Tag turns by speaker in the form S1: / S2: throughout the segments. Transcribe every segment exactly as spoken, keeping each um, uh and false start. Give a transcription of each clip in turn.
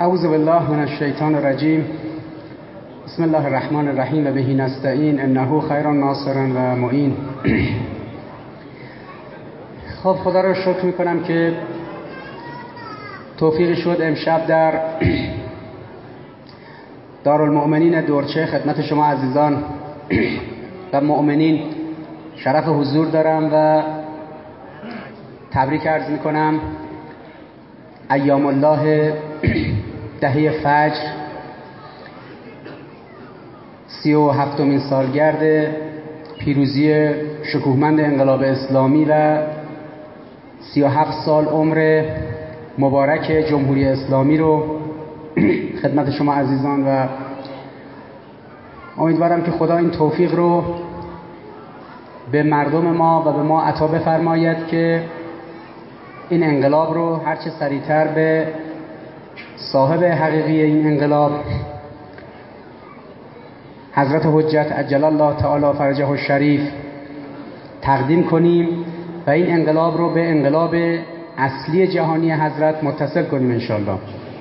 S1: اعوذ بالله من الشیطان الرجیم. بسم الله الرحمن الرحیم و بهی نستعین انه خیر ناصر و معین. خب خدا رو شکر میکنم که توفیق شد امشب در دارالمؤمنین دورچه خدمت شما عزیزان و مؤمنین شرف حضور دارم و تبریک عرض میکنم. ایام الله دهه فجر، سی و هفتمین سالگرد پیروزی شکوهمند انقلاب اسلامی و سی و هفت سال عمر مبارک جمهوری اسلامی رو خدمت شما عزیزان و امیدوارم که خدا این توفیق رو به مردم ما و به ما عطا بفرماید که این انقلاب رو هرچه سریعتر به صاحب حقیقی این انقلاب حضرت حجت عجل الله تعالی فرجه الشریف تقدیم کنیم و این انقلاب رو به انقلاب اصلی جهانی حضرت متصل کنیم انشالله.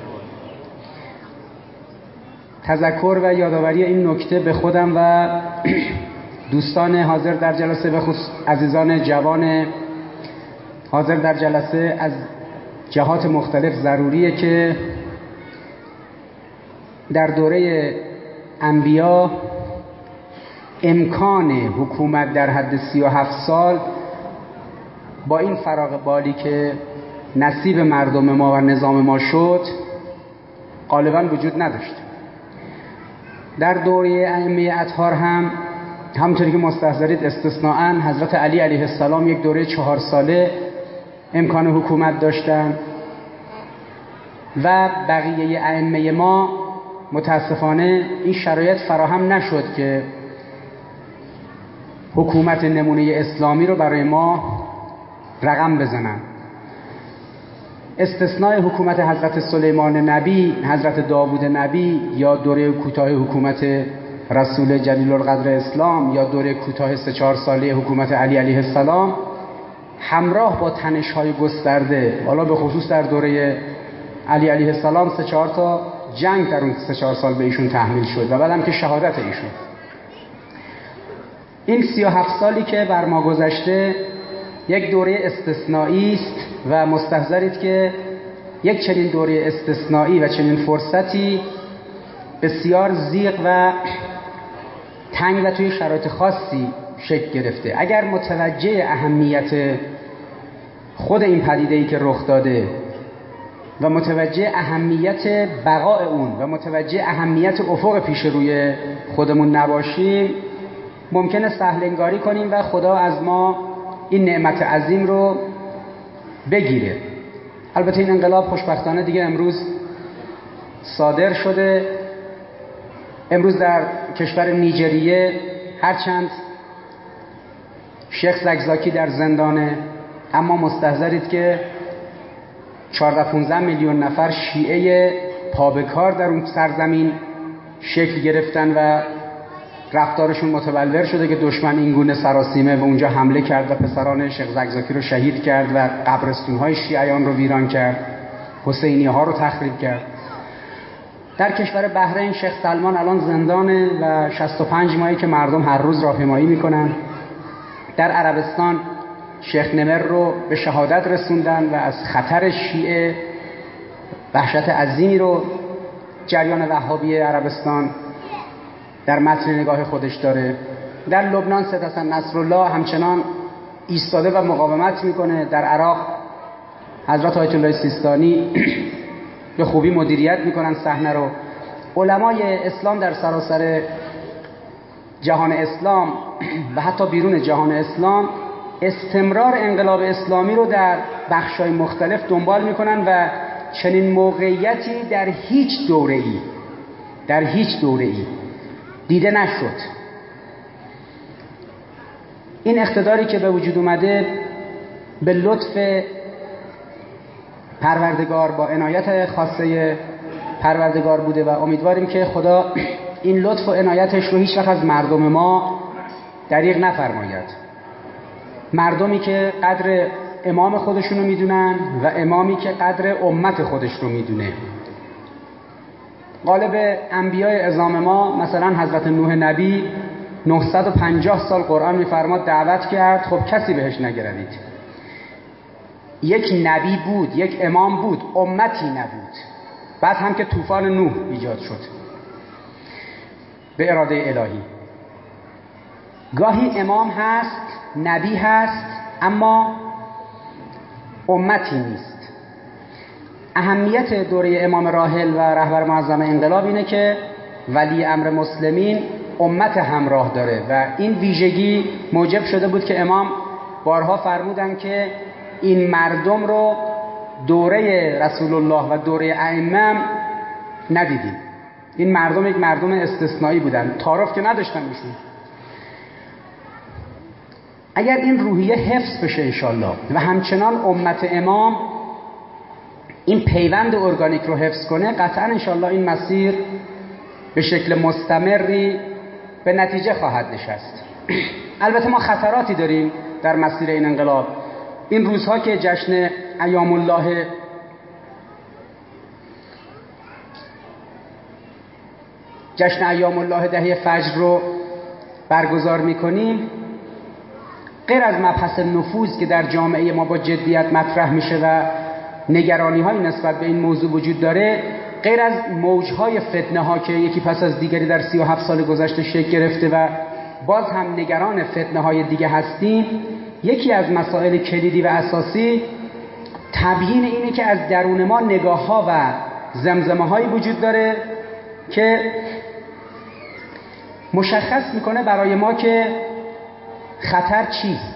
S1: تذکر و یادآوری این نکته به خودم و دوستان حاضر در جلسه، به خصوص عزیزان جوان حاضر در جلسه، از جهات مختلف ضروریه که در دوره انبیا امکان حکومت در حد سی و هفت سال با این فراغ بالی که نصیب مردم ما و نظام ما شد غالبا وجود نداشت. در دوره ائمه اطهار هم همونطوری که مستحضرید استثناءً حضرت علی علیه السلام یک دوره چهار ساله امکان حکومت داشتن و بقیه ائمه ما متاسفانه این شرایط فراهم نشد که حکومت نمونه اسلامی رو برای ما رقم بزنن. استثناء حکومت حضرت سلیمان نبی، حضرت داوود نبی یا دوره کوتاه حکومت رسول جلیل القدر اسلام یا دوره کوتاه سه چهار ساله حکومت علی علیه السلام همراه با تنش‌های گسترده، حالا به خصوص در دوره علی علیه السلام سه چهار تا جنگ در اون سه چهار سال به ایشون تحمیل شد و بعدم که شهادت ایشون. این سی و هفت سالی که بر ما گذشته یک دوره استثنایی است و مستحضرید که یک چنین دوره استثنایی و چنین فرصتی بسیار ضیق و تنگ و توی شرایط خاصی شکل گرفته. اگر متوجه اهمیت خود این پدیده‌ای که رخ داده و متوجه اهمیت بقای اون و متوجه اهمیت افق پیش روی خودمون نباشیم ممکنه سهل انگاری کنیم و خدا از ما این نعمت عظیم رو بگیره. البته این انقلاب خوشبختانه دیگه امروز صادر شده. امروز در کشور نیجریه هرچند شیخ زکزاکی در زندانه، اما مستحضرید که چهارده پانزده میلیون نفر شیعه پابکار در اون سرزمین شکل گرفتن و رفتارشون متبلور شده که دشمن این گونه سراسیمه به اونجا حمله کرد و پسران شیخ زکزاکی رو شهید کرد و قبرستون‌های شیعیان رو ویران کرد، حسینی‌ها رو تخریب کرد. در کشور بحرین شیخ سلمان الان زندانه و شصت و پنج ماهی که مردم هر روز راهپیمایی میکنن. در عربستان شیخ نمر رو به شهادت رسوندن و از خطر شیعه وحشت عظیمی رو جریان وهابی عربستان در متن نگاه خودش داره. در لبنان سید حسن نصرالله همچنان ایستاده و مقاومت میکنه. در عراق حضرت آیت الله سیستانی به خوبی مدیریت میکنن صحنه رو. علمای اسلام در سراسر جهان اسلام و حتی بیرون جهان اسلام استمرار انقلاب اسلامی رو در بخش‌های مختلف دنبال میکنن و چنین موقعیتی در هیچ دوره‌ای در هیچ دوره‌ای دیده نشد. این اقتداری که به وجود اومده به لطف پروردگار، با عنایت خاصه پروردگار بوده و امیدواریم که خدا این لطف و عنایتش رو هیچ وقت از مردم ما دریغ نفرماید. مردمی که قدر امام خودشونو میدونن و امامی که قدر امت خودش رو میدونه. غالب انبیای عظام ما مثلا حضرت نوح نبی نهصد و پنجاه سال قرآن میفرماد دعوت کرد، خب کسی بهش نگردید. یک نبی بود، یک امام بود، امتی نبود. بعد هم که طوفان نوح ایجاد شد به اراده الهی. گاهی امام هست، نبی هست، اما امتی نیست. اهمیت دوره امام راحل و رهبر معظم انقلاب اینه که ولی امر مسلمین امت همراه داره و این ویژگی موجب شده بود که امام بارها فرمودن که این مردم رو دوره رسول الله و دوره ائمه ندیدیم. این مردم یک مردم استثنایی بودن، تعارف که نداشتن ایشون. اگر این روحیه حفظ بشه انشالله و همچنان امت امام این پیوند ارگانیک رو حفظ کنه، قطعا انشالله این مسیر به شکل مستمری به نتیجه خواهد نشست. البته ما خطراتی داریم در مسیر این انقلاب. این روزها که جشن ایام الله جشن ایام الله دهه فجر رو برگزار میکنیم، غیر از مبحث نفوذ که در جامعه ما با جدیت مطرح میشه و نگرانی های نسبت به این موضوع وجود داره، غیر از موجهای فتنه ها که یکی پس از دیگری در سی و هفت سال گذشته شکل گرفته و باز هم نگران فتنه های دیگه هستیم، یکی از مسائل کلیدی و اساسی تبیین اینه که از درون ما نگاه ها و زمزمه هایی وجود داره که مشخص میکنه برای ما که خطر چیست.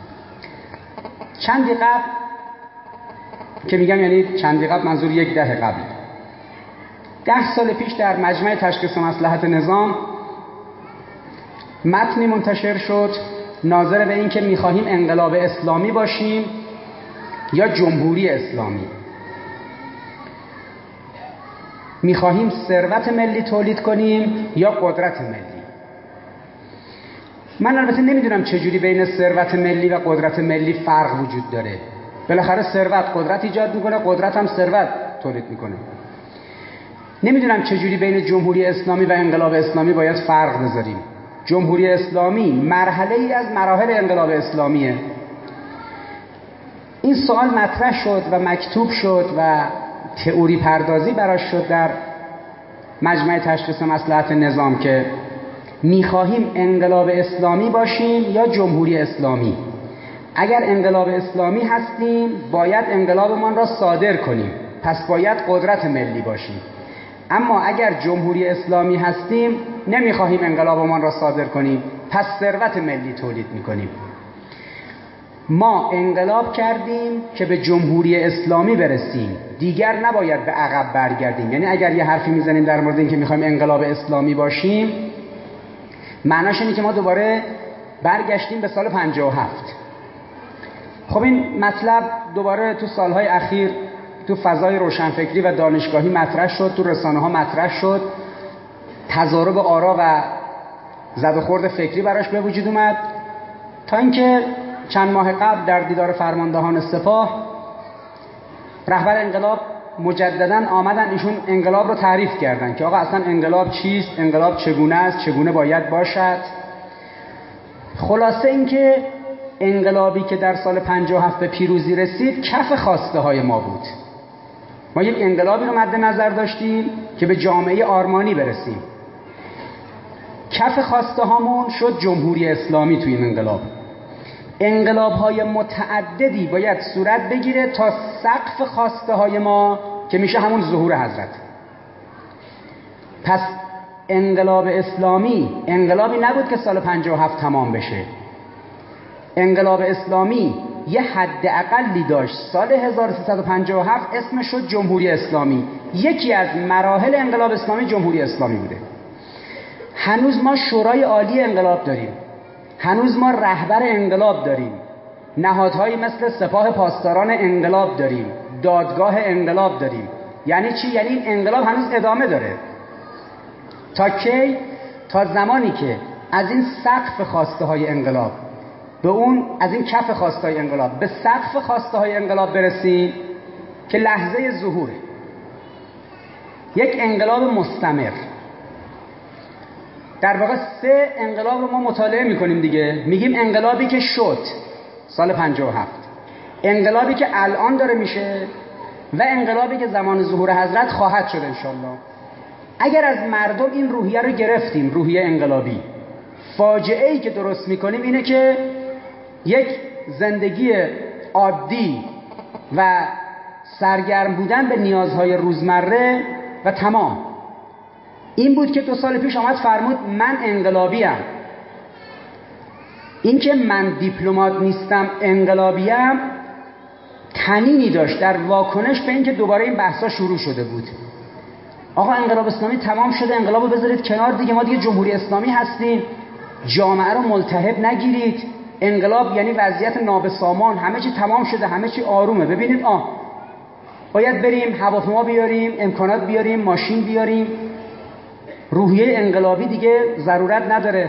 S1: چندی قبل که میگم یعنی چندی قبل منظور یک دهه قبل، ده سال پیش در مجمع تشخیص مصلحت نظام متنی منتشر شد ناظر به این که میخواهیم انقلاب اسلامی باشیم یا جمهوری اسلامی، میخواهیم ثروت ملی تولید کنیم یا قدرت ملی. من البته نمیدونم چجوری بین ثروت ملی و قدرت ملی فرق وجود داره. بالاخره ثروت قدرت ایجاد میکنه، قدرت هم ثروت تولید میکنه. نمیدونم چجوری بین جمهوری اسلامی و انقلاب اسلامی باید فرق بذاریم. جمهوری اسلامی مرحله ای از مراحل انقلاب اسلامیه. این سوال مطرح شد و مکتوب شد و تئوری پردازی براش شد در مجمع تشخیص مصلحت نظام که میخواهیم انقلاب اسلامی باشیم یا جمهوری اسلامی. اگر انقلاب اسلامی هستیم باید انقلابمان را صادر کنیم، پس باید قدرت ملی باشیم. اما اگر جمهوری اسلامی هستیم نمیخواهیم انقلابمان را صادر کنیم، پس ثروت ملی تولید میکنیم. ما انقلاب کردیم که به جمهوری اسلامی برسیم، دیگر نباید به عقب برگردیم. یعنی اگر یه حرفی میزنیم در مورد این که میخوایم انقلاب اسلامی باشیم، معناش اینه که ما دوباره برگشتیم به سال پنجاه و هفت. خب این مطلب دوباره تو سالهای اخیر تو فضای روشنفکری و دانشگاهی مطرح شد، تو رسانه ها مطرح شد، تضارب آرا و زد و خورد فکری براش به وجود اومد، تا اینکه چند ماه قبل در دیدار فرماندهان سپاه رهبر انقلاب مجددا آمدن ایشون انقلاب رو تعریف کردن که آقا اصلا انقلاب چیست، انقلاب چگونه است، چگونه باید باشد. خلاصه این که انقلابی که در سال پنجاه و هفت به پیروزی رسید کف خواسته های ما بود. ما یک انقلابی رو مد نظر داشتیم که به جامعه آرمانی برسیم. کف خواسته هامون شد جمهوری اسلامی توی این انقلاب. انقلاب های متعددی باید صورت بگیره تا سقف خواسته های ما که میشه همون ظهور حضرت. پس انقلاب اسلامی انقلابی نبود که سال پنجاه و هفت تمام بشه. انقلاب اسلامی یه حد اقلی داشت. سال هزار و سیصد و پنجاه و هفت اسمش شد جمهوری اسلامی. یکی از مراحل انقلاب اسلامی جمهوری اسلامی بوده. هنوز ما شورای عالی انقلاب داریم، هنوز ما رهبر انقلاب داریم، نهادهایی مثل سپاه پاسداران انقلاب داریم، دادگاه انقلاب داریم. یعنی چی؟ یعنی این انقلاب هنوز ادامه داره. تا کی؟ تا زمانی که از این سقف خواسته های انقلاب به اون، از این کف خواسته های انقلاب به سقف خواسته های انقلاب برسیم که لحظه ظهوره. یک انقلاب مستمر. در واقع سه انقلاب رو ما مطالعه میکنیم دیگه. میگیم انقلابی که شد سال پنجاه و هفت، انقلابی که الان داره میشه و انقلابی که زمان ظهور حضرت خواهد شد انشالله. اگر از مردم این روحیه رو گرفتیم، روحیه انقلابی، فاجعه ای که درست میکنیم اینه که یک زندگی عادی و سرگرم بودن به نیازهای روزمره و تمام. این بود که دو سال پیش آمد فرمود من انقلابیم. این که من دیپلمات نیستم انقلابیم تنینی داشت در واکنش به این که دوباره این بحثا شروع شده بود. آقا انقلاب اسلامی تمام شده، انقلابو بذارید کنار دیگه، ما دیگه جمهوری اسلامی هستیم، جامعه رو ملتهب نگیرید. انقلاب یعنی وضعیت نابسامان، همه چی تمام شده، همه چی آرومه. ببینید آه باید بریم هواپیما بیاریم، امکانات بیاریم، ماشین بیاریم. روحیه انقلابی دیگه ضرورت نداره.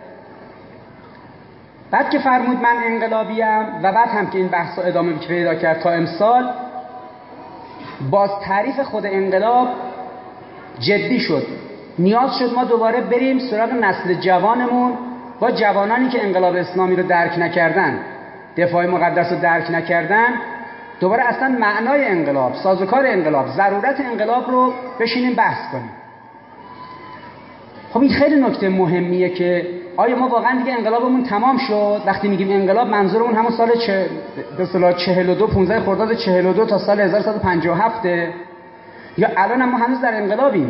S1: بعد که فرمود من انقلابیم و بعد هم که این بحثا ادامه پیدا کرد تا امسال، باز تعریف خود انقلاب جدی شد. نیاز شد ما دوباره بریم سراغ نسل جوانمون، با جوانانی که انقلاب اسلامی رو درک نکردن، دفاع مقدس رو درک نکردن، دوباره اصلا معنای انقلاب، سازوکار انقلاب، ضرورت انقلاب رو بشینیم بحث کنیم. خب این خیلی نکته مهمیه که آیا ما واقعا دیگه انقلابمون تمام شد؟ وقتی میگیم انقلاب منظورمون همون سال چه... به اصطلاح چهل و دو پانزده خرداد چهل و دو تا سال هزار و سیصد و پنجاه و هفت، یا الان هم ما هنوز در انقلابیم؟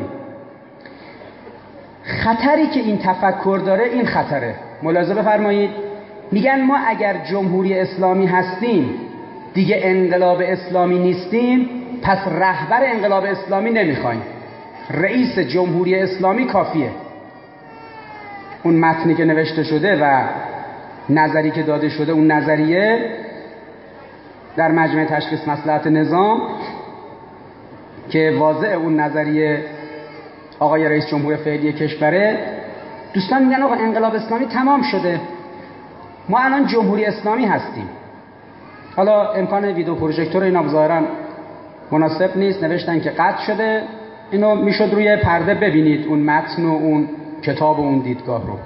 S1: خطری که این تفکر داره این خطره. ملاحظه بفرمایید، میگن ما اگر جمهوری اسلامی هستیم دیگه انقلاب اسلامی نیستیم، پس رهبر انقلاب اسلامی نمیخوایم، رئیس جمهوری اسلامی کافیه. اون متنی که نوشته شده و نظری که داده شده، اون نظریه در مجمع تشخیص مصلحت نظام که واضع اون نظریه آقای رئیس جمهور فعلی کشوره، دوستان میگن آقا انقلاب اسلامی تمام شده، ما الان جمهوری اسلامی هستیم. حالا امکان ویدیو پروژکتور اینا ظاهرا مناسب نیست، نوشتن که قطع شده. اینو میشد روی پرده ببینید، اون متن و اون کتاب و اون دیدگاه رو.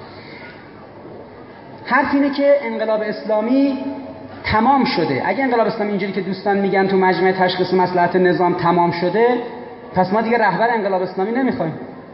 S1: حرف اینه که انقلاب اسلامی تمام شده. اگه انقلاب اسلامی اینجوری که دوستان میگن تو مجمع تشخیص مصلحت نظام تمام شده، پس ما دیگه رهبر انقلاب اسلامی نمیخوایم.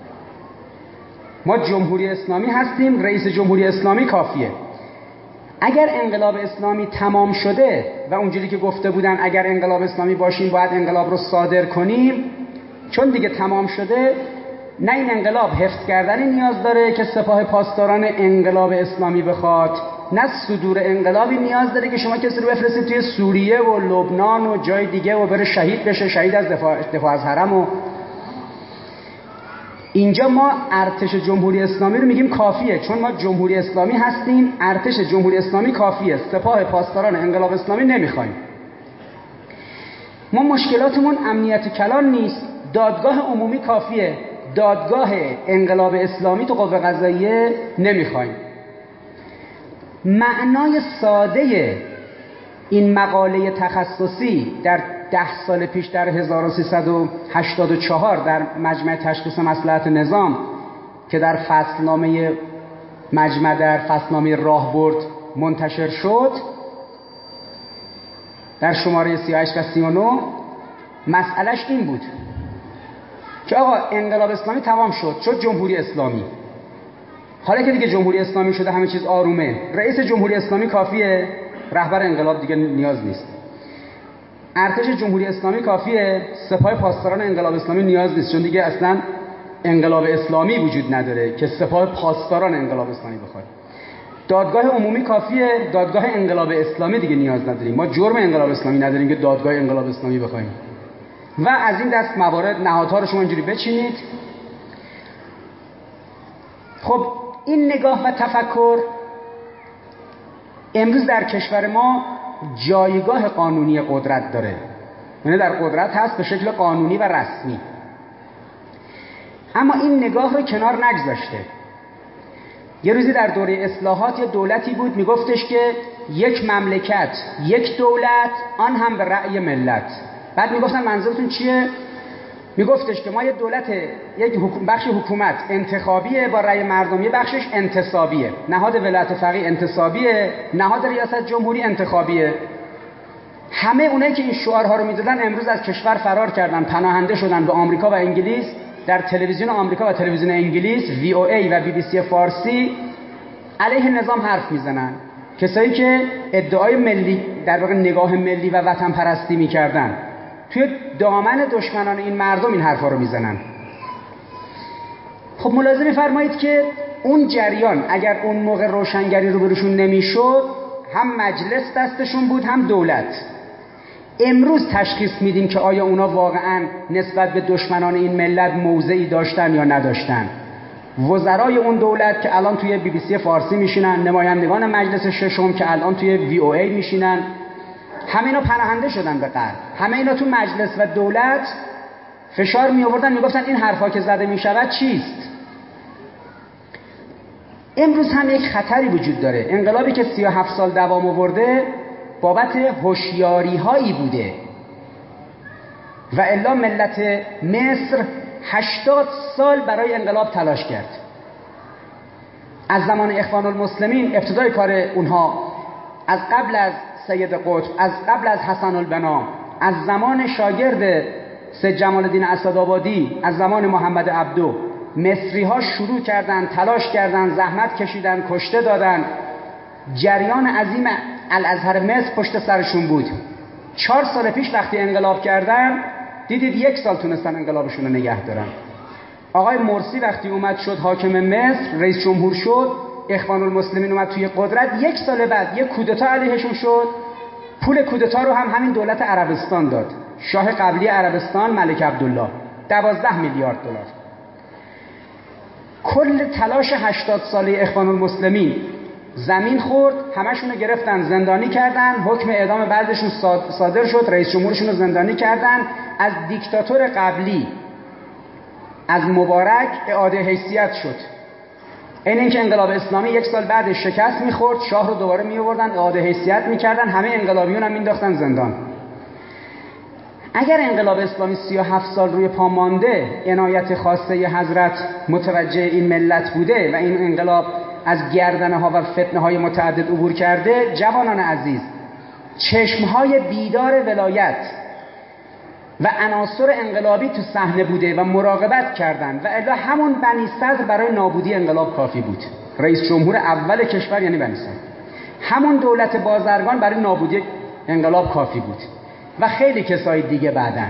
S1: ما جمهوری اسلامی هستیم، رئیس جمهوری اسلامی کافیه. اگر انقلاب اسلامی تمام شده و اونجوری که گفته بودن اگر انقلاب اسلامی باشیم باید انقلاب رو صادر کنیم، چون دیگه تمام شده، نه این انقلاب حفظ کردنی نیاز داره که سپاه پاسداران انقلاب اسلامی بخواد، نه صدور انقلابی نیاز داره که شما کسی رو بفرستید توی سوریه و لبنان و جای دیگه و بره شهید بشه، شهید از دفاع, دفاع از حرم. و اینجا ما ارتش جمهوری اسلامی رو میگیم کافیه، چون ما جمهوری اسلامی هستیم، ارتش جمهوری اسلامی کافیه، سپاه پاسداران انقلاب اسلامی نمیخوایم. ما مشکلاتمون امنیت کلان نیست، دادگاه عمومی کافیه، دادگاه انقلاب اسلامی تو قوه قضاییه نمیخوایم. معنای ساده این مقاله تخصصی در ده سال پیش در هزار و سیصد و هشتاد و چهار در مجمع تشخیص مصلحت نظام که در فصلنامه مجمع در فصلنامه راهبرد منتشر شد در شماره سی و هشت و سی و نه، مسئلهش این بود که آقا انقلاب اسلامی تمام شد، شد جمهوری اسلامی. حالا که دیگه جمهوری اسلامی شده، همه چیز آرومه، رئیس جمهوری اسلامی کافیه، رهبر انقلاب دیگه نیاز نیست. ارتش جمهوری اسلامی کافیه، سپاه پاسداران انقلاب اسلامی نیاز نیست، چون دیگه اصلا انقلاب اسلامی وجود نداره که سپاه پاسداران انقلاب اسلامی بخواد. دادگاه عمومی کافیه، دادگاه انقلاب اسلامی دیگه نیاز نداریم، ما جرم انقلاب اسلامی نداریم که دادگاه انقلاب اسلامی بخوایم. و از این دست موارد نهادها رو شما اینجوری بچینید. خب این نگاه و تفکر امروز در کشور ما جایگاه قانونی قدرت داره، یعنی در قدرت هست به شکل قانونی و رسمی، اما این نگاه رو کنار نگذاشته. یه روزی در دوره اصلاحات یه دولتی بود میگفتش که یک مملکت، یک دولت، آن هم به رأی ملت. بعد میگفتن منظورتون چیه؟ میگفتش که ما یه دولت، یک بخش حکومت انتخابیه با رأی مردم، یه بخشش انتصابیه. نهاد ولایت فقیه انتصابیه، نهاد ریاست جمهوری انتخابیه. همه اونایی که این شعارها رو میدادن امروز از کشور فرار کردن، پناهنده شدن به آمریکا و انگلیس. در تلویزیون آمریکا و تلویزیون انگلیس، وی او ای و بی بی سی فارسی علیه نظام حرف میزنن. کسایی که ادعای ملی، در واقع نگاه ملی و وطن پرستی میکردن، توی دامن دشمنان این مردم این حرفا رو میزنن. خب ملاحظه می‌فرمایید که اون جریان اگر اون موقع روشنگری رو بروشون نمیشد، هم مجلس دستشون بود هم دولت. امروز تشخیص میدیم که آیا اونا واقعا نسبت به دشمنان این ملت موضعی داشتن یا نداشتن. وزرای اون دولت که الان توی بی بی سی فارسی میشینن، نمایندگان مجلس ششم که الان توی وی او ای میشینن، همه اینا پناهنده شدن به غرب. همه اینا تو مجلس و دولت فشار می آوردن، میگفتن این حرفا که زده میشود چیست. امروز هم یک خطری وجود داره. انقلابی که سی و هفت سال دوام آورده بابت هوشیاری هایی بوده و الا ملت مصر هشتاد سال برای انقلاب تلاش کرد. از زمان اخوان المسلمین، ابتدای کار اونها از قبل از سید قطب، از قبل از حسن البنا، از زمان شاگرد سید جمال الدین اسدآبادی، از زمان محمد عبدو، مصری ها شروع کردن، تلاش کردن، زحمت کشیدن، کشته دادن. جریان عظیم الازهر مصر پشت سرشون بود. چهار سال پیش وقتی انقلاب کردن، دیدید یک سال تونستن انقلابشون رو نگه دارن. آقای مرسی وقتی اومد شد حاکم مصر، رئیس جمهور شد، اخوان المسلمین اومد توی قدرت، یک سال بعد یک کودتا علیهشون شد. پول کودتا رو هم همین دولت عربستان داد، شاه قبلی عربستان ملک عبدالله، دوازده میلیارد دلار. کل تلاش هشتاد ساله اخوان المسلمین زمین خورد، همشون رو گرفتن زندانی کردن، حکم اعدام بعضشون صادر شد، رئیس جمهورشون رو زندانی کردن. از دیکتاتور قبلی، از مبارک، اعاده حیثیت شد. این اینکه انقلاب اسلامی یک سال بعد شکست میخورد، شاه رو دوباره میآوردن اعاده حیثیت میکردن، همه انقلابیون هم مینداختن زندان. اگر انقلاب اسلامی سی و هفت سال روی پا مانده، عنایت خاصه حضرت متوجه این ملت بوده و این انقلاب از گردنه ها و فتنه های متعدد عبور کرده، جوانان عزیز، چشم های بیدار ولایت و عناصر انقلابی تو صحنه بوده و مراقبت کردن و الا همون بنی صدر برای نابودی انقلاب کافی بود. رئیس جمهور اول کشور یعنی بنی صدر. همون دولت بازرگان برای نابودی انقلاب کافی بود و خیلی کسای دیگه بعدن.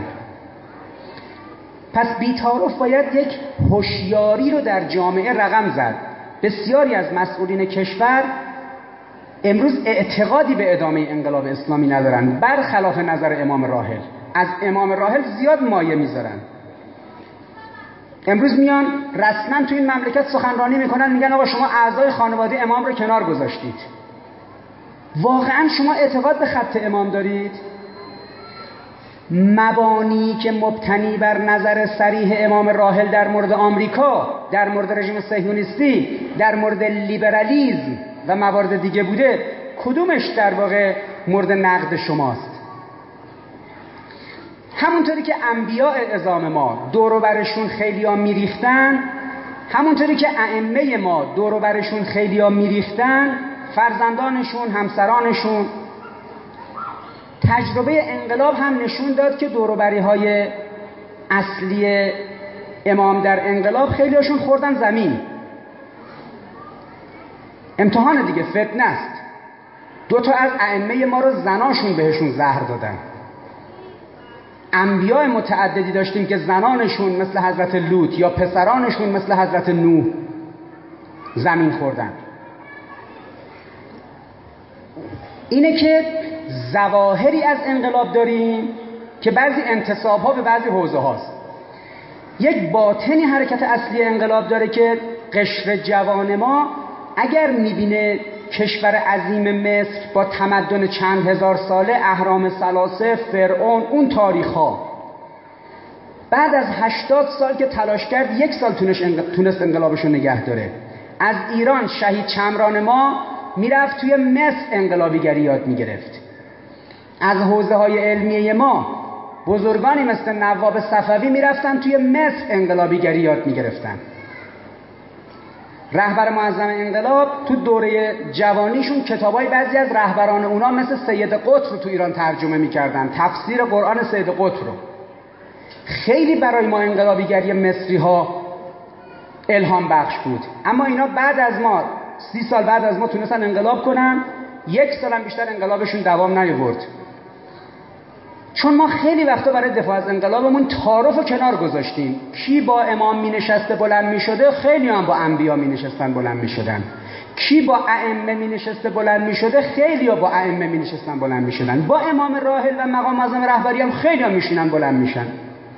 S1: پس بی‌تعارف باید یک هوشیاری رو در جامعه رقم زد. بسیاری از مسئولین کشور امروز اعتقادی به ادامه انقلاب اسلامی ندارن، برخلاف نظر امام راحل. از امام راحل زیاد مایه میذارن. امروز میان رسما تو این مملکت سخنرانی میکنن، میگن آقا شما اعضای خانواده امام رو کنار گذاشتید. واقعا شما اعتقاد به خط امام دارید؟ مبانی که مبتنی بر نظر صریح امام راحل در مورد آمریکا، در مورد رژیم صهیونیستی، در مورد لیبرالیسم و موارد دیگه بوده، کدومش در واقع مورد نقد شماست؟ همونطوری که انبیاء اعظام ما دور و برشون خیلیا میریختن، همونطوری که ائمه ما دور و برشون خیلیا میریختن، فرزندانشون، همسرانشون. تجربه انقلاب هم نشون داد که دور و بری‌های اصلی امام در انقلاب خیلیاشون خوردن زمین. امتحان دیگه، فتنه است. دو تا از ائمه ما رو زناشون بهشون زهر دادن. انبیاء متعددی داشتیم که زنانشون مثل حضرت لوط یا پسرانشون مثل حضرت نوح زمین خوردن. اینه که ظواهری از انقلاب داریم که بعضی انتصاب‌ها به بعضی حوزه هاست. یک باطنی حرکت اصلی انقلاب داره که قشر جوان ما اگر میبینه کشور عظیم مصر با تمدن چند هزار ساله، اهرام ثلاثه، فرعون، اون تاریخ‌ها، بعد از هشتاد سال که تلاش کرد یک سال تونست انقلابشو نگه داره. از ایران شهید چمران ما میرفت توی مصر انقلابیگری یاد میگرفت. از حوزه های علمیه ما بزرگانی مثل نواب صفوی میرفتن توی مصر انقلابیگری یاد میگرفتن. رهبر معظم انقلاب تو دوره جوانیشون کتابای بعضی از رهبران اونا مثل سید قطب رو تو ایران ترجمه میکردن، تفسیر قرآن سید قطب رو. خیلی برای ما انقلابیگری مصری ها الهام بخش بود، اما اینا بعد از ما سی سال بعد از ما تونستن انقلاب کنن، یک سال هم بیشتر انقلابشون دوام نیاورد. چون ما خیلی وقتا برای دفاع از انقلابمون تعارف و کنار گذاشتیم. کی با امام می نشسته بلند می شده؟ خیلی هم با انبیا می نشستن بلند می شدن. کی با ائمه می نشسته بلند می شده؟ خیلی ها با ائمه می نشستن بلند می شدن. با امام راحل و مقام اعظم رهبری هم خیلی ها می شینن بلند می شن.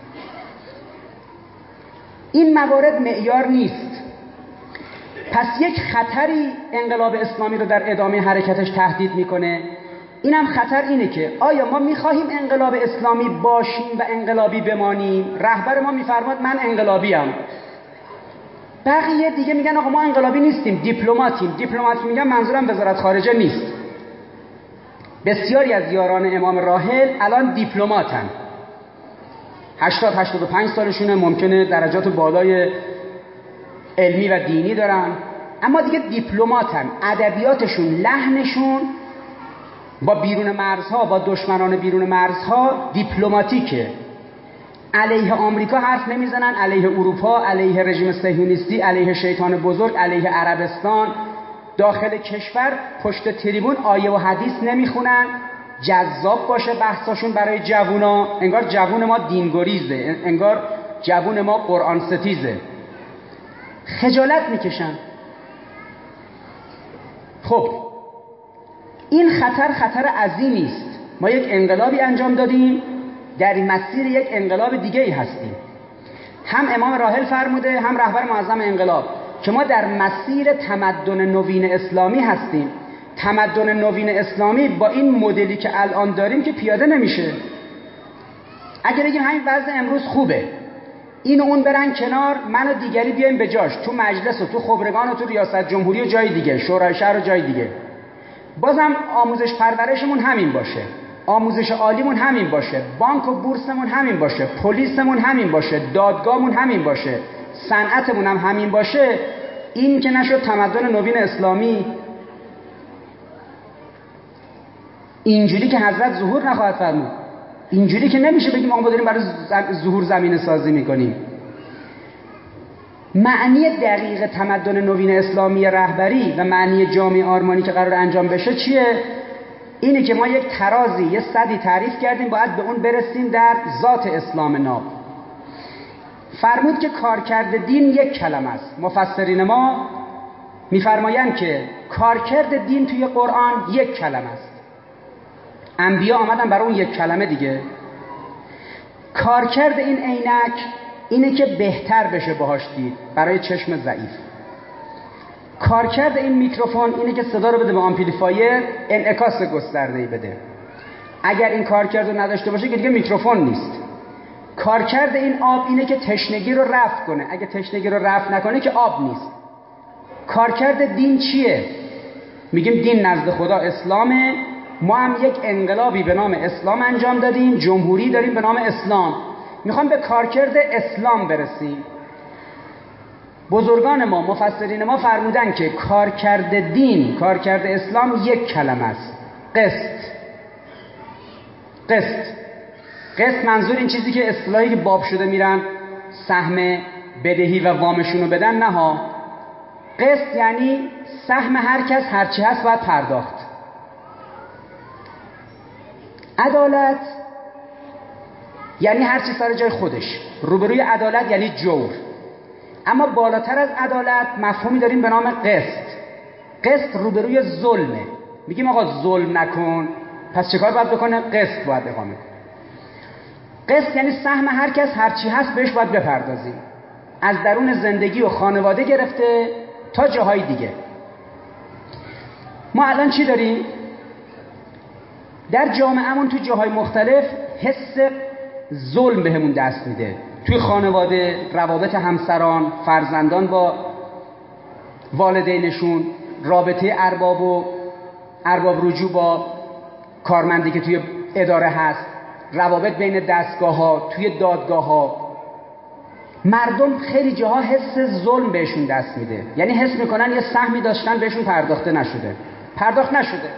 S1: این موارد معیار نیست. پس یک خطری انقلاب اسلامی رو در ادامه حرکتش تهدید میکنه. اینم خطر اینه که آیا ما میخواهیم انقلاب اسلامی باشیم و انقلابی بمانیم؟ رهبر ما میفرماد من انقلابیم، بقیه دیگه میگن آقا ما انقلابی نیستیم، دیپلماتیم. دیپلمات میگن منظورم وزارت خارجه نیست. بسیاری از یاران امام راحل الان دیپلماتن، هشتاد هشتاد و پنج سالشونه، ممکنه درجات بالای علمی و دینی دارن، اما دیگه دیپلماتن. ادبیاتشون، لحنشون با بیرون مرزها، با دشمنان بیرون مرزها دیپلماتیکه. علیه آمریکا حرف نمیزنن، علیه اروپا، علیه رژیم صهیونیستی، علیه شیطان بزرگ، علیه عربستان. داخل کشور پشت تریبون آیه و حدیث نمیخونن، جذاب باشه بحثاشون برای جوونا. انگار جوون ما دینگریزه، انگار جوون ما قرآن ستیزه. خجالت میکشن. خب این خطر خطر عظیمی است. ما یک انقلابی انجام دادیم، در مسیر یک انقلاب دیگه‌ای هستیم. هم امام راحل فرموده، هم رهبر معظم انقلاب، که ما در مسیر تمدن نوین اسلامی هستیم. تمدن نوین اسلامی با این مدلی که الان داریم که پیاده نمیشه. اگر بگیم همین وضع امروز خوبه، این و اون برن کنار، من و دیگری بیایم به جاش، تو مجلس و تو خبرگان و تو ریاست جمهوری و جای دیگه، شورای شهر و جای دیگه، بازم آموزش پرورشمون همین باشه، آموزش عالیمون همین باشه، بانک و بورسمون همین باشه، پلیسمون همین باشه، دادگاهمون همین باشه، صنعتمون هم همین باشه، این که نشد تمدن نوین اسلامی. اینجوری که حضرت ظهور نخواهد فرمود. اینجوری که نمیشه بگیم آقا ما داریم برای ظهور زمینه سازی میکنیم. معنی دقیق تمدن نوین اسلامی رهبری و معنی جامعه آرمانی که قرار انجام بشه چیه؟ اینه که ما یک ترازی، یه سدی تعریف کردیم، باید به اون برسیم در ذات اسلام ناب. فرمود که کارکرد دین یک کلمه است. مفسرین ما میفرمایند که کارکرد دین توی قرآن یک کلمه است. انبیا آمدن برای اون یک کلمه دیگه. کارکرد این عینک اینه که بهتر بشه باهاش دید برای چشم ضعیف. کارکرد این میکروفون اینه که صدا رو بده به آمپلیفایر، انعکاس گسترده‌ای بده. اگر این کارکرد رو نداشته باشه که دیگه میکروفون نیست. کارکرد این آب اینه که تشنگی رو رفع کنه، اگه تشنگی رو رفع نکنه که آب نیست. کارکرد دین چیه؟ میگیم دین نزد خدا اسلامه. ما هم یک انقلابی به نام اسلام انجام دادیم، جمهوری داریم به نام اسلام، میخوام به کارکرد اسلام برسیم. بزرگان ما، مفسرین ما فرمودن که کارکرد دین، کارکرد اسلام یک کلمه است: قسط. قسط قسط منظور این چیزی که اصطلاحی که باب شده میرن سهم بدهی و وامشون رو بدن، نه ها. قسط یعنی سهم هر کس هرچی هست باید پرداخت. عدالت یعنی هرچی سر جای خودش. روبروی عدالت یعنی جور. اما بالاتر از عدالت مفهومی داریم به نام قسط. قسط روبروی ظلمه. میگیم آقا ظلم نکن، پس چه کار باید بکنه؟ قسط باید اقامه کنه. قسط یعنی سهم هر کس هرچی هست بهش باید بپردازیم، از درون زندگی و خانواده گرفته تا جاهای دیگه. ما الان چی داریم؟ در جامعهمون تو جاهای مختلف حس ظلم بهمون دست میده. توی خانواده، روابط همسران، فرزندان با والدینشون، رابطه ارباب و ارباب رجوع با کارمندی که توی اداره هست، روابط بین دستگاه ها، توی دادگاه ها، مردم خیلی جاها حس ظلم بهشون دست میده. یعنی حس میکنن یه سهمی داشتن بهشون پرداخته نشده، پرداخت نشده.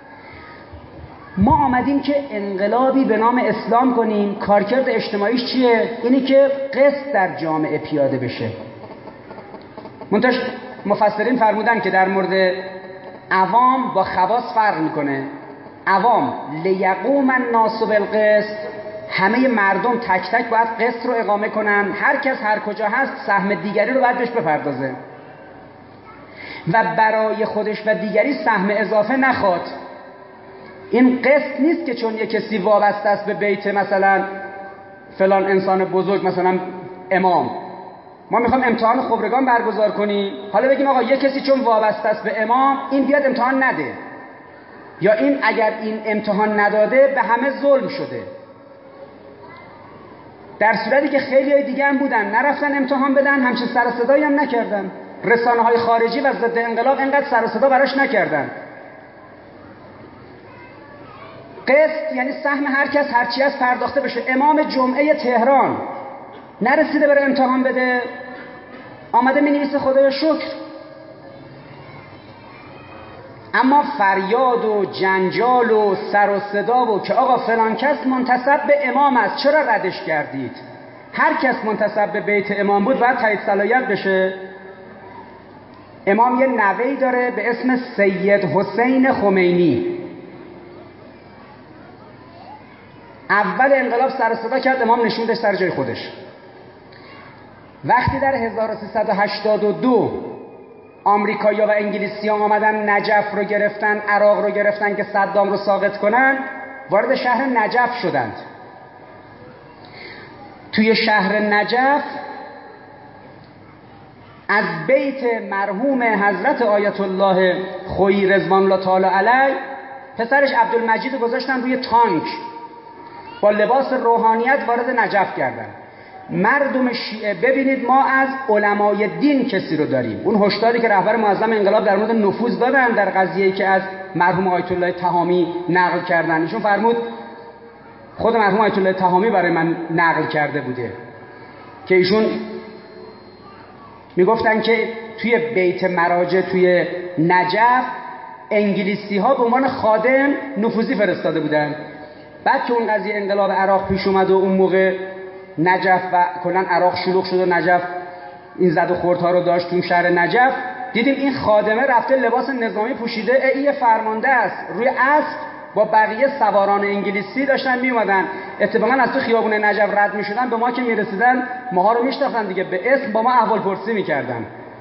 S1: ما آمدیم که انقلابی به نام اسلام کنیم. کارکرد اجتماعیش چیه؟ اینی که قسط در جامعه پیاده بشه. منتش مفسرین فرمودن که در مورد عوام با خواص فرق میکنه. عوام لیقوم الناس بالقسط، همه مردم تک تک باید قسط رو اقامه کنن، هر کس هر کجا هست سهم دیگری رو باید بهش بپردازه و برای خودش و دیگری سهم اضافه نخواد. این قسط نیست که چون یک کسی وابسته است به بیت مثلا فلان انسان بزرگ، مثلا امام، ما میخوام امتحان خبرگان برگزار کنیم، حالا بگیم آقا یک کسی چون وابسته است به امام این بیاد امتحان نده، یا این اگر این امتحان نداده به همه ظلم شده. در صورتی که خیلی های دیگه هم بودن نرفتن امتحان بدن، همچین سر و صدایی هم نکردن. رسانه های خارجی و ضد انقلاب اینقدر سر و صدا براش نکردن. قسط یعنی سهم هر کس هرچی از پرداخته بشه. امام جمعه تهران نرسیده بره امتحان بده، آمده می نویسه خدایا شکر. اما فریاد و جنجال و سر و صدا و که آقا فلان کس منتسب به امام است چرا ردش کردید؟ هر کس منتسب به بیت امام بود باید تایید صلاحیت بشه. امام یه نوه‌ای داره به اسم سید حسین خمینی. اول انقلاب سر و صدا کرد، امام نشوندش سر جای خودش. وقتی در هزار و سیصد و هشتاد و دو آمریکایی‌ها و انگلیسی‌ها آمدن نجف رو گرفتن، عراق رو گرفتن که صدام رو ساقط کنن، وارد شهر نجف شدند. توی شهر نجف از بیت مرحوم حضرت آیت الله خویی رضوان الله تعالی علیه پسرش عبدالمجید رو گذاشتن روی تانک، با لباس روحانیت وارد نجف کردن. مردم شیعه ببینید ما از علمای دین کسی رو داریم. اون هشداری که رهبر معظم انقلاب در مورد نفوذ دادن در قضیه‌ای که از مرحوم آیت الله طهامی نقل کردن، ایشون فرمود خود مرحوم آیت الله طهامی برای من نقل کرده بوده که ایشون میگفتن که توی بیت مراجع توی نجف انگلیسی ها به عنوان خادم نفوذی فرستاده بودن. بعد که اون قضیه انقلاب عراق پیش اومد و اون موقع نجف و کلا عراق شلوغ شد و نجف این زد و خوردها رو داشت تو شهر نجف، دیدیم این خادمه رفته لباس نظامی پوشیده، این فرمانده است، روی اسب با بقیه سواران انگلیسی داشتن می اومدن. اتفاقا از تو خیابون نجف رد می شدن، به ما که می رسیدن ماها رو می شناختن دیگه، به اسم با ما احوال پرسی می کردن.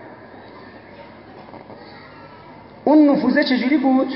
S1: اون نفوذه چجوری بود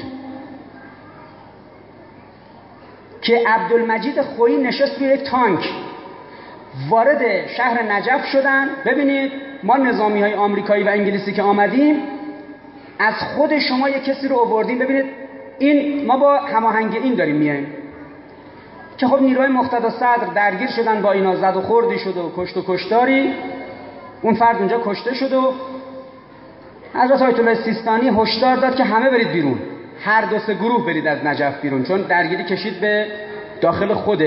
S1: که عبدالمجید خویی نشست روی یک تانک، وارد شهر نجف شدن. ببینید ما نظامی های آمریکایی و انگلیسی که آمدیم از خود شما یک کسی رو آوردیم، ببینید این ما با هماهنگ این داریم میایم که خب نیروهای مقتدا صدر درگیر شدن با اینا، زد و خوردی شد و کشت و کشتاری، اون فرد اونجا کشته شد و حضرت آیت الله سیستانی هشدار داد که همه برید بیرون، هر دو سه گروه برید از نجف بیرون، چون درگیری کشید به داخل خود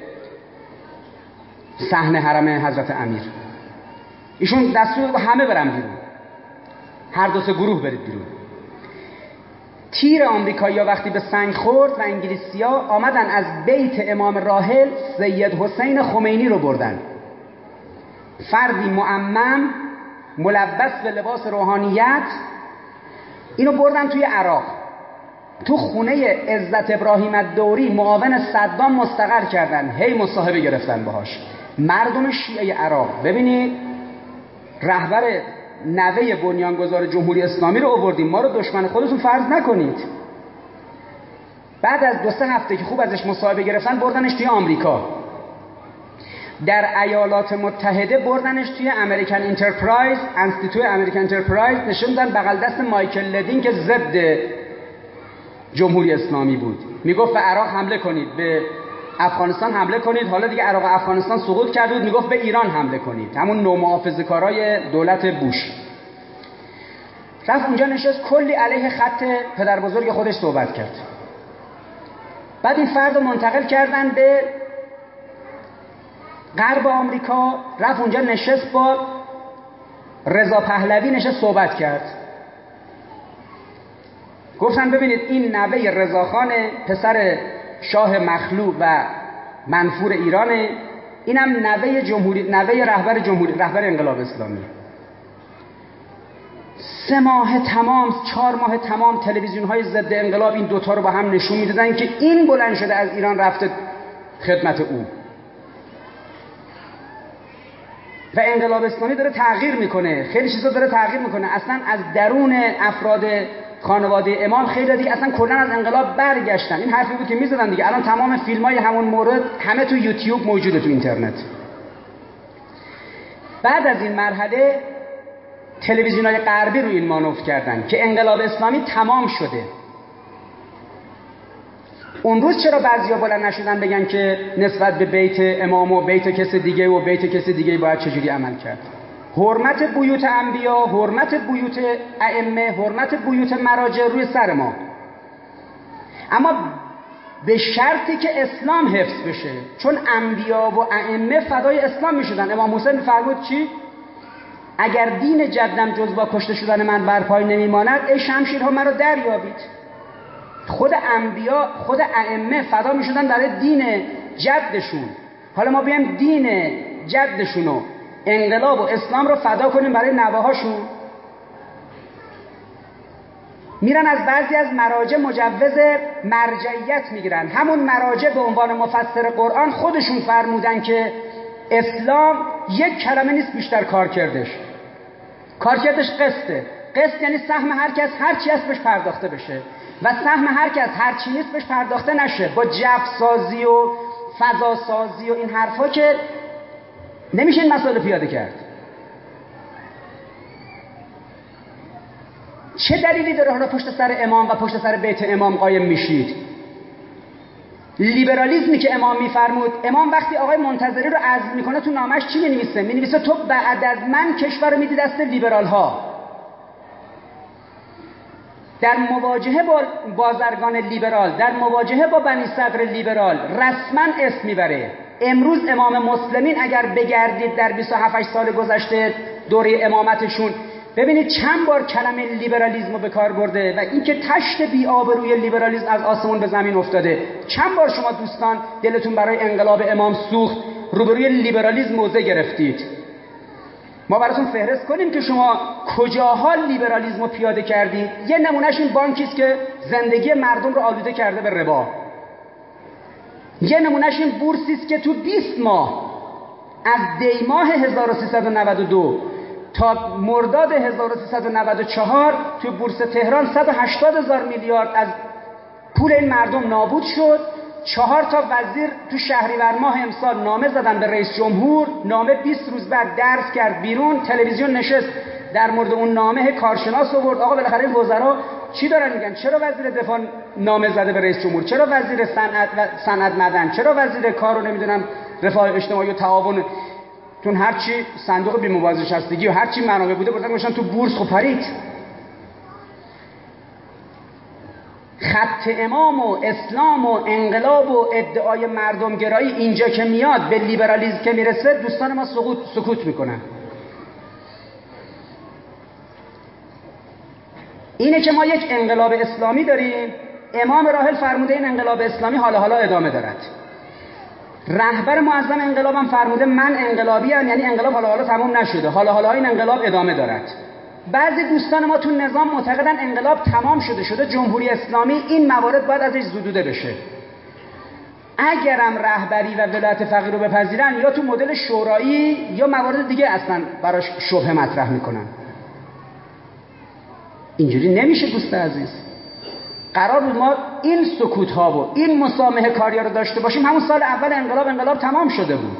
S1: صحن حرم حضرت امیر. ایشون دستور داد همه برن بیرون، هر دو سه گروه برید بیرون. تیر آمریکایی‌ها وقتی به سنگ خورد و انگلیسی‌ها آمدن از بیت امام راحل سید حسین خمینی رو بردن، فردی معمم ملبس به لباس روحانیت، اینو بردن توی عراق، تو خونه عزت ابراهیم الدوری معاون صدام مستقر کردن، هی مصاحبه گرفتن باهاش. مردم شیعه عراق ببینید رهبر نوه بنیانگذار جمهوری اسلامی رو آوردیم، ما رو دشمن خودتون فرض نکنید. بعد از دو سه هفته که خوب ازش مصاحبه گرفتن بردنش توی آمریکا، در ایالات متحده بردنش توی امریکن انترپرایز، انستیتوی امریکن انترپرایز نشوندن بغل دست مایکل لدین که ضد جمهوری اسلامی بود، میگفت به عراق حمله کنید، به افغانستان حمله کنید. حالا دیگه عراق و افغانستان سقوط کرده بود، میگفت به ایران حمله کنید، همون نومحافظه‌کارای دولت بوش. رفت اونجا نشست کلی علیه خط پدر بزرگ خودش صحبت کرد. بعد این فرد رو منتقل کردن به غرب آمریکا رفت اونجا نشست با رضا پهلوی نشست صحبت کرد. گفتن ببینید این نوه رضاخان پسر شاه مخلوع و منفور ایرانه، اینم نوه جمهوری نوه رهبر جمهوری رهبر انقلاب اسلامی. سه ماه تمام، چهار ماه تمام تلویزیون های ضد انقلاب این دوتا رو با هم نشون میدادن که این بلند شده از ایران رفته خدمت او و انقلاب اسلامی داره تغییر میکنه، خیلی چیزا داره تغییر میکنه. اصلا از درون افراد خانواده امام خیلی دیگه اصلا کلا از انقلاب برگشتن. این حرفی بود که میزدن دیگه. الان تمام فیلمای همون مورد همه تو یوتیوب موجوده، تو اینترنت. بعد از این مرحله تلویزیون‌های غربی رو این مانور کردن که انقلاب اسلامی تمام شده. اون روز چرا بعضیا بلند نشدن بگن که نسبت به بیت امام و بیت کس دیگه و بیت کس دیگه باید چجوری عمل کرد؟ حرمت بیوت انبیا، حرمت بیوت ائمه، حرمت بیوت مراجع روی سر ما، اما به شرطی که اسلام حفظ بشه، چون انبیا و ائمه فدای اسلام میشدن. امام حسین میفرمود چی؟ اگر دین جدم جز با کشته شدن من برپای نمیماند، ای شمشیرها مرا دریابید. خود انبیا، خود ائمه فدا میشدن برای دین جدشون. حالا ما بیایم دین جدشونو، انقلاب و اسلام رو فدا کنیم برای نوه‌هاشون؟ میرن از بعضی از مراجع مجوز مرجعیت میگیرن. همون مراجع به عنوان مفسر قرآن خودشون فرمودن که اسلام یک کلمه نیست بیشتر کارکردش. کارکردش قسطه. قسط یعنی سهم هر کس هر چی هست بهش پرداخته بشه و سهم هر کس هر چی نیست بهش پرداخته نشه. با جف سازی و فضا سازی و این حرفا که نمیشه این مسائل پیاده کرد. چه دلیلی داره حالا پشت سر امام و پشت سر بیت امام قایم میشید؟ لیبرالیسمی که امام میفرمود، امام وقتی آقای منتظری رو عزل میکنه تو نامش چی مینویسه؟ مینویسه تو بعد از من کشور رو میدی دست لیبرال ها. در مواجهه با بازرگان لیبرال، در مواجهه با بنی صدر لیبرال رسما اسم میبره. امروز امام مسلمین اگر بگردید در بیست و هفت سال گذشته دوره امامتشون، ببینید چند بار کلمه لیبرالیسم رو به کار برده و اینکه تشت بی آبروی لیبرالیسم از آسمون به زمین افتاده. چند بار شما دوستان دلتون برای انقلاب امام سوخت، روبروی لیبرالیسم موضع گرفتید. ما براتون فهرست کنیم که شما کجاها لیبرالیسم رو پیاده کردید. یه نمونهش این بانکی است که زندگی مردم رو آلوده کرده به ربا. یه نمونهش این بورسی است که تو بیست ماه از دی ماه هزار و سیصد و نود و دو تا مرداد هزار و سیصد و نود و چهار تو بورس تهران صد و هشتاد هزار میلیارد از پول این مردم نابود شد. چهار تا وزیر تو شهریور ماه امسال نامه زدن به رئیس جمهور. نامه بیست روز بعد درس کرد بیرون. تلویزیون نشست در مورد اون نامه کارشناس آورد. آقا بالاخره این وزرا چی دارن میگن؟ چرا وزیر دفاع نامه زده به رئیس جمهور؟ چرا وزیر صنعت و صنعت معدن؟ چرا وزیر کار و نمیدونم رفاه اجتماعی و تعاون؟ تون هرچی صندوق بیمه بازنشستگی و هرچی منابع بوده بردن گذاشتن تو بورس. خب پرید. خط امام و اسلام و انقلاب و ادعای مردم گرایی اینجا که میاد به لیبرالیسم که میرسه، دوستان ما سکوت سکوت میکنن. اینه که ما یک انقلاب اسلامی داریم. امام راحل فرموده این انقلاب اسلامی حالا حالا ادامه دارد. رهبر معظم انقلابم فرموده من انقلابی ام، یعنی انقلاب حالا حالا تموم نشده، حالا حالا این انقلاب ادامه دارد. بعضی دوستان ما تو نظام معتقدن انقلاب تمام شده شده جمهوری اسلامی، این موارد باید ازش زدوده بشه. اگرم رهبری و ولایت فقیه رو بپذیرن، یا تو مدل شورایی یا موارد دیگه اصلا براش شبهه مطرح میکنن. اینجوری نمیشه دوست عزیز. قرار بود ما این سکوت ها و این مسامحه کاری رو داشته باشیم. همون سال اول انقلاب انقلاب تمام شده بود.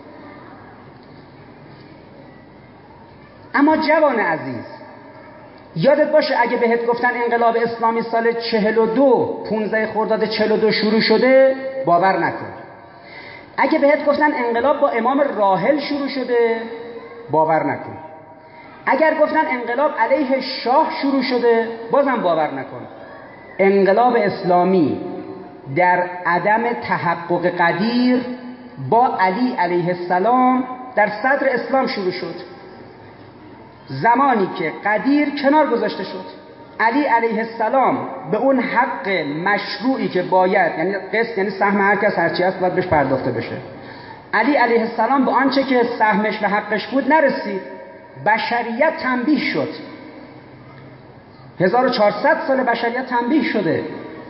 S1: اما جوان عزیز، یادت باشه اگه بهت گفتن انقلاب اسلامی سال چهل و دو پونزده خرداد چهل و دو شروع شده، باور نکن. اگه بهت گفتن انقلاب با امام راحل شروع شده، باور نکن. اگر گفتن انقلاب علیه شاه شروع شده، بازم باور نکن. انقلاب اسلامی در عدم تحقق قدیر با علی علیه السلام در صدر اسلام شروع شد. زمانی که قدیر کنار گذاشته شد، علی علیه السلام به اون حق مشروعی که باید، یعنی قسط یعنی سهم هر کس هرچی هست باید بهش پرداخته بشه، علی علیه السلام به آنچه که سهمش و حقش بود نرسید. بشریت تنبیه شد. هزار و چهارصد سال بشریت تنبیه شده.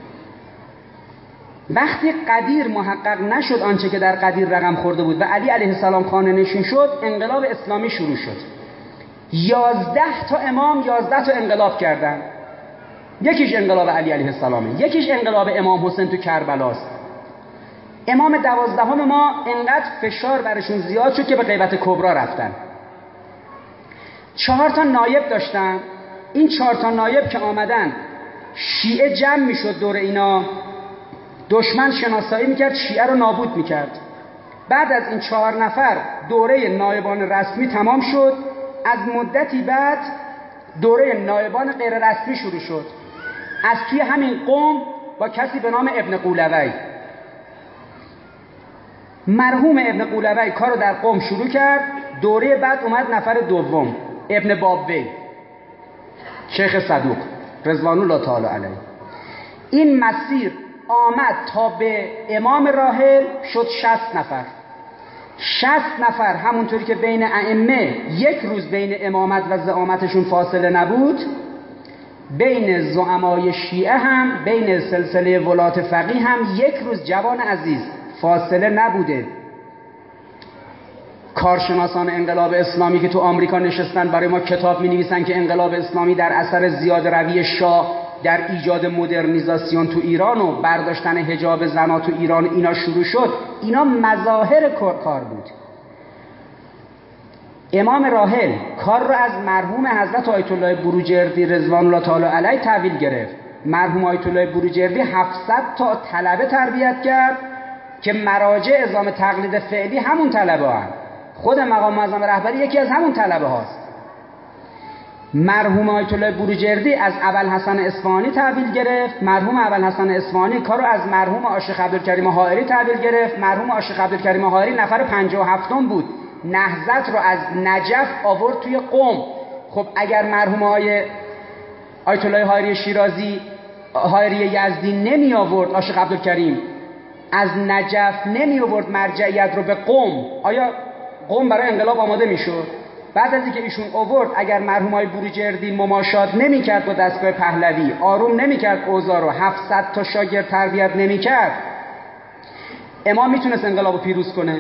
S1: وقتی قدیر محقق نشد، آنچه که در قدیر رقم خورده بود و علی علیه السلام خانه نشین شد، انقلاب اسلامی شروع شد. یازده تا امام یازده تا انقلاب کردن. یکیش انقلاب علی علیه السلامه، یکیش انقلاب امام حسین تو کربلاست. امام دوازدهم ما انقدر فشار برشون زیاد شد که به غیبت کبرا رفتن. چهار تا نایب داشتن. این چهار تا نایب که آمدن، شیعه جمع میشد دور اینا، دشمن شناسایی میکرد، شیعه رو نابود میکرد. بعد از این چهار نفر دوره نایبان رسمی تمام شد. از مدتی بعد دوره نایبان غیر رسمی شروع شد، از توی همین قوم با کسی به نام ابن قولوی. مرحوم ابن قولوی کار رو در قوم شروع کرد. دوره بعد اومد نفر دوم، ابن بابوی، شیخ صدوق رضوان الله تعالی علیه. این مسیر آمد تا به امام راحل شد شصت نفر. شصت نفر همونطوری که بین ائمه یک روز بین امامت و زعامتشون فاصله نبود، بین زعمای شیعه هم، بین سلسله ولات فقیه هم یک روز جوان عزیز فاصله نبوده. کارشناسان انقلاب اسلامی که تو آمریکا نشستن برای ما کتاب می نویسن که انقلاب اسلامی در اثر زیاد روی شاه در ایجاد مدرنیزاسیون تو ایران و برداشتن حجاب زنا تو ایران اینا شروع شد، اینا مظاهر کار بود. امام راحل کار رو از مرحوم حضرت آیت الله بروجردی رضوان الله تعالی علیه تحویل گرفت. مرحوم آیت الله بروجردی هفتصد تا طلبه تربیت کرد که مراجع اعزام تقلید فعلی همون طلبه هستند. خود مقام معظم رهبری یکی از همون طلبه هاست. مرحوم آیت الله بروجردی از ابوالحسن اصفهانی تحویل گرفت. مرحوم ابوالحسن اصفهانی کارو از مرحوم عاشق عبدالکریم حائری تحویل گرفت. مرحوم عاشق عبدالکریم حائری نفر پنجاه و هفتم بود. نهضت رو از نجف آورد توی قم. خب اگر مرحوم آیت الله حائری شیرازی حائری یزدی نمی آورد، عاشق عبدالکریم از نجف نمی آورد مرجعیت رو به قم، آیا قم برای انقلاب آماده می شد؟ بعد از اینکه ایشون آورد، اگر مرحوم های بروجردی مماشات نمی کرد با دستگاه پهلوی، آروم نمی کرد اوضاع رو، هفتصد تا شاگرد تربیت نمی کرد، امام میتونست انقلاب رو پیروز کنه؟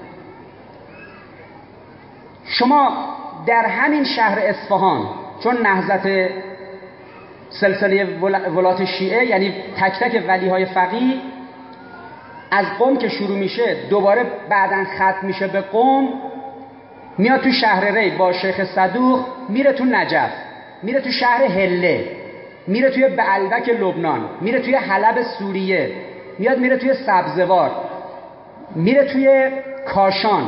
S1: شما در همین شهر اصفهان، چون نهضت سلسله ولات شیعه یعنی تک تک ولی های فقیه از قم که شروع میشه دوباره بعدن ختم میشه به قم، میاد تو شهر ری با شیخ صدوق، میره تو نجف، میره تو شهر هله، میره توی بعلبک لبنان، میره توی حلب سوریه، میاد میره توی سبزوار، میره توی کاشان،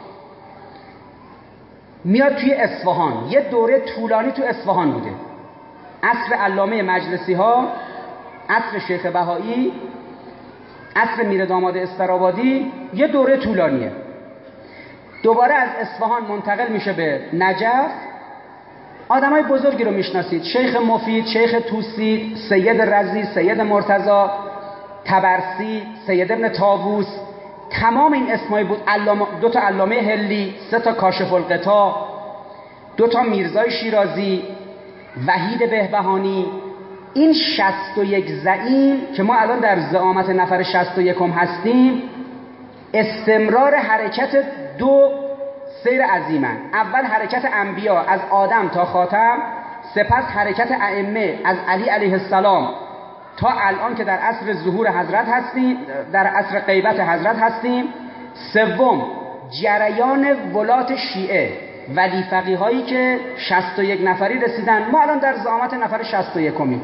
S1: میاد توی اصفهان. یه دوره طولانی تو اصفهان بوده. عصر علامه مجلسی ها، عصر شیخ بهایی، عصر میر داماد استرابادی، یه دوره طولانیه. دوباره از اصفهان منتقل میشه به نجف. آدمای بزرگی رو میشناسید، شیخ مفید، شیخ توسی، سید رضی، سید مرتضی، طبرسی، سید ابن طاووس، تمام این اسمای بود. علامه، دو تا علامه هلی، سه تا کاشف الغطا، دو تا میرزای شیرازی، وحید بهبهانی. این شصت و یک زعیم که ما الان در زعامت نفر شصت و یکم هستیم، استمرار حرکت دو سیر عظیمن. اول حرکت انبیا از آدم تا خاتم، سپس حرکت ائمه از علی علیه السلام تا الان که در عصر ظهور حضرت هستیم، در عصر غیبت حضرت هستیم. سوم جریان ولات شیعه، ولی فقیه هایی که شصت و یک نفری رسیدن. ما الان در زعامت نفر شصت و یکمی.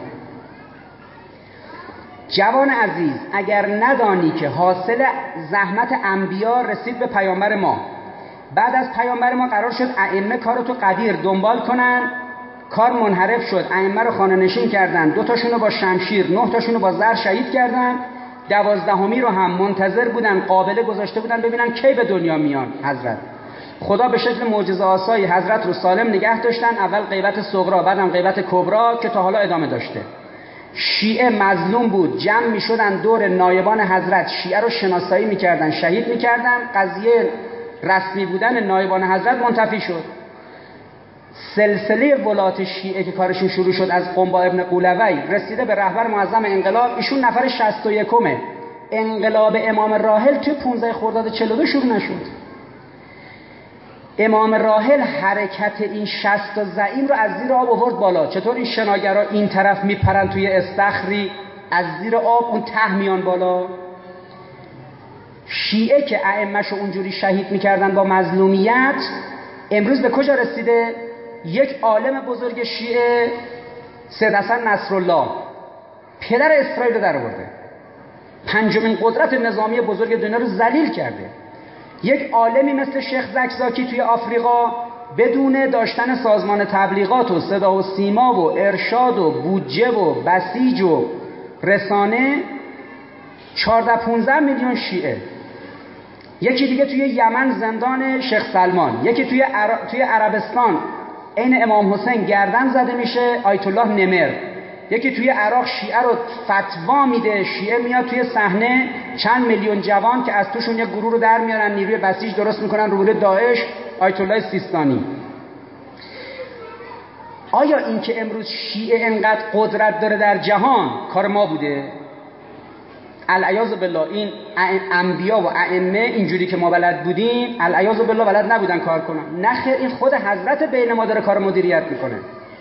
S1: جوان عزیز، اگر ندانی که حاصل زحمت انبیا رسید به پیامبر ما، بعد از پیامبر ما قرار شد ائمه کارو تو قدیر دنبال کنن، کار منحرف شد، ائمه رو خانه نشین کردن، دو تاشونو با شمشیر، نه تاشونو با زر شهید کردن. دوازدهمی رو هم منتظر بودن، قابله گذاشته بودن ببینن کی به دنیا میان حضرت. خدا به شکل معجزه آسایی حضرت رو سالم نگه داشتن، اول غیبت صغرا بعدم غیبت کبرا که تا حالا ادامه داشته. شیعه مظلوم بود، جمع میشدن دور نایبان حضرت، شیعه رو شناسایی میکردن، شهید میکردن، قضیه رسمی بودن نایبان حضرت منتفی شد. سلسله ولات شیعه که کارشون شروع شد از قنبا ابن قولوی رسیده به رهبر معظم انقلاب، ایشون نفر شصت و یکمه. انقلاب امام راحل توی پانزده خرداد چهل و دو شروع نشد. امام راحل حرکت این شصت تا زعیم رو از زیر آب آورد بالا. چطور این شناگرها این طرف میپرن توی استخری، از زیر آب اون ته میان بالا. شیعه که ائمه‌شو اونجوری شهید میکردن با مظلومیت، امروز به کجا رسیده؟ یک عالم بزرگ شیعه، سید حسن نصرالله، پدر اسرائیل رو در آورده، پنجمین قدرت نظامی بزرگ دنیا رو ذلیل کرده. یک عالمی مثل شیخ زکزاکی توی آفریقا بدون داشتن سازمان تبلیغات و صدا و سیما و ارشاد و بودجه و بسیج و رسانه، چهارده پانزده میلیون شیعه. یکی دیگه توی یمن زندان شیخ سلمان، یکی توی, عر... توی عربستان عین امام حسین گردن زده میشه آیت الله نمر، یکی توی عراق شیعه رو فتوا میده، شیعه میاد توی صحنه، چند میلیون جوان که از توشون یک گروه رو در میارن، نیروی بسیج درست میکنن روبروی داعش، آیت الله سیستانی. آیا این که امروز شیعه انقدر قدرت داره در جهان کار ما بوده؟ العیاذ بالله این انبیا و ائمه اینجوری که ما بلد بودیم العیاذ بالله بلد نبودن کار کنن. نه خیر، این خود حضرت بین ما داره کار مدیریت میکنه.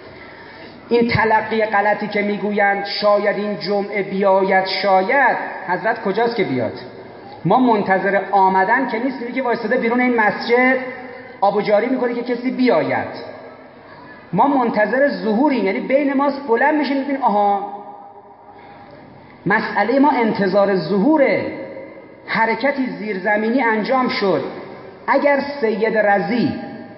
S1: این تلقی غلطی که میگویند شاید این جمعه بیاید، شاید حضرت کجاست که بیاد؟ ما منتظر آمدن که نیستیم که وایساده بیرون این مسجد آب جاری میکنه که کسی بیاید. ما منتظر ظهوریم، یعنی بین ماست بلند میشیم میبینیم آها مسئله ما انتظار ظهوره. حرکتی زیرزمینی انجام شد. اگر سید رضی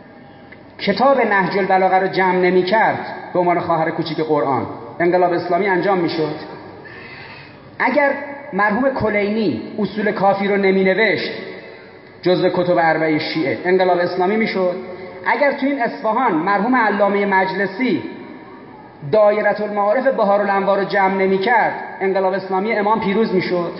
S1: کتاب نهج البلاغه رو جمع نمی کرد به عنوان خواهر کوچیک قرآن، انقلاب اسلامی انجام می شد. اگر مرحوم کلینی اصول کافی رو نمی نوشت جزو کتب اربعه شیعه، انقلاب اسلامی می شد. اگر تو این اصفهان مرحوم علامه مجلسی دایره المعارف بهارالانوار رو جمع نمی کرد، انقلاب اسلامی امام پیروز می شد.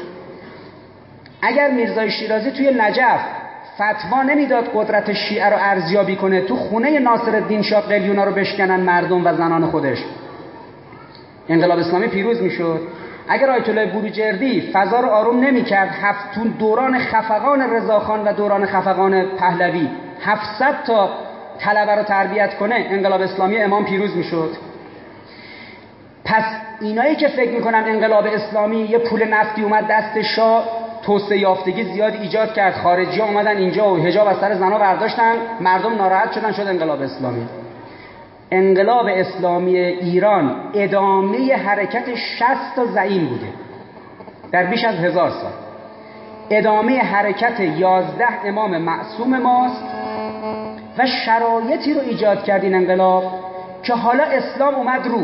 S1: اگر میرزای شیرازی توی نجف فتوا نمیداد قدرت شیعه رو ارزیابی کنه، تو خونه ناصرالدین شاه قلیونا رو بشکنن مردم و زنان خودش، انقلاب اسلامی پیروز می شد. اگر آیت الله بروجردی فضا رو آروم نمی کرد، هفتون دوران خفقان رضاخان و دوران خفقان پهلوی هفتصد تا طلبه رو تربیت کنه، انقلاب اسلامی امام پیروز می شد. پس اینایی که فکر میکنن انقلاب اسلامی یه پول نفتی اومد دست شاه، توسعه یافتگی زیاد ایجاد کرد، خارجی ها اومدن اینجا و حجاب از سر زنا برداشتن، مردم ناراحت شدن، شد انقلاب اسلامی. انقلاب اسلامی ایران ادامه حرکت شصت تا زعیم بوده در بیش از هزار سال. ادامه حرکت یازده امام معصوم ماست و شرایطی رو ایجاد کرد این انقلاب که حالا اسلام اومد رو.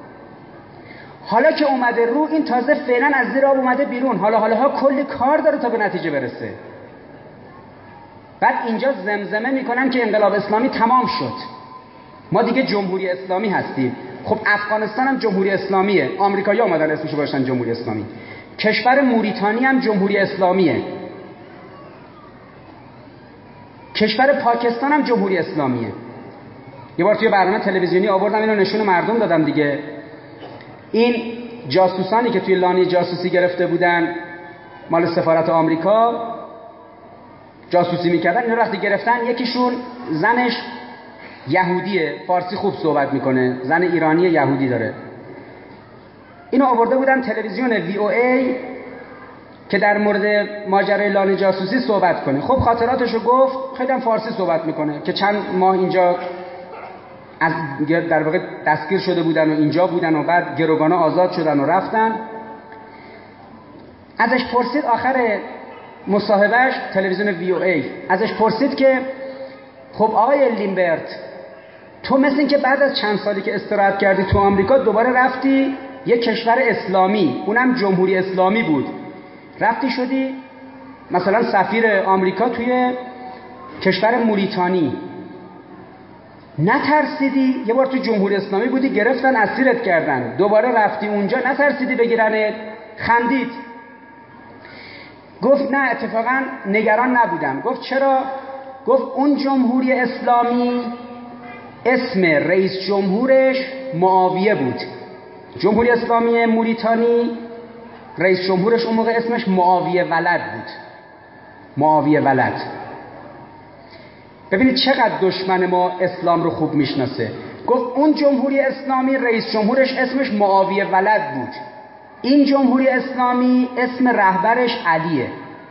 S1: حالا که اومده رو، این تازه فعلا از زیر آب اومده بیرون، حالا حالا ها کلی کار داره تا به نتیجه برسه. بعد اینجا زمزمه میکنن که انقلاب اسلامی تمام شد، ما دیگه جمهوری اسلامی هستیم. خب افغانستان هم جمهوری اسلامیه، آمریکایی‌ها اومدن اسمشو گذاشتن جمهوری اسلامی. کشور موریتانی هم جمهوری اسلامیه، کشور پاکستان هم جمهوری اسلامیه. یه بار توی برنامه تلویزیونی آوردم اینو نشون مردم دادم دیگه. این جاسوسانی که توی لانه جاسوسی گرفته بودن مال سفارت آمریکا جاسوسی میکردن، اینو وقتی گرفتن یکیشون زنش یهودیه، فارسی خوب صحبت میکنه، زن ایرانی یهودی داره، اینو آورده بودن تلویزیون وی او ای که در مورد ماجرای لانه جاسوسی صحبت کنه. خب خاطراتشو گفت، خیلی هم فارسی صحبت میکنه که چند ماه اینجا از در واقع دستگیر شده بودن و اینجا بودن و بعد گروگانا آزاد شدن و رفتن. ازش پرسید آخر مصاحبهش تلویزیون وی او ای، ازش پرسید که خب آقای لیمبرت، تو مثل این که بعد از چند سالی که استراحت کردی تو آمریکا دوباره رفتی یک کشور اسلامی، اونم جمهوری اسلامی بود، رفتی شدی مثلا سفیر آمریکا توی کشور موریتانی، نترسیدی؟ یه بار تو جمهوری اسلامی بودی گرفتن اسیرت کردن، دوباره رفتی اونجا نترسیدی بگیرنت؟ خندید، گفت نه اتفاقا نگران نبودم. گفت چرا؟ گفت اون جمهوری اسلامی اسم رئیس جمهورش معاویه بود. جمهوری اسلامی موریتانی رئیس جمهورش اون موقع اسمش معاویه ولد بود. معاویه ولد. ببینید چقدر دشمن ما اسلام رو خوب میشناسه. گفت اون جمهوری اسلامی رئیس جمهورش اسمش معاویه ولد بود، این جمهوری اسلامی اسم رهبرش علیه.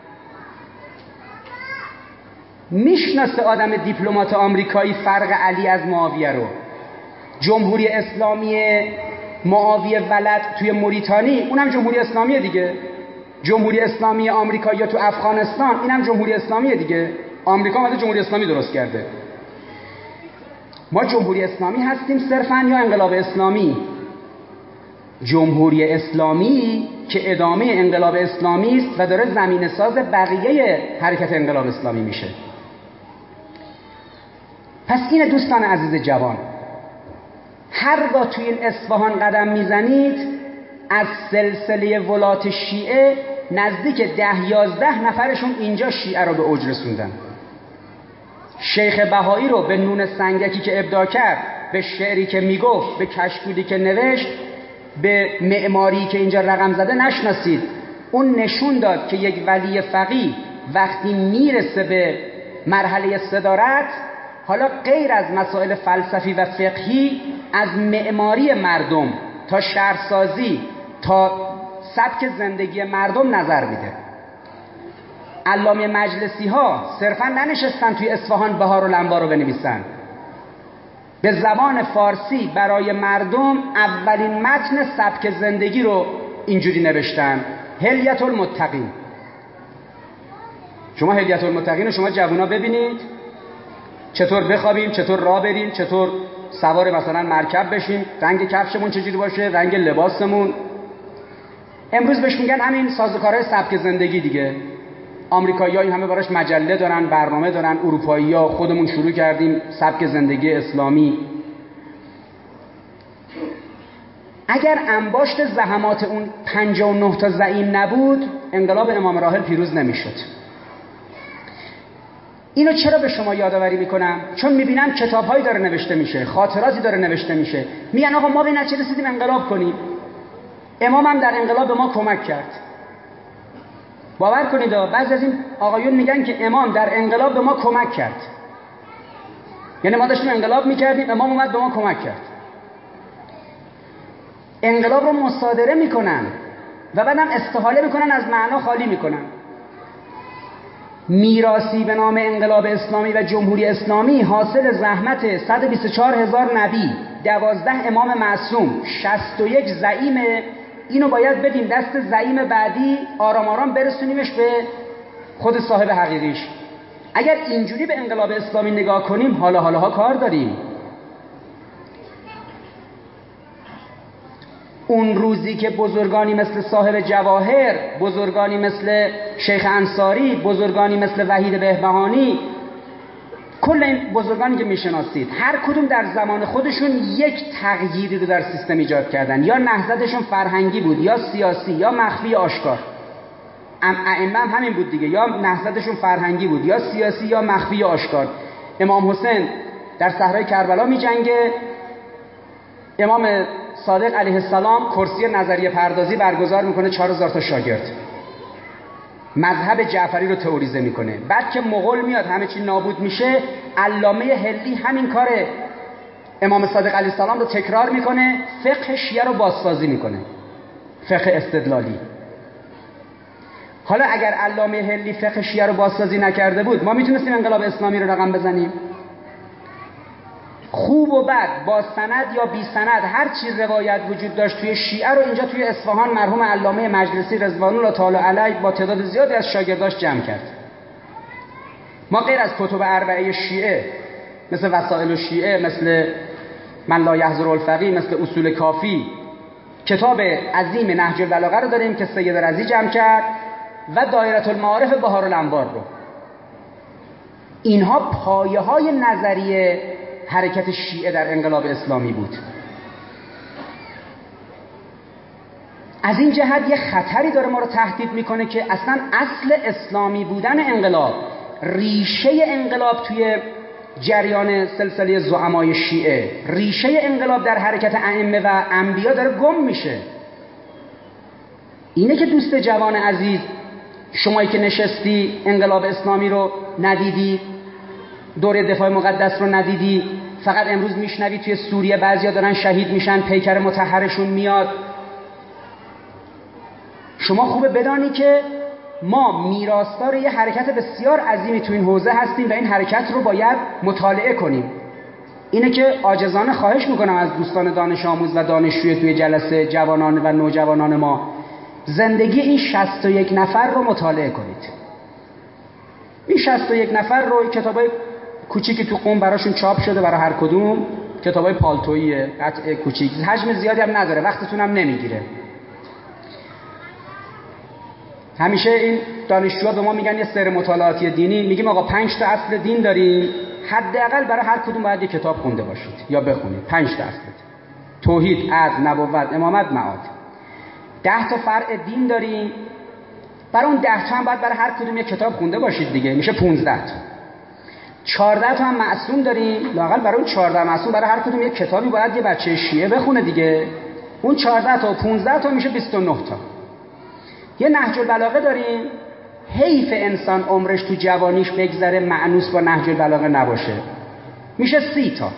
S1: میشناسه آدم دیپلمات آمریکایی فرق علی از معاویه رو. جمهوری اسلامی معاویه ولد توی موریتانی اونم جمهوری اسلامیه دیگه. جمهوری اسلامی آمریکا یا تو افغانستان اینم جمهوری اسلامیه دیگه. آمریکا اومده جمهوری اسلامی درست کرده. ما جمهوری اسلامی هستیم صرفاً یا انقلاب اسلامی؟ جمهوری اسلامی که ادامه انقلاب اسلامی است و داره زمینه ساز بقیه حرکت انقلاب اسلامی میشه. پس این دوستان عزیز جوان، هرگاه توی این اصفهان قدم میزنید از سلسله ولات شیعه نزدیک ده یازده نفرشون اینجا شیعه رو به اوج رسوندن. شیخ بهایی رو به نون سنگکی که ابداع کرد، به شعری که میگفت، به کشکولی که نوشت، به معماری که اینجا رقم زده نشناسید. اون نشون داد که یک ولی فقیه وقتی میرسه به مرحله صدارت، حالا غیر از مسائل فلسفی و فقهی، از معماری مردم تا شهرسازی تا سبک زندگی مردم نظر میده. علامه مجلسی ها صرفا ننشستن توی اصفهان بهار و لنبا رو بنویسن، به زبان فارسی برای مردم اولین متن سبک زندگی رو اینجوری نوشتن، حلیة المتقین. شما حلیة المتقین رو شما جوونا ببینید، چطور بخوابیم، چطور راه بریم، چطور سوار مثلا مرکب بشیم، رنگ کفشمون چجوری باشه، رنگ لباسمون. امروز بهش میگن همین سازوکارهای سبک زندگی دیگه. آمریکایی‌ها این همه براش مجله دارن، برنامه دارن، اروپایی‌ها خودمون شروع کردیم سبک زندگی اسلامی. اگر انباشت زحمات اون پنجاه و نه تا زعیم نبود، انقلاب امام راحل پیروز نمیشد. اینو چرا به شما یادآوری میکنم؟ چون میبینم کتاب‌هایی داره نوشته میشه، خاطراتی داره نوشته میشه، میگن آقا ما به این نتیجه رسیدیم انقلاب کنیم. امام هم در انقلاب به ما کمک کرد. باور کنید بعضی از این آقایون میگن که امام در انقلاب به ما کمک کرد، یعنی ما داشتیم انقلاب میکردیم، امام اومد به ما کمک کرد. انقلاب رو مصادره میکنن و بعدم استحاله میکنن، از معنا خالی میکنن. میراثی به نام انقلاب اسلامی و جمهوری اسلامی حاصل زحمت صد و بیست و چهار هزار نبی، دوازده امام معصوم، شصت و یک زعیم. اینو باید بدیم دست زعیم بعدی، آرام آرام برسونیمش به خود صاحب حقیقیش. اگر اینجوری به انقلاب اسلامی نگاه کنیم، حالا حالاها کار داریم. اون روزی که بزرگانی مثل صاحب جواهر، بزرگانی مثل شیخ انصاری، بزرگانی مثل وحید بهبهانی، کل این بزرگانی که میشناسید، هر کدوم در زمان خودشون یک تغییری رو در سیستم ایجاد کردن. یا نهضتشون فرهنگی بود، یا سیاسی، یا مخفی آشکار. ائمه هم همین بود دیگه، یا نهضتشون فرهنگی بود، یا سیاسی، یا مخفی آشکار. امام حسین در صحرای کربلا میجنگه، امام صادق علیه السلام کرسی نظریه پردازی برگزار میکنه، چهار هزار تا شاگرد، مذهب جعفری رو تئوریزه میکنه. بعد که مغول میاد همه چی نابود میشه، علامه حلی همین کار امام صادق علیه السلام رو تکرار میکنه، فقه شیعه رو بازسازی میکنه، فقه استدلالی. حالا اگر علامه حلی فقه شیعه رو بازسازی نکرده بود، ما میتونستیم انقلاب اسلامی رو رقم بزنیم؟ خوب و بد، با سند یا بی سند، هر چی روایت وجود داشت توی شیعه رو اینجا توی اصفهان مرحوم علامه مجلسی رضوان الله تعالی علیه با تعداد زیادی از شاگرداش جمع کرد. ما غیر از کتب اربعه شیعه مثل وسائل الشیعه، مثل من لا یحضر الفقیه، مثل اصول کافی، کتاب عظیم نهج البلاغه رو داریم که سید رضی جمع کرد و دایره المعارف بهارالانوار رو. اینها پایه های نظریه حرکت شیعه در انقلاب اسلامی بود. از این جهت یه خطری داره ما رو تهدید میکنه که اصلا اصل اسلامی بودن انقلاب، ریشه انقلاب توی جریان سلسله زعمای شیعه، ریشه انقلاب در حرکت ائمه و انبیا داره گم میشه. اینه که دوست جوان عزیز، شمایی که نشستی انقلاب اسلامی رو ندیدی، دوره دفاع مقدس رو ندیدی، فقط امروز میشنوی توی سوریه بعضیا دارن شهید میشن، پیکر مطهرشون میاد. شما خوبه بدانی که ما میراثدار یه حرکت بسیار عظیمی تو این حوزه هستیم و این حرکت رو باید مطالعه کنیم. اینه که عاجزانه خواهش میکنم از دوستان دانش آموز و دانشجوی توی جلسه جوانان و نوجوانان ما، زندگی این شصت و یک نفر رو مطالعه کنید. این شصت و یک نفر رو کتابای کوچیکی تو قم براشون چاپ شده، برای هر کدوم کتابای پالتویی قطعه کوچیک، حجم زیادی هم نداره، وقتتون هم نمیگیره. همیشه این دانشجوها به ما میگن یه سر مطالعاتی دینی، میگیم آقا پنج تا اصل دین داریم، حداقل برای هر کدوم باید یه کتاب خونده باشید یا بخونید. پنج تا اصل: توحید، عدل، نبوت، امامت، معاد. ده تا فرع دین داریم، برای اون ده تا هم باید برای هر کدوم یه کتاب خونده باشید دیگه، میشه پونزده تا. چهارده تا هم معصوم داریم، لااقل برای اون چهارده معصوم برای هر کدوم یه کتابی باید یه بچه شیعه بخونه دیگه. اون چهارده تا و پونزده تا میشه بیست و نه تا. یه نهج البلاغه داریم، حیف انسان عمرش تو جوانیش بگذره معنوس با نهج البلاغه نباشه، میشه سی تا.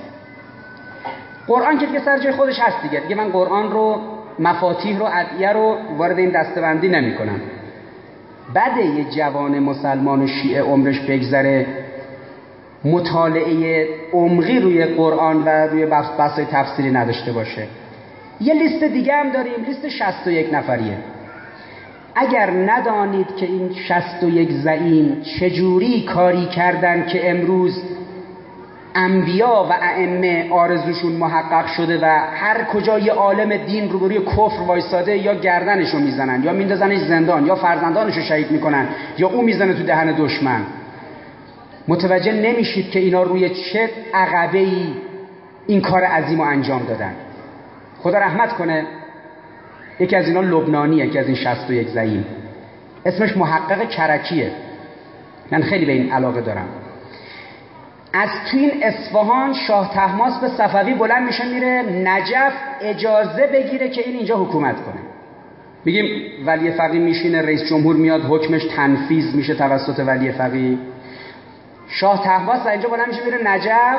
S1: قرآن که دیگه سر جای خودش هست دیگه، دیگه من قرآن رو، مفاتیح رو، ادعیه رو وارد این دسته‌بندی نمی‌کنم. بده یه جوان مسلمان و شیعه عمرش بگذره مطالعه عمقی روی قرآن و روی بحث‌های تفسیری نداشته باشه. یه لیست دیگه هم داریم، لیست شصت و یک نفریه. اگر ندانید که این شصت و یک زعیم چجوری کاری کردن که امروز انبیا و ائمه آرزوشون محقق شده و هر کجا یه عالم دین روبروی کفر وایساده یا گردنشو میزنن یا میندازنش زندان یا فرزندانشو شهید میکنن یا او میزنه تو دهن دشمن، متوجه نمیشید که اینا روی چه عقبه‌ای این کار عظیمو انجام دادن. خدا رحمت کنه، یکی از اینا لبنانیه، یکی از این شصت و یک زعیم، اسمش محقق کرکیه، من خیلی به این علاقه دارم. از تو این اصفهان شاه طهماسب صفوی بلند میشه میره نجف اجازه بگیره که این اینجا حکومت کنه. بگیم ولی فقیه میشینه، رئیس جمهور میاد، حکمش تنفیذ میشه توسط ولی فقیه. شاه طهماسب اینجا بلند میشه میره نجف،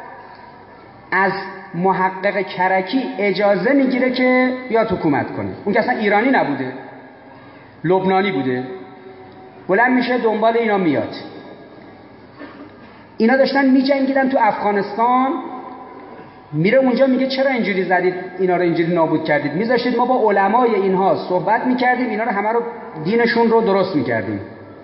S1: از محقق کرکی اجازه میگیره که بیاد حکومت کنه. اون که اصلا ایرانی نبوده، لبنانی بوده. بلند میشه دنبال اینا میاد. اینا داشتن میجنگیدن تو افغانستان، میره اونجا میگه چرا اینجوری زدید، اینا رو اینجوری نابود کردید، میذاشتید ما با علمای اینها صحبت میکردیم، اینا رو همه رو دینشون رو درست میکردیم.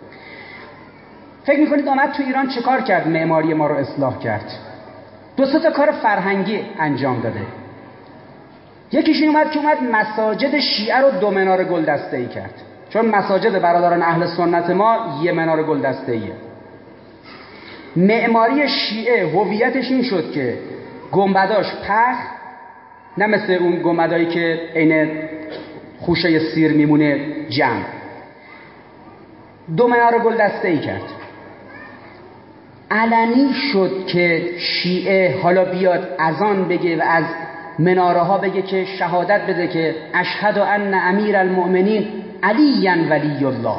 S1: فکر میکنید آمد تو ایران چه کار کرد؟ معماری ما رو اصلاح کرد. دو سه تا کار فرهنگی انجام داده. یکیش این اومد که اومد مساجد شیعه رو دو منار گلدسته‌ای کرد، چون مساجد برادران اهل سنت ما یه منار گلدسته‌ایه. معماری شیعه هویتش این شد که گنبداش پخ، نه مثل اون گنبدایی که عین خوشه سیر میمونه جمع، دو منار گلدسته‌ای کرد. علنی شد که شیعه حالا بیاد اذان بگه و از مناره ها بگه که شهادت بده که اشهد ان امیر المؤمنین علی ولی الله.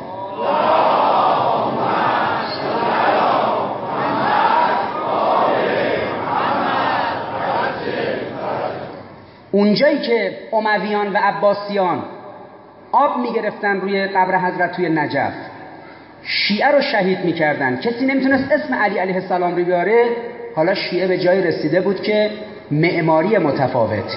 S1: اونجایی که امویان و عباسیان آب میگرفتن روی قبر حضرت توی نجف، شیعه رو شهید میکردن، کسی نمیتونست اسم علی علیه السلام رو بیاره. حالا شیعه به جای رسیده بود که معماری متفاوت،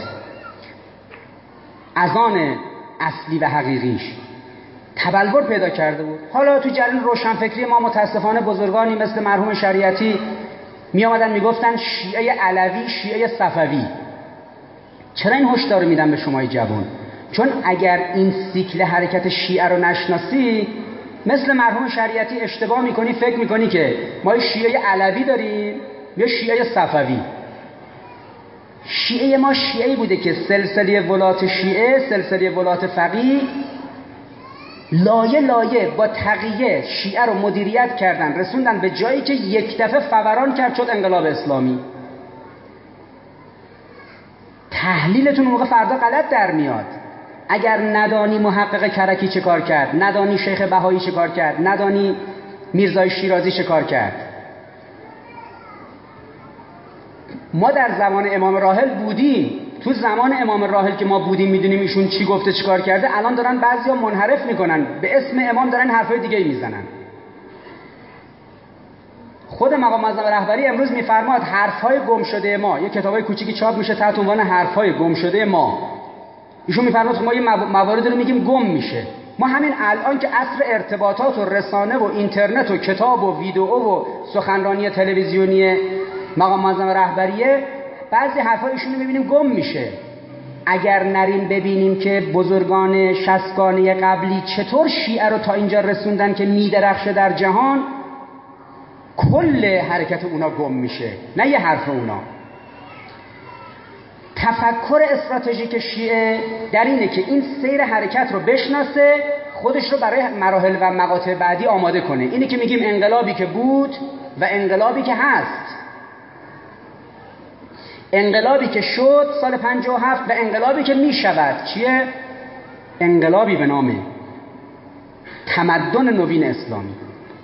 S1: اذان اصلی و حقیقیش تبلور پیدا کرده بود. حالا تو جریان روشنفکری ما متاسفانه بزرگانی مثل مرحوم شریعتی می آمدن میگفتن شیعه علوی، شیعه صفوی. چرا این هشدار رو میدم به شمای جوان؟ چون اگر این سیکل حرکت شیعه رو نشناسی، مثل مرحوم شریعتی اشتباه میکنی، فکر میکنی که ما شیعه علوی داریم یا شیعه صفوی. شیعه ما شیعه بوده که سلسله ولات شیعه، سلسله ولات فقیه، لایه لایه با تقیه شیعه رو مدیریت کردن، رسوندن به جایی که یک دفعه فوران کرد، شد انقلاب اسلامی. تحلیلتون موقع فردا غلط در میاد. اگر ندانی محقق کرکی چه کار کرد، ندانی شیخ بهایی چه کار کرد، ندانی میرزای شیرازی چه کار کرد. ما در زمان امام راحل بودیم، تو زمان امام راحل که ما بودیم میدونیم ایشون چی گفته چی کار کرده. الان دارن بعضیا منحرف میکنن، به اسم امام دارن حرفای دیگه میزنن. خود مقام معظم رهبری امروز میفرماد حرفهای گم شده ما، یه کتابای کوچیکی چاپ میشه تحت عنوان حرفهای گم شده ما. ایشون میفرماد ما یه موارد رو میگیم گم میشه. ما همین الان که عصر ارتباطات و رسانه و اینترنت و کتاب و ویدئو و سخنرانی تلویزیونی مقام معظم رهبریه، بعضی حرفای ایشون رو میبینیم گم میشه. اگر نریم ببینیم که بزرگان شصتگانه قبلی چطور شیعه رو تا اینجا رسوندن که میدرخشه در جهان، کل حرکت اونا گم میشه، نه یه حرف اونا. تفکر استراتژیک شیعه در اینه که این سیر حرکت رو بشناسه، خودش رو برای مراحل و مقاطع بعدی آماده کنه. اینه که میگیم انقلابی که بود و انقلابی که هست. انقلابی که شد سال پنجاه و هفت و انقلابی که میشود چیه؟ انقلابی به نام تمدن نوین اسلامی.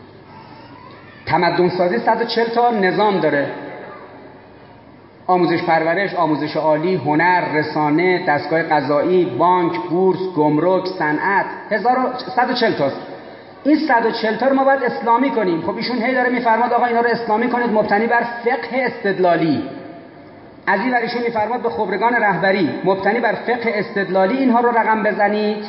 S1: تمدن سازی صد و چهل تا نظام داره: آموزش پرورش، آموزش عالی، هنر، رسانه، دستگاه قضایی، بانک، بورس، گمرک، صنعت، صد و چهل تاست. این صد و چهل تا رو ما باید اسلامی کنیم. خب ایشون هی داره میفرماد آقا اینا رو اسلامی کنید مبتنی بر فقه استدلالی. از این ور ایشون میفرماد به خبرگان رهبری مبتنی بر فقه استدلالی اینها رو رقم بزنید.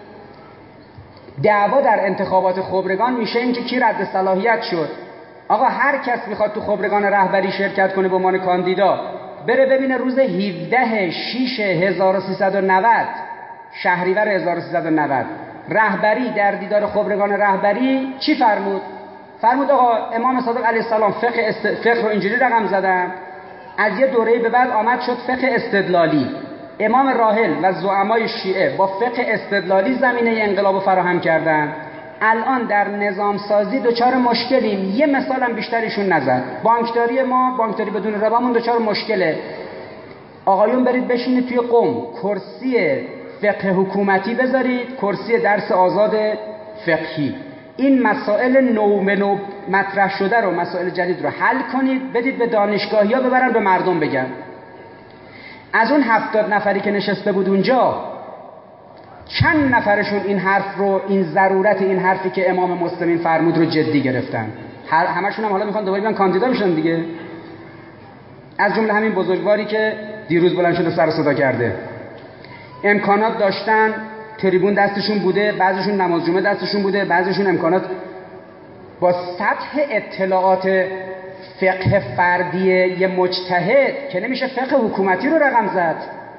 S1: دعوا در انتخابات خبرگان میشه این که کی رد صلاحیت شد. آقا هر کس میخواد تو خبرگان رهبری شرکت کنه به عنوان کاندیدا، بره ببینه روز هفدهم شش هزار و سیصد و نود شهریور هزار و سیصد و نود رهبری در دیدار خبرگان رهبری چی فرمود؟ فرمود آقا امام صادق علیه السلام فقه, است... فقه رو اینجوری رقم زدن، از یه دوره به بعد آمد شد فقه استدلالی. امام راحل و زعمای شیعه با فقه استدلالی زمینه انقلاب فراهم کردن. الان در نظام سازی دوچار مشکلیم. یه مثالم بیشترشون نزد. بانکداری ما، بانکداری بدون ربامون دوچار مشکله. آقایون برید بشینید توی قم کرسی فقه حکومتی بذارید، کرسی درس آزاد فقهی. این مسائل نو منو مطرح شده رو، مسائل جدید رو حل کنید، بدید به دانشگاهی ها ببرن به مردم بگن. از اون هفتاد نفری که نشسته بود اونجا، چند نفرشون این حرف رو، این ضرورت این حرفی که امام مسلمین فرمود رو جدی گرفتن؟ همشون هم حالا میخوان دوباره بیان کاندیدا بشن دیگه. از جمله همین بزرگواری که دیروز بلند شده سر صدا کرده. امکانات داشتن، تریبون دستشون بوده، بعضیشون نماز جمعه دستشون بوده، بعضیشون امکانات. با سطح اطلاعات فقه فردی یه مجتهد که نمیشه فقه حکومتی رو رقم زد.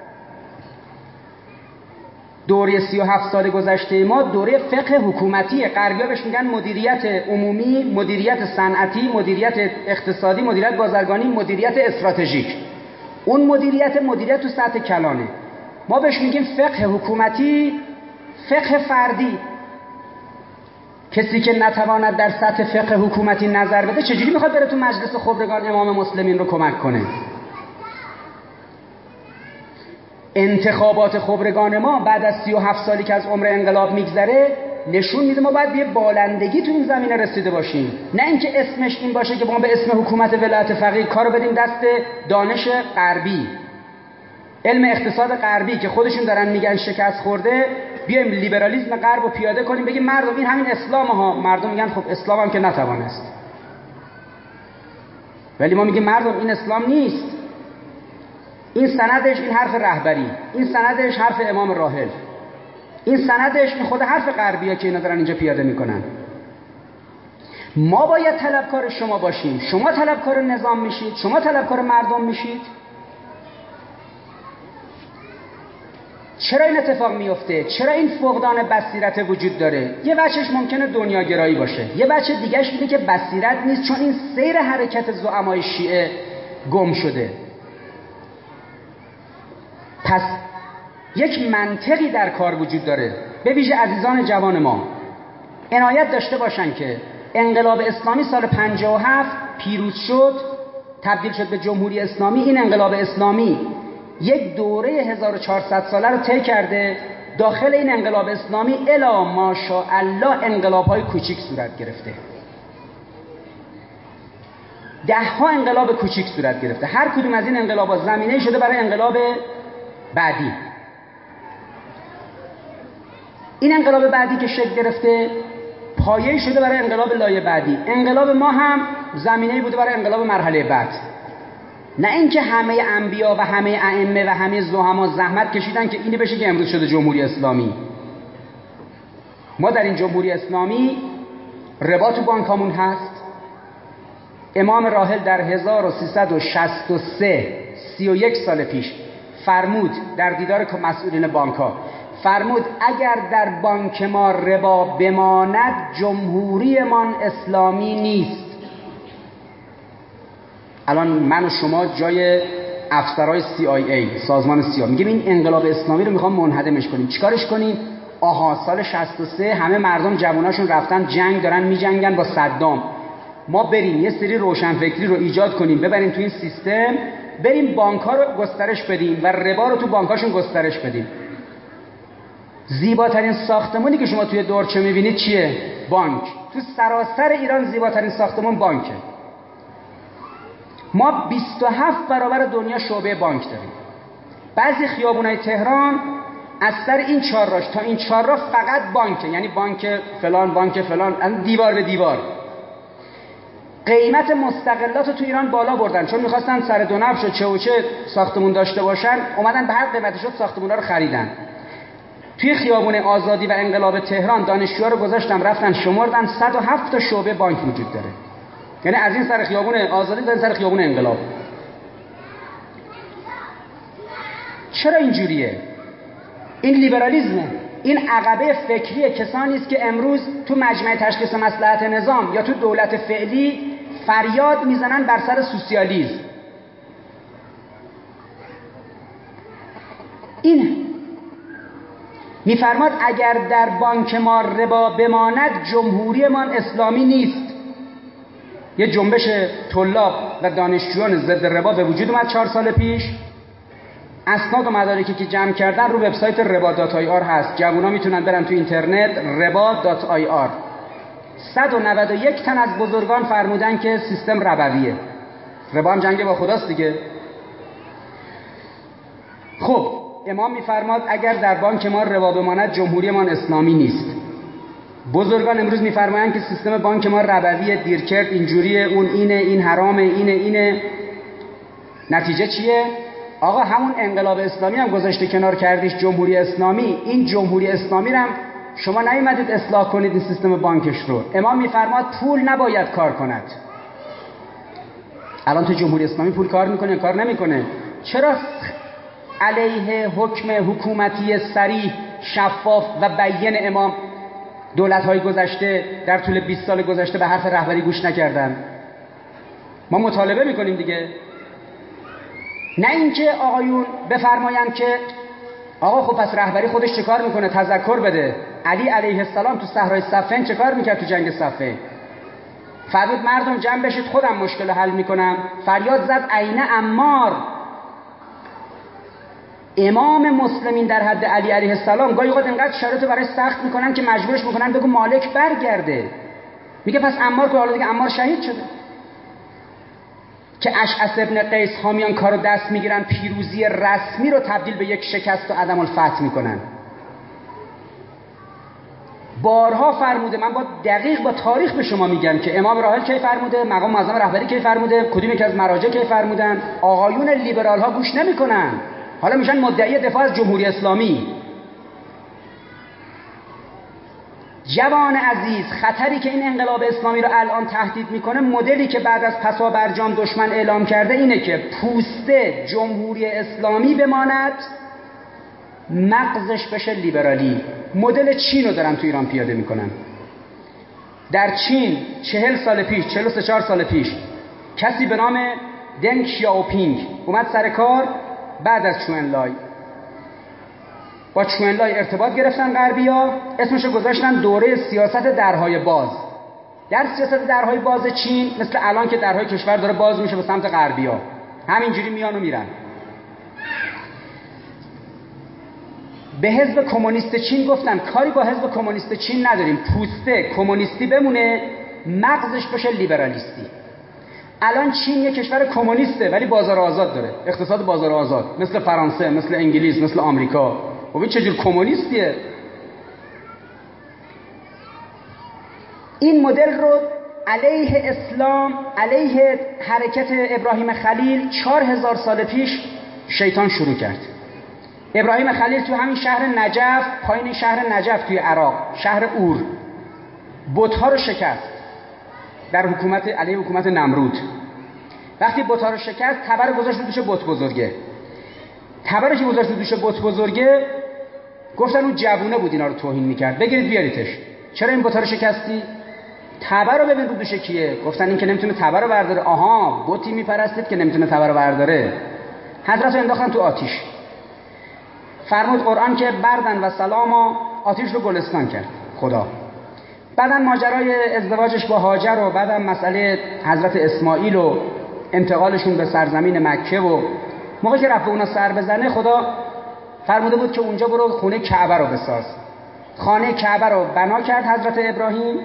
S1: دوره سی و هفت سال گذشته ما دوره فقه حکومتی. غربی‌ها بهش میگن مدیریت عمومی، مدیریت صنعتی، مدیریت اقتصادی، مدیریت بازرگانی، مدیریت استراتژیک. اون مدیریت مدیریت تو سطح کلانه. ما بهش میگیم فقه حکومتی، فقه فردی. کسی که نتواند در سطح فقه حکومتی نظر بده چجوری میخواد بره تو مجلس خبرگان امام مسلمین رو کمک کنه؟ انتخابات خبرگان ما بعد از سی و هفت سالی که از عمر انقلاب میگذره نشون میده ما باید به بالندگی تو این زمینه رسیده باشیم، نه اینکه اسمش این باشه که ما به اسم حکومت ولایت فقیه کارو بدیم دست دانش غربی، علم اقتصاد غربی که خودشون دارن میگن شکست خورده، بیایم لیبرالیسم غرب رو پیاده کنیم بگیم مردم این همین اسلام ها. مردم میگن خب اسلام هم که نتوانست. ولی ما میگیم مردم این اسلام نیست. این سندش این حرف رهبری، این سندش حرف امام راحل، این سندش این خود حرف غربیه که اینا دارن اینجا پیاده میکنن. ما باید طلبکار شما باشیم. شما طلبکار نظام میشید، شما طلبکار مردم میشید. چرا این اتفاق میفته؟ چرا این فقدان بصیرت وجود داره؟ یه بچهش ممکنه دنیاگرایی باشه، یه بچه دیگهش اینه که بصیرت نیست، چون این سیر حرکت زعمای شیعه گم شده. پس یک منطقی در کار وجود داره. به ویژه عزیزان جوان ما عنایت داشته باشن که انقلاب اسلامی سال پنجاه و هفت پیروز شد، تبدیل شد به جمهوری اسلامی. این انقلاب اسلامی یک دوره هزار و چهارصد ساله رو طی کرده. داخل این انقلاب اسلامی الا ماشاءالله انقلاب‌های کوچیک صورت گرفته، ده ها انقلاب کوچیک صورت گرفته. هر کدوم از این انقلاب‌ها زمینه شده برای انقلاب بعدی. این انقلاب بعدی که شکل گرفته پایه‌ای شده برای انقلاب لایه بعدی. انقلاب ما هم زمینه‌ای بوده برای انقلاب مرحله بعد. نه اینکه همه انبیا و همه ائمه و همه زعما زحمت کشیدن که اینی بشه که امروز شده جمهوری اسلامی. ما در این جمهوری اسلامی ربا تو بانکامون هست. امام راحل در هزار و سیصد و شصت و سه سی و یک سال پیش فرمود در دیدار مسئولین بانک‌ها، فرمود اگر در بانک ما ربا بماند جمهوریمان اسلامی نیست. الان من و شما جای افسرهای سی آی ای، سازمان سیا، میگیم این انقلاب اسلامی رو میخوام منهدمش کنیم. چیکارش کنیم؟ آها سال شصت و سه همه مردم جواناشون رفتن جنگ، دارن میجنگن با صدام. ما بریم یه سری روشنفکری رو ایجاد کنیم، ببریم تو این سیستم، بریم بانک‌ها رو گسترش بدیم و ربا رو تو بانک‌هاشون گسترش بدیم. زیباترین ساختمانی که شما توی دورچه میبینید چیه؟ بانک. تو سراسر ایران زیباترین ساختمان بانکه. ما بیست و هفت برابر دنیا شعبه بانک داریم. بعضی خیابونای تهران از سر این چهار راهش تا این چهار راه فقط بانکه، یعنی بانک فلان بانک فلان، دیوار به دیوار. قیمت مستقلات رو تو ایران بالا بردن، چون میخواستن سر دو نبش و چه و چه ساختمون داشته باشن، اومدن به هر قیمتی شد ساختمونا رو خریدن. توی خیابون آزادی و انقلاب تهران دانشجوها رو گذاشتن رفتن شمردن صد و هفت تا شعبه بانک وجود داره. یعنی از این سر خیابون آزادی تا این سر خیابون انقلاب. چرا اینجوریه؟ این لیبرالیسمه، این عقبه فکری کسانی است که امروز تو مجمع تشخیص مصلحت نظام یا تو دولت فعلی فریاد میزنن بر سر سوسیالیسم. این میفرماد اگر در بانک ما ربا بماند جمهوریمان اسلامی نیست. یه جنبش طلاب و دانشجویان ضد ربا به وجود اومد چهار سال پیش. اسناد و مدارکی که جمع کردن رو وبسایت ربا دات آی آر هست. جوونا میتونن برن تو اینترنت ربا دات آی آر. صد و نود و یک تن از بزرگان فرمودن که سیستم ربویه. ربا هم جنگ با خداست دیگه. خب امام میفرماد اگر در بانک ما ربا بماند جمهوریمان اسلامی نیست. بزرگان امروز میفرمایند که سیستم بانک ما ربویه، دیرکرد اینجوریه، اون اینه، این حرامه، اینه اینه. نتیجه چیه؟ آقا همون انقلاب اسلامی هم گذاشته کنار کردیش جمهوری اسلامی. این جمهوری اسلامی رو هم شما نیومدید اصلاح کنید این سیستم بانکش رو. امام میفرماد پول نباید کار کند. الان تو جمهوری اسلامی پول کار میکنه یا کار نمیکنه؟ چرا علیه حکم حکومتی صریح، شفاف و بیان امام دولت‌های گذشته در طول بیست سال گذشته به حرف رهبری گوش نکردن؟ ما مطالبه میکنیم دیگه. نه اینکه آقایون بفرمایند که آقا خب پس رهبری خودش چه کار میکنه؟ تذکر بده. علی علیه السلام تو صحرای صفین چه کار میکرد؟ تو جنگ صفین فرمود مردم جمع بشید خودم مشکل حل میکنم. فریاد زد عین عمار. امام مسلمین در حد علی علیه السلام گاهی اوقات اینقدر شرایط برای سخت میکنن که مجبورش میکنن بگو مالک برگرده. میگه پس عمار که حالا دیگه عمار شهید شده. که اشعث ابن قیس حامیان کارو دست میگیرن، پیروزی رسمی رو تبدیل به یک شکست و عدم الفتح میکنن. بارها فرموده، من با دقیق با تاریخ به شما میگم که امام راحل کی فرموده، مقام معظم رهبری کی فرموده، کدوم یکی از مراجع کی فرمودن. آقایون لیبرال ها گوش نمیکنن. حالا میشن مدعی دفاع از جمهوری اسلامی. جوان عزیز، خطری که این انقلاب اسلامی رو الان تهدید میکنه، مدلی که بعد از پسا برجام دشمن اعلام کرده اینه که پوسته جمهوری اسلامی بماند مغزش بشه لیبرالی. مدل چین رو دارن تو ایران پیاده میکنن. در چین چهل سال پیش، چهل و سه چهار سال پیش، کسی به نام دنگ شیائوپینگ اومد سر کار. بعد از چوئنلای با چوئنلای ارتباط گرفتن غربی‌ها، اسمشو گذاشتن دوره سیاست درهای باز. در سیاست درهای باز چین مثل الان که درهای کشور داره باز میشه به سمت غربی‌ها، همینجوری میان و میرن. به حزب کمونیست چین گفتن کاری با حزب کمونیست چین نداریم، پوسته کمونیستی بمونه، مغزش بشه لیبرالیستی. الان چین یک کشور کمونیسته ولی بازار آزاد داره، اقتصاد بازار آزاد، مثل فرانسه، مثل انگلیس، مثل آمریکا. و این چجور کمونیستیه؟ این مدل رو علیه اسلام، علیه حرکت ابراهیم خلیل چهار هزار سال پیش شیطان شروع کرد. ابراهیم خلیل تو همین شهر نجف، پایین شهر نجف توی عراق، شهر اور، بت‌ها رو شکست در حکومت علیه حکومت نمرود. وقتی بت‌ها رو شکست، تبر رو گذاشت رو دوش بت بزرگه. تبر که گذاشت رو دوش بت بزرگه، گفتن اون جوونه بود اینا رو توهین میکرد، بگیرید بیاریدش. چرا این بت‌ها رو شکستی؟ تبر رو ببین رو دوش کیه. گفتن این که نمیتونه تبر رو برداره. آها، بتی میپرستید که نمیتونه تبر رو برداره. حضرت رو انداختن تو آتیش. فرمود قرآن که بردن و سلاما، آتیش رو گلستان کرد خدا. بعدن ماجرای ازدواجش با هاجر و بعدن مسئله حضرت اسماعیل و انتقالشون به سرزمین مکه و موقعی که رفت اونا سر بزنه، خدا فرموده بود که اونجا برو خونه کعبه رو بساز. خانه کعبه رو بنا کرد حضرت ابراهیم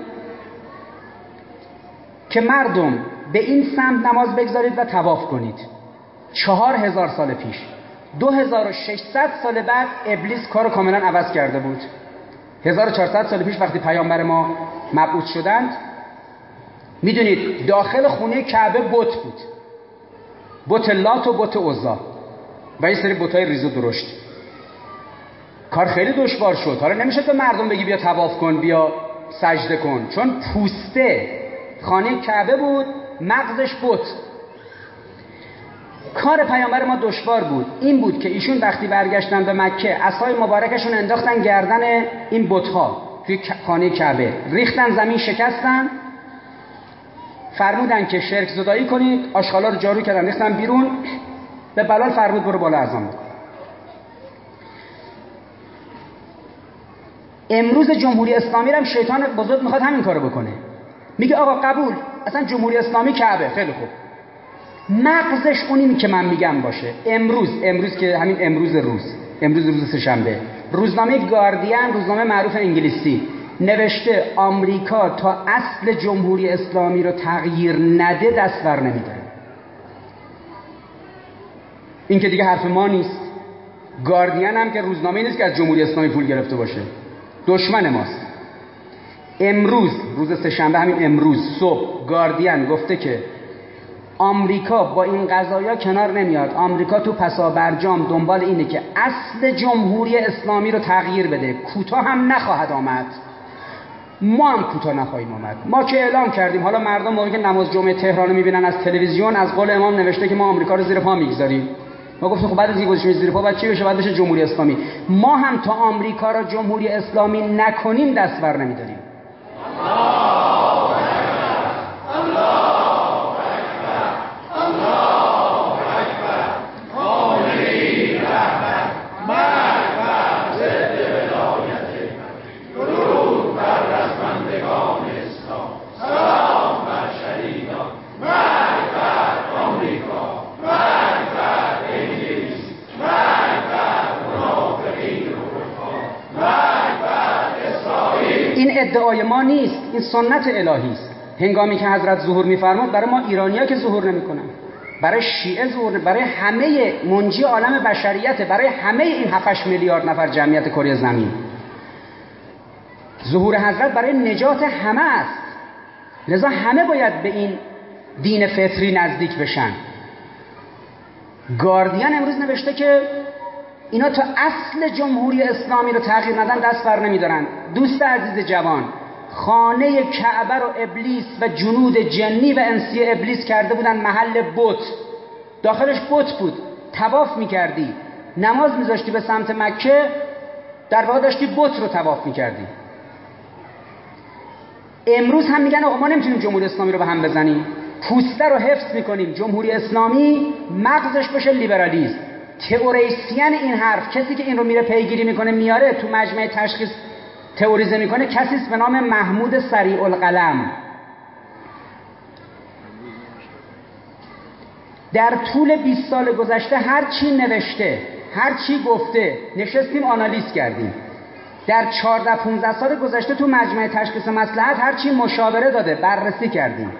S1: که مردم به این سمت نماز بگذارید و طواف کنید. چهار هزار سال پیش. دو هزار و ششصد سال بعد ابلیس کارو کاملا عوض کرده بود. هزار و چهارصد سال پیش وقتی پیامبر ما مبعوث شدند، میدونید داخل خونه کعبه بت بود، بت لات و بت عزا و یه سری بتای ریز و درشت. کار خیلی دشوار شد. حالا نمیشه به مردم بگی بیا طواف کن، بیا سجده کن، چون پوسته خانه کعبه بود، مغزش بت. کار پیامبر ما دشوار بود. این بود که ایشون وقتی برگشتن به مکه، عصای مبارکشون انداختن گردن این بت‌ها توی خانه کعبه، ریختن زمین، شکستن، فرمودن که شرک زدایی کنید، آشغالا رو جارو کردن ریختن بیرون. به بلال فرمود برو بالا اذان بکن. امروز جمهوری اسلامی هم شیطان بزرگ میخواد همین کارو بکنه. میگه آقا قبول، اصلا جمهوری اسلامی کعبه، خیلی خوب، مغزش اونی که من میگم باشه. امروز امروز که همین امروز روز امروز روز سه‌شنبه، روزنامه گاردین، روزنامه معروف انگلیسی، نوشته آمریکا تا اصل جمهوری اسلامی رو تغییر نده دست بر نمیداره. این که دیگه حرف ما نیست. گاردین هم که روزنامه نیست که از جمهوری اسلامی پول گرفته باشه، دشمن ماست. امروز روز سه‌شنبه، همین امروز صبح، گاردین گفته که آمریکا با این قضایا کنار نمیاد. آمریکا تو پسا برجام دنبال اینه که اصل جمهوری اسلامی رو تغییر بده. کوتاه هم نخواهد آمد، ما هم کوتاه نخواهیم آمد. ما که اعلام کردیم، حالا مردم موقعی که نماز جمعه تهران رو میبینن از تلویزیون، از قول امام نوشته که ما آمریکا رو زیر پا میگذاریم. ما گفتیم خب بعد از اینکه گذاشتیم زیر پا، بعد چی بشه؟ بعد بشه جمهوری اسلامی. ما هم تا آمریکا رو جمهوری اسلامی نکنیم دست بر نمیداریم. این ادعای ما نیست، این سنت الهی است. هنگامی که حضرت ظهور می‌فرماد، برای ما ایرانی‌ها که ظهور نمی‌کنن، برای شیعه ظهور، برای همه منجی عالم بشریت، برای همه این هفت هشت میلیارد نفر جمعیت کره زمین. ظهور حضرت برای نجات همه است. لذا همه باید به این دین فطری نزدیک بشن. گاردین امروز نوشته که اینا تا اصل جمهوری اسلامی رو تغییر ندن دست بر نمیدارن. دوست عزیز جوان، خانه کعبه رو ابلیس و جنود جنی و انسی ابلیس کرده بودن محل بت. داخلش بت بود، طواف میکردی، نماز میذاشتی به سمت مکه، در واقع داشتی بت رو طواف میکردی. امروز هم میگن آقا ما نمیتونیم جمهوری اسلامی رو به هم بزنیم، پوسته رو حفظ میکنیم، جمهوری اسلامی مغزش بشه لیبرالیسم. تئوریسین این حرف، کسی که این رو میره پیگیری میکنه میاره تو مجمع تشخیص تئوریزه میکنه، کسی است به نام محمود سریع القلم. در طول بیست سال گذشته هر چی نوشته، هر چی گفته، نشستیم آنالیز کردیم. در چهارده پانزده سال گذشته تو مجمع تشخیص مصلحت هر چی مشاوره داده، بررسی کردیم.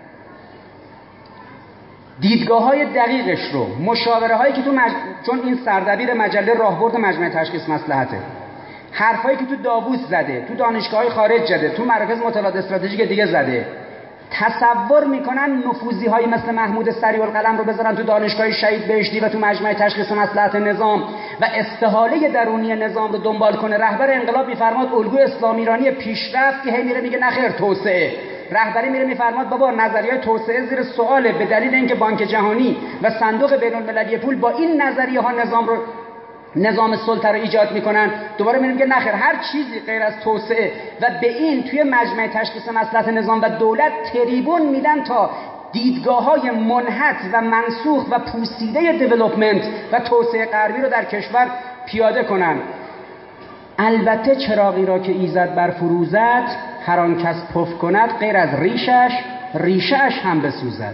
S1: دیدگاه‌های دقیقش رو، مشاوره هایی که تو مج... چون این سردبیر مجله راهبرد مجمع تشخیص مصلحته، حرفایی که تو داوود زده، تو دانشگاه‌های خارج زده، تو مراکز مطالعات استراتژیک دیگه زده، تصور میکنن نفوذی هایی مثل محمود سریع القلم رو بذارن تو دانشگاه شهید بهشتی و تو مجمع تشخیص مصلحت نظام و استحاله درونی نظام رو دنبال کنه. رهبر انقلاب میفرماد الگوی اسلام ایرانی پیشرفت، که هی میره میگه نخیر توسعه. رهبری میره میفرماد بابا نظریه توسعه زیر سواله، به دلیل اینکه بانک جهانی و صندوق بین المللی پول با این نظریه ها نظام رو نظام سلطه رو ایجاد میکنن. دوباره میگه نخیر، هر چیزی غیر از توسعه. و به این توی مجمع تشخیص مصلحت نظام و دولت تریبون میدن تا دیدگاه‌های منحط و منسوخ و پوسیده دیولپمنت و توسعه غربی رو در کشور پیاده کنن. البته چراغی را که ایزد بر فروزد، هر آن کس پف کند غیر از ریشش، ریشش هم بسوزد.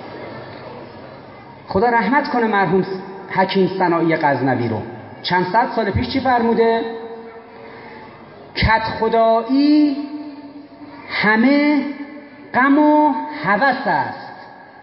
S1: خدا رحمت کنه مرحوم حکیم سنایی غزنوی رو. چند صد سال پیش چی فرموده؟ کت خدایی همه غم و هوس است.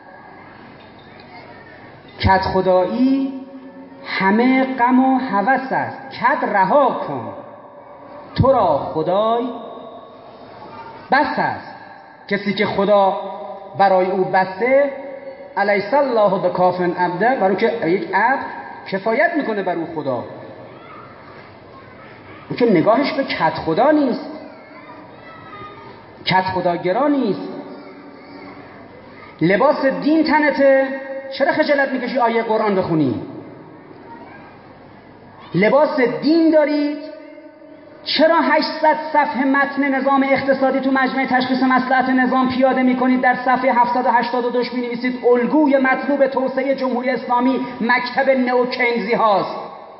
S1: کت خدایی همه غم و هوس است. کت رها کن، تو را خدای بس است. کسی که خدا برای او بسه، الیس الله بکاف عبده، برای که یک عبد کفایت میکنه بر او خدا. اون که نگاهش به کت خدا نیست، کت خداگرا نیست. لباس دین تنته، چرا خجالت میکشی آیه قرآن بخونی؟ لباس دین دارید، چرا هشتصد صفحه متن نظام اقتصادی تو مجمع تشخیص مصلحت نظام پیاده میکنید؟ در صفحه هفتصد و هشتاد و دو می نویسید الگوی مطلوب توسعه جمهوری اسلامی مکتب نئوکینزی هاست.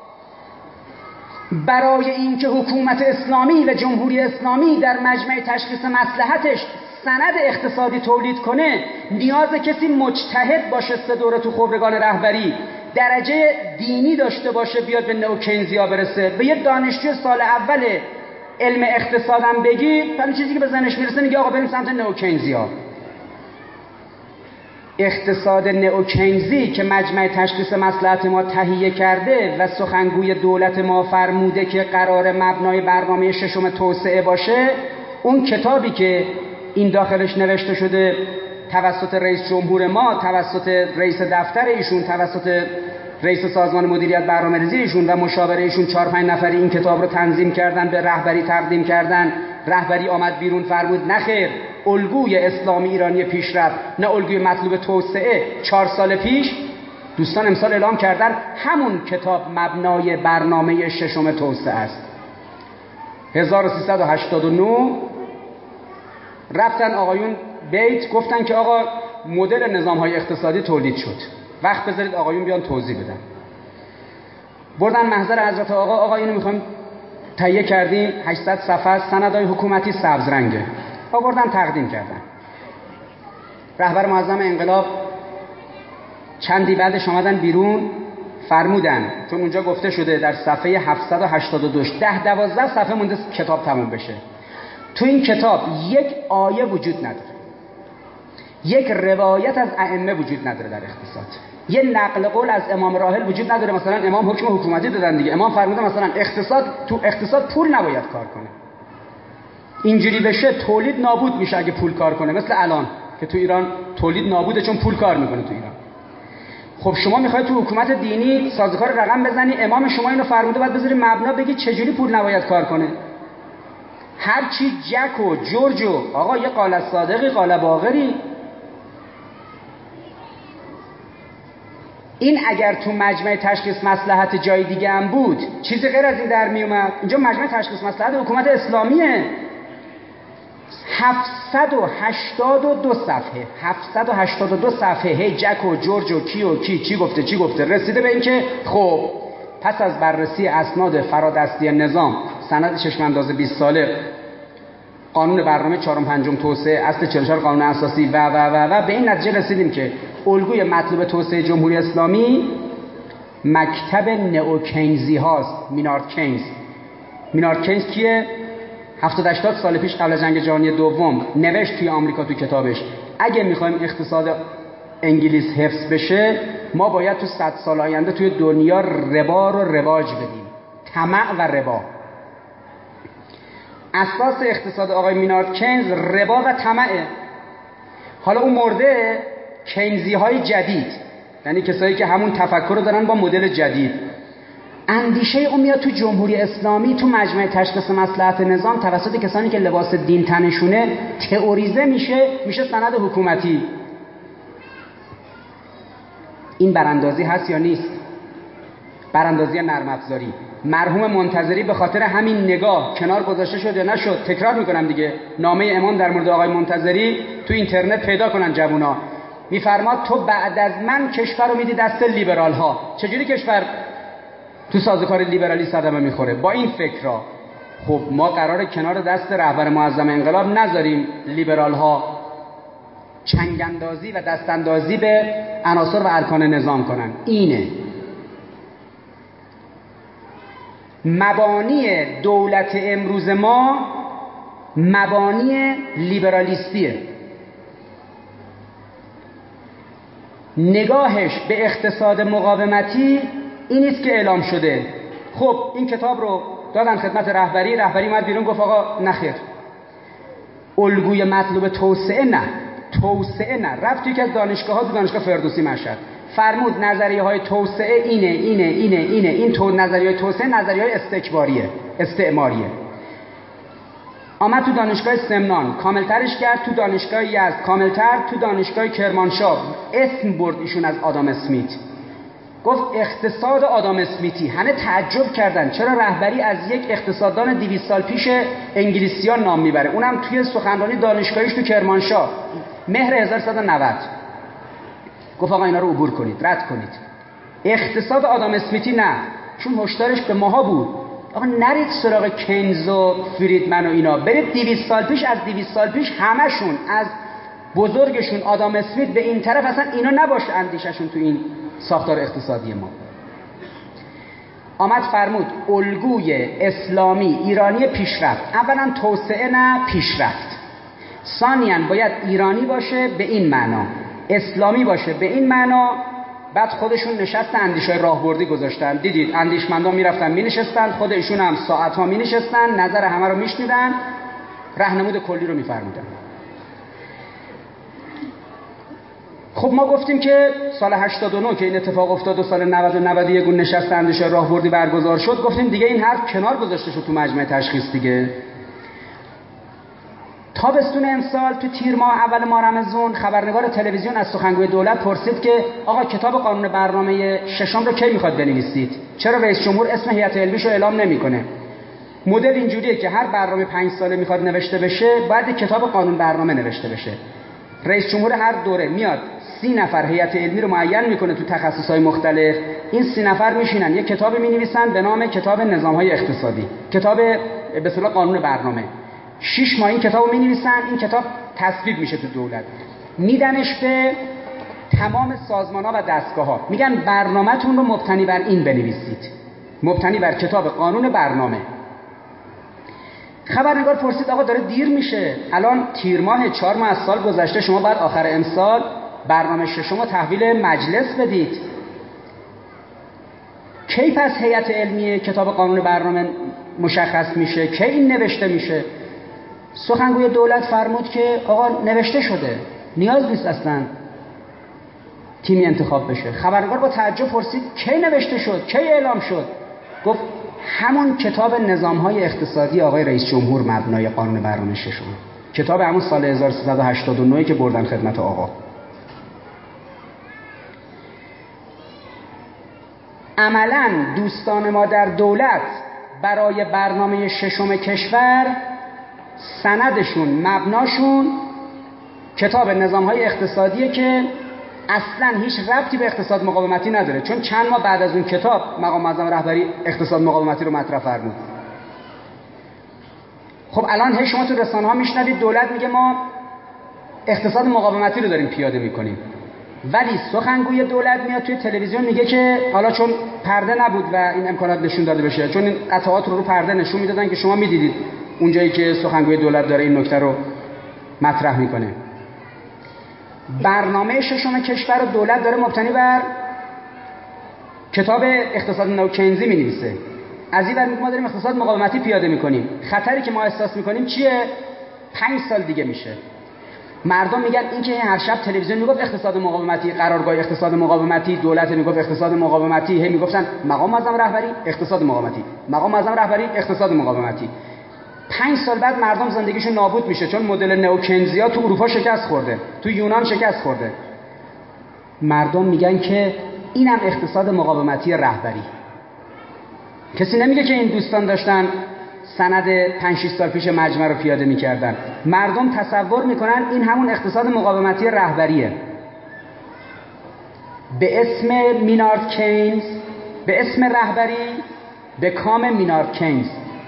S1: برای اینکه حکومت اسلامی و جمهوری اسلامی در مجمع تشخیص مصلحتش سند اقتصادی تولید کنه، نیاز کسی مجتهد باشه، سه دوره تو خبرگان رهبری درجه دینی داشته باشه، بیاد به نئوکینزیا برسه. به یه دانشجوی سال اول علم اقتصادم بگی، همین چیزی که به ذهنش میرسه میگه آقا بریم سمت نئوکینزیا. اقتصاد نئوکینزی که مجمع تشخیص مصلحت ما تهیه کرده و سخنگوی دولت ما فرموده که قرار مبنای برنامه ششم توسعه باشه، اون کتابی که این داخلش نوشته شده توسط رئیس جمهور ما، توسط رئیس دفتر ایشون، توسط رئیس سازمان مدیریت برنامه‌ریزی ایشون و مشاوره ایشون، چهار پنج نفری این کتاب رو تنظیم کردن، به رهبری تقدیم کردن. رهبری آمد بیرون فرمود نخیر، الگوی اسلامی ایرانی پیشرفت، نه الگوی مطلوب توسعه. چهار سال پیش دوستان امسال اعلام کردن همون کتاب مبنای برنامه ششم توسعه است. هزار و سیصد و هشتاد و نه رفتن آقایون بیت گفتن که آقا مدل نظام‌های اقتصادی تولید شد، وقت بذارید آقایون بیان توضیح بدن. بردن محضر حضرت آقا، آقا اینو میخوایم تهیه کردیم، هشتصد صفحه، سندای حکومتی سبز رنگه. آوردن تقدیم کردن. رهبر معظم انقلاب چندی بعدش آمدن بیرون فرمودن، چون اونجا گفته شده در صفحه هفتصد و هشتاد و دو ده دوازده صفحه مونده کتاب تموم بشه. تو این کتاب یک آیه وجود نداره، یک روایت از ائمه وجود نداره در اقتصاد، یه نقل قول از امام راحل وجود نداره. مثلا امام حکم حکومتی دادن دیگه، امام فرموده مثلا اقتصاد، تو اقتصاد پول نباید کار کنه. اینجوری بشه تولید نابود میشه اگه پول کار کنه، مثل الان که تو ایران تولید نابوده چون پول کار میکنه تو ایران. خب شما میخواید تو حکومت دینی سازوکار رقم بزنی، امام شما اینو فرموده، بعد بذاری مبنا بگی چجوری پول نباید کار کنه. هر چی جک و جورج و آقا یه قال صادقی قال باقری. این اگر تو مجمع تشخیص مصلحت جای دیگه هم بود چیزی غیر از این در می اومد. اینجا مجمع تشخیص مصلحت حکومت اسلامیه. هفتصد و هشتاد و دو صفحه هفتصد و هشتاد و دو صفحه هی جک و جورج و کی و کی چی گفته چی گفته رسیده به این که خب پس از بررسی اسناد فرادستی نظام، سند چشم انداز بیست ساله، قانون برنامه چهارم پنجم توسعه، اصل چهل و چهار قانون اساسی و و و و به این نتیجه رسیدیم که الگوی مطلوب توسعه جمهوری اسلامی مکتب نئوکینزی هاست. مینارد کینز. مینارد کینز کیه؟ هفتاد هشتاد سال پیش قبل از جنگ جهانی دوم نوشت توی آمریکا تو کتابش اگه میخوایم اقتصاد انگلیس حفظ بشه ما باید تو صد سال آینده توی دنیا ربا رو رواج بدیم. طمع و ربا. اساس اقتصاد آقای مینارد کینز ربا و طمعه. حالا اون مرده کینزی های جدید، یعنی کسایی که همون تفکر رو دارن با مدل جدید، اندیشه اون میاد تو جمهوری اسلامی، تو مجمع تشخیص مصلحت نظام توسط کسانی که لباس دین تنشونه تئوریزه میشه میشه سند حکومتی. این براندازی هست یا نیست؟ براندازی نرم افزاری. مرحوم منتظری به خاطر همین نگاه کنار گذاشته شد یا نشد؟ تکرار میکنم دیگه، نامه امام در مورد آقای منتظری تو اینترنت پیدا کنن جوونا. میفرماد تو بعد از من کشور رو میدی دست لیبرال ها. چجوری کشور تو سازوکار لیبرالی صدمه میخوره؟ با این فکرها. خب ما قراره کنار دست رهبر معظم انقلاب نذاریم لیبرال ها چنگاندازی و دستاندازی به عناصر و ارکان نظام کنن. اینه مبانی دولت امروز ما، مبانی لیبرالیستیه. نگاهش به اقتصاد مقاومتی این است که اعلام شده. خب این کتاب رو دادن خدمت رهبری، رهبری اومد بیرون گفت آقا نخیر، الگوی مطلوب توسعه نه، توسعه نه. رفت یکی از دانشگاه ها، تو دانشگاه فردوسی مشهد، فرمود نظریه های توسعه اینه اینه اینه اینه این تو نظریه های توسعه نظریه های استکباریه، استعماریه. آمد تو دانشگاه سمنان کاملترش کرد، تو دانشگاه یزد کاملتر، تو دانشگاه کرمانشاه اسم برد ایشون از آدام اسمیت، گفت اقتصاد آدام اسمیتی. همه تعجب کردن چرا رهبری از یک اقتصاددان دویست سال پیش انگلیسیان نام میبره، اونم توی سخنرانی دانشگاهیش تو کرمانشاه مهر هزار و سیصد و نود. گفت آقا اینا رو عبور کنید، رد کنید. اقتصاد آدام اسمیتی نه، چون هشدارش به ماها بود آقا نرید سراغ کینز و فریدمن و اینا، برید دویست سال پیش. از دویست سال پیش همشون از بزرگشون آدام اسمیت به این طرف اصلا اینا نباشه اندیششون تو این ساختار اقتصادی ما. آمد فرمود الگوی اسلامی ایرانی پیشرفت، اولا توسعه نه پیشرفت، ثانیاً باید ایرانی باشه به این معنا، اسلامی باشه به این معنا. بعد خودشون نشست اندیشای راهبردی گذاشتن. دیدید اندیشمندان میرفتن مینشستن، خود ایشون هم ساعت‌ها مینشستن، نظر همه رو میشنیدن، راهنمود کلی رو میفرمودن. خب ما گفتیم که سال هشتاد و نه که این اتفاق افتاد و سال نود و نود و یک اون نشست اندیشه راهبردی برگزار شد، گفتیم دیگه این حرف کنار گذاشته شد تو مجمع تشخیص دیگه. تابستون امسال تو تیر ماه اول ماه رمضان خبرنگار تلویزیون از سخنگوی دولت پرسید که آقا کتاب قانون برنامه ششم رو کی میخواد بنویسید؟ چرا رئیس جمهور اسم هیئت علمیشو اعلام نمیکنه؟ مدل اینجوریه که هر برنامه پنج ساله میخواد نوشته بشه باید کتاب قانون برنامه نوشته بشه. رئیس جمهور هر دوره میاد سی نفر هیئت علمی رو معین میکنه تو تخصصهای مختلف، این سی نفر میشینن یک کتابی مینویسن به نام کتاب نظامهای اقتصادی، کتاب به اصطلاح قانون برنامه. شش ماه این کتابو مینویسن، این کتاب تصویب میشه تو دولت، میدنش به تمام سازمان‌ها و دستگاه‌ها، میگن برنامه‌تون رو مبتنی بر این بنویسید، مبتنی بر کتاب قانون برنامه. خبرنگار پرسید آقا داره دیر میشه، الان تیر ماه، چهار ماه از سال گذشته، شما بعد آخر امسال برنامه ششم رو تحویل مجلس بدید. کی پس هیئت علمی کتاب قانون برنامه مشخص میشه؟ کی این نوشته میشه؟ سخنگوی دولت فرمود که آقا نوشته شده، نیاز نیست اصلا تیمی انتخاب بشه. خبرنگار با تعجب پرسید کی نوشته شد؟ کی اعلام شد؟ گفت همون کتاب نظام‌های اقتصادی آقای رئیس جمهور مبنای قانون برنامه ششم، کتاب همون سال هزار و سیصد و هشتاد و نه که بردن خدمت آقا. عملاً دوستان ما در دولت برای برنامه ششم کشور سندشون، مبناشون کتاب نظام‌های اقتصادیه که اصلاً هیچ ربطی به اقتصاد مقاومتی نداره، چون چند ماه بعد از اون کتاب مقام معظم رهبری اقتصاد مقاومتی رو مطرح فرمود. خب الان هی شما تو رسانه‌ها میشنوید دولت میگه ما اقتصاد مقاومتی رو داریم پیاده میکنیم، ولی سخنگوی دولت میاد توی تلویزیون میگه که حالا چون پرده نبود و این امکانات نشون داده بشه، چون این قطعات رو رو پرده نشون میدادن که شما میدیدید اونجایی که سخنگوی دولت داره این نکته رو مطرح میکنه. برنامه ششم کشور رو دولت داره مبتنی بر کتاب اقتصاد نوکینزی مینویسه. از این ور میگه ما داریم اقتصاد مقاومتی پیاده میکنیم. خطری که ما احساس میکنیم چیه؟ پنج سال دیگه میشه. مردم میگن این که هر شب تلویزیون میگفت اقتصاد مقاومتی، قرارگاه اقتصاد مقاومتی، دولت میگفت اقتصاد مقاومتی، هی میگفتن مقام معظم رهبری اقتصاد مقاومتی، مقام معظم رهبری اقتصاد مقاومتی. پنج سال بعد مردم زندگیشون نابود میشه، چون مدل نوکنزیا تو اروپا شکست خورده، تو یونان شکست خورده. مردم میگن که اینم اقتصاد مقاومتی رهبری. کسی نمیگه که این دوستان داشتن سند پنج شش سال پیش مجمع رو پیاده میکردن. مردم تصور میکنن این همون اقتصاد مقاومتی رهبریه. به اسم مینارد کینز، به اسم رهبری، به کام مینارد کینز.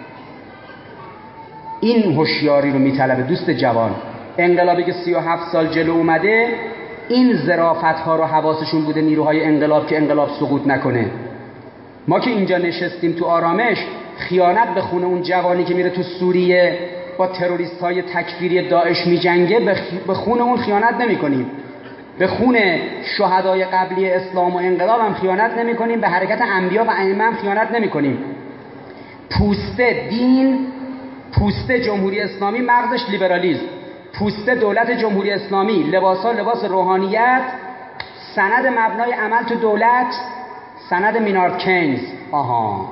S1: این هوشیاری رو میطلبه دوست جوان. انقلابی که سی و هفت سال جلو اومده، این ظرافت ها رو حواسشون بوده نیروهای انقلاب که انقلاب سقوط نکنه. ما که اینجا نشستیم تو آرامش، خیانت به خون اون جوانی که میره تو سوریه با تروریست های تکفیری داعش میجنگه، به خون اون خیانت نمی کنیم. به خون شهدای قبلی اسلام و انقلاب هم خیانت نمی کنیم. به حرکت انبیا و ائمه هم خیانت نمی کنیم. پوسته دین، پوسته جمهوری اسلامی، مغزش لیبرالیسم. پوسته دولت جمهوری اسلامی، لباسا لباس روحانیت، سند مبنای عمل تو دولت سند مینارد کینز. آها.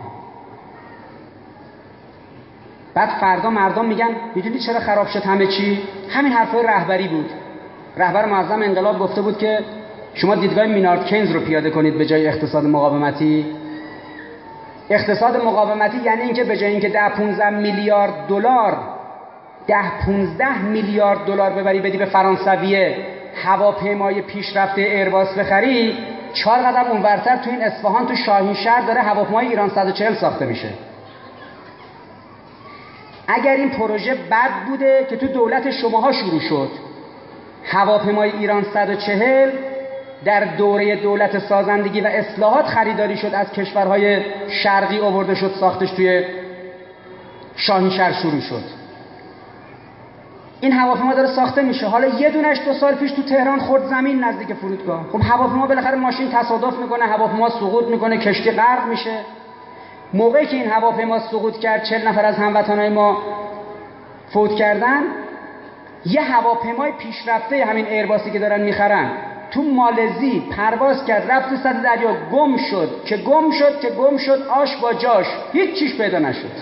S1: بعد فردا مردم میگن میدونی چرا خراب شد همه چی؟ همین حرفای رهبری بود. رهبر معظم انقلاب گفته بود که شما دیدگاه مینارد کینز رو پیاده کنید به جای اقتصاد مقاومتی. اقتصاد مقاومتی یعنی اینکه به جای اینکه ده پانزده میلیارد دلار ده پانزده میلیارد دلار ببری بدی به فرانسویه هواپیمای پیشرفته ایرباس بخری، چهار قدم اونورتر تو این اصفهان تو شاهین شهر داره هواپیمای ایران صد و چهل ساخته میشه. اگر این پروژه بد بوده که تو دولت شماها شروع شد، هواپیمای ایران صد و چهل در دوره دولت سازندگی و اصلاحات خریداری شد، از کشورهای شرقی آورده شد، ساختش توی شاهین شهر شروع شد. این هواپیما داره ساخته میشه. حالا یه دونش دو سال پیش تو تهران خورد زمین نزدیک فرودگاه. خب هواپیما بالاخره ماشین تصادف میکنه، هواپیما سقوط میکنه، کشتی غرق میشه. موقعی که این هواپیما سقوط کرد، چهل نفر از هموطنای ما فوت کردن، یه هواپیمای پیشرفته همین ایرباسی که دارن میخرن تو مالزی پرواز کرد، رفت تو سطح دریا، گم شد که گم شد که گم شد آش با جاش، هیچ چیش پیدا نشد.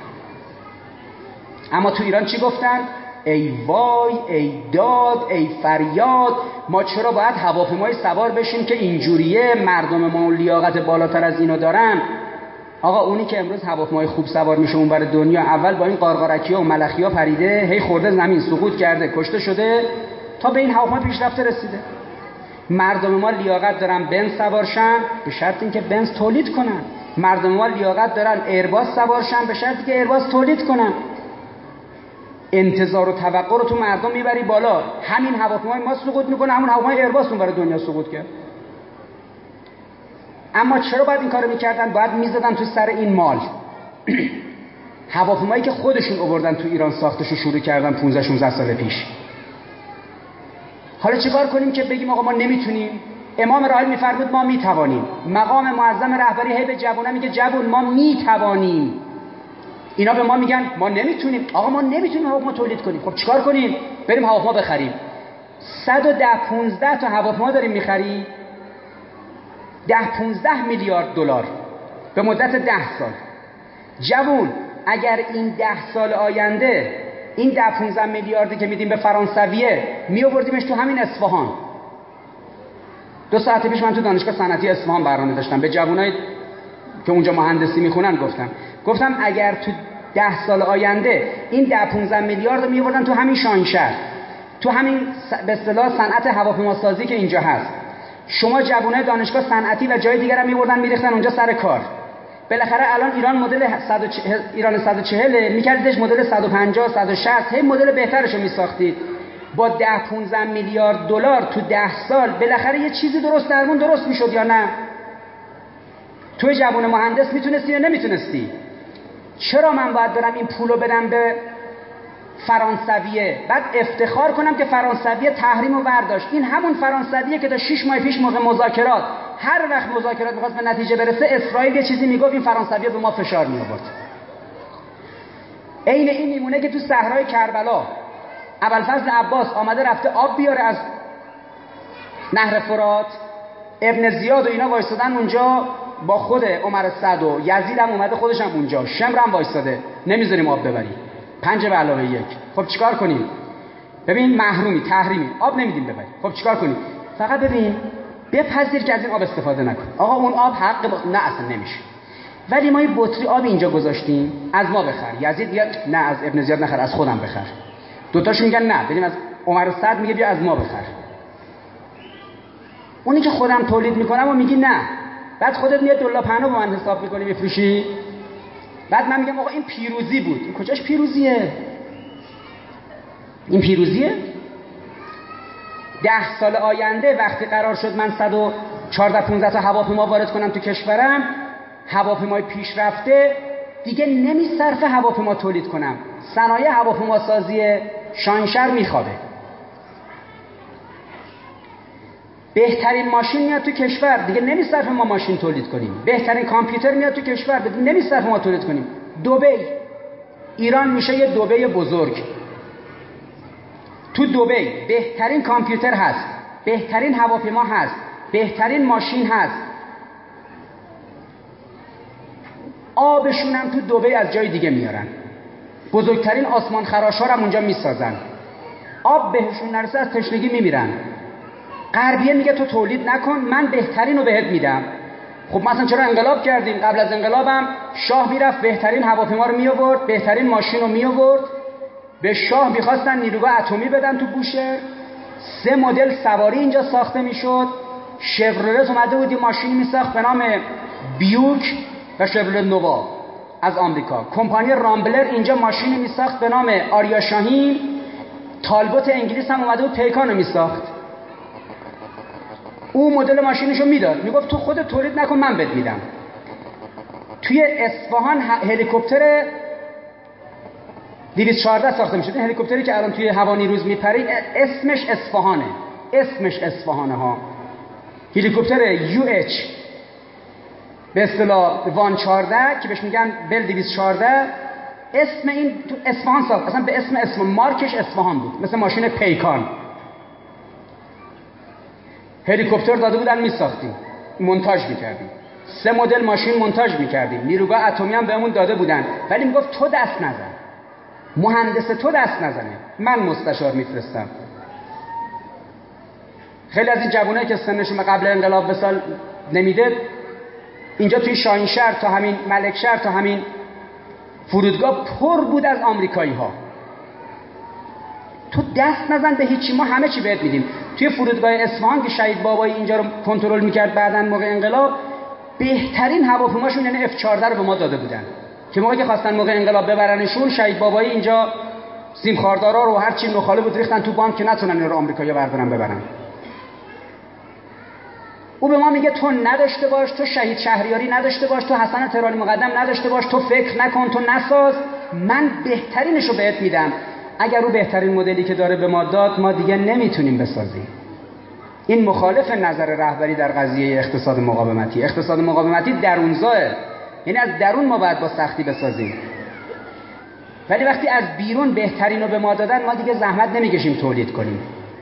S1: اما تو ایران چی گفتن؟ ای وای، ای داد، ای فریاد، ما چرا باید هواپیمای سوار بشیم که اینجوریه؟ مردم ما لیاقت بالاتر از اینو دارن. آقا اونی که امروز هواپیمای خوب سوار میشه اون بر دنیا، اول با این قارقارکی‌ها و ملخی‌ها پریده، هی خورده زمین، سقوط کرده، کشته شده، تا به این هواپیما پیشرفته رسیده. مردم ما لیاقت دارن بنز سوارشن به شرط اینکه بنز تولید کنن. مردم ما لیاقت دارن ایرباس سوارشن به شرطی که ایرباس تولید کنن. انتظار و توقع رو تو مردم میبری بالا. همین هواپیمای ما سقوط میکنه، همون هواپیمای ایرباس اون برای دنیا سقوط کرد. اما چرا باید این کارو میکردن؟ باید میزدن تو سر این مال. هواپیمایی که خودشون آوردن تو ایران ساختشو شروع کردن پانزده شانزده سال پیش. حالا چیکار کنیم که بگیم آقا ما نمیتونیم؟ امام راحل میفرمود ما میتوانیم. مقام معظم رهبری هی به جوونا میگه جوون ما میتوانیم. اینا به ما میگن ما نمیتونیم. آقا ما نمیتونیم هواپیما تولید کنیم. خب چیکار کنیم؟ بریم هواپیما بخریم. صد و ده پانزده تا هواپیما داریم میخریم، ده پانزده میلیارد دلار به مدت ده سال. جوون اگر این ده سال آینده این ده پانزده میلیاردی که میدیم به فرانسویه میآوردیمش تو همین اصفهان. دو ساعت پیش من تو دانشگاه صنعتی اصفهان برنامه داشتم، به جوانای که اونجا مهندسی میخونن گفتم گفتم اگر تو ده سال آینده این ده پونزده میلیارد رو میبردن تو همین شاهینشهر، تو همین به اصطلاح صنعت هواپیماسازی که اینجا هست، شما جوانای دانشگاه صنعتی و جای دیگر هم میبردن میریختن اونجا سر کار، بالاخره الان ایران مدل صد و چهل ایران صد و چهل میکردیدش مدل صد و پنجاه صد و شصت، هی مدل بهترشو میساختید. با ده پونزده میلیارد دلار تو ده سال بالاخره یه چیزی درست درمون درست میشد یا نه؟ توی جوان مهندس میتونستی یا نمیتونستی؟ چرا من باید برم این پولو بدم به فرانسویه بعد افتخار کنم که فرانسویه تحریم رو برداشت؟ این همون فرانسویه که تا شش ماه پیش موقع مذاکرات هر وقت مذاکرات می‌خواست به نتیجه برسه اسرائیل یه چیزی میگفت این فرانسویه به ما فشار می‌آورد. عین این میمونه که تو صحرای کربلا ابوالفضل عباس آمده رفته آب بیاره از نهر فرات، ابن زیاد و اینا وایسادن اونجا با خود عمر سعد و یزید هم اومده خودش هم اونجا، شمر هم وایساده نمیذاریم آب ببریم، پنج به علاوه یک. خب چیکار کنیم؟ ببین محرومی، تحریمی، آب نمیدیم ببریم. خب چیکار کنیم؟ فقط ببین بپذیر که از این آب استفاده نکن. آقا اون آب حق با... نه اصلا نمیشه. ولی ما این بطری آب اینجا گذاشتیم، از ما بخر. یزید بیاد نه از ابن زیاد نخر، از خودم بخر. دوتاشون میگن نه بریم از عمر سعد میگه بیا از ما بخر. اونی که خودم تولید میکنم و میگی نه، بعد خودت میاد دلار پهنا با من حساب میکنی میفروشی، بعد من میگم آقا این پیروزی بود. این کجاش پیروزیه؟ این پیروزیه؟ ده سال آینده وقتی قرار شد من صد و چهارده پانزده تا هواپیما وارد کنم تو کشورم، هواپیمای پیشرفته، دیگه نمیصرفه هواپیما تولید کنم، صنایع هواپیما سازی شاهینشهر میخوابه. بهترین ماشین میاد تو کشور، دیگه نمیصرفه ما ماشین تولید کنیم. بهترین کامپیوتر میاد تو کشور، دیگه نمیصرفه ما تولید کنیم. دبی، ایران میشه یه دبی بزرگ. تو دبی بهترین کامپیوتر هست، بهترین هواپیما هست، بهترین ماشین هست. آبشون هم تو دبی از جای دیگه میارن، بزرگترین آسمان خراش‌ها هم اونجا میسازن. آب بهشون نرسه از تشنگی میمیرن. غربیه میگه تو تولید نکن، من بهترین رو بهت میدم. خب مثلا چرا انقلاب کردیم؟ قبل از انقلابم شاه میرفت بهترین هواپیما رو میآورد، بهترین ماشین رو میآورد. به شاه میخواستن نیروگاه اتمی بدن تو بوشهر، سه مدل سواری اینجا ساخته میشد. شورلت اومده بود یه ماشینی میساخت به نام بیوک و شورلت نووا از آمریکا. کمپانی رامبلر اینجا ماشینی میساخت به نام آریا شاهین. تالبوت انگلیس هم اومده بود پیکانو میساخت. او مدل ماشینشو میداد، میگفت تو خودت تولید نکن من بهت میدم. توی اصفهان هلیکوپتر دویست و چهارده ساخته میشد. این هلیکوپتری که الان توی هوا نیروز میپره اسمش اصفهانه، اسمش اصفهانه ها. هلیکوپتر یو اچ به اصطلاح وان چهارده که بهش میگن بل دویست و چهارده، اسم این تو اصفهان ساخت، اصلا به اسم اسم مارکش اصفهان بود، مثل ماشین پیکان. هلیکوپتر داده بودن میساختیم، مونتاژ میکردیم، سه مدل ماشین مونتاژ میکردیم، نیروگاه اتمی هم بهمون داده بودن. ولی میگفت تو دست نزن، مهندس تو دست نزنه، من مستشار میفرستم. خیلی از این جوانایی که سنشون قبل انقلاب به سال نمیده، اینجا توی شاهینشهر تا همین ملکشهر تا همین فرودگاه پر بود از آمریکایی ها. تو دست نزن به هیچی، ما همه چی بهت میدیم. توی فرودگاه اصفهان که شهید بابایی اینجا رو کنترل میکرد بعدن موقع انقلاب، بهترین هواپیماشون یعنی اف چهارده رو به ما داده بودن که موقعی که خواستن موقع انقلاب ببرنشون، شهید بابایی اینجا سیم خاردارا رو هر چی نخاله بود ریختن تو بانک که نتونن این رو آمریکایی‌ها بردارن ببرن. او به ما میگه تو نداشته باش، تو شهید شهریاری نداشته باش، تو حسن تهرانی مقدم نداشته باش، تو فکر نکن، تو نساز، من بهترینش رو بهت میدم. اگر او بهترین مدلی که داره به ما داد، ما دیگه نمیتونیم بسازیم. این مخالف نظر رهبری در قضیه اقتصاد مقاومتی. اقتصاد مقاومتی درونزاه، یعنی از درون ما باید با سختی بسازیم. ولی وقتی از بیرون بهترین رو به ما دادن، ما دیگه زحمت نمیکشیم تولید کنیم.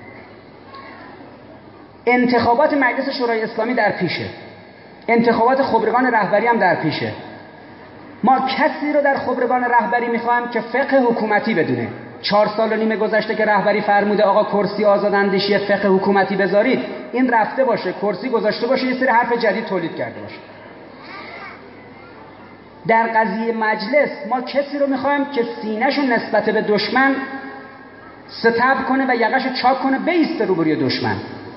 S1: انتخابات مجلس شورای اسلامی در پیشه، انتخابات خبرگان رهبری هم در پیشه. ما کسی رو در خبرگان رهبری میخوایم که فقه حکومتی بدونه. چهار سال و نیم گذشته که رهبری فرموده آقا کرسی آزاداندیشی فقه حکومتی بذارید، این رفته باشه کرسی گذاشته باشه، یه سری حرف جدید تولید کرده باشه. در قضیه مجلس ما کسی رو میخوایم که سینه‌شو نسبت به دشمن ستبر کنه و یقه‌شو چاک کنه بیسته روبروی دشمن.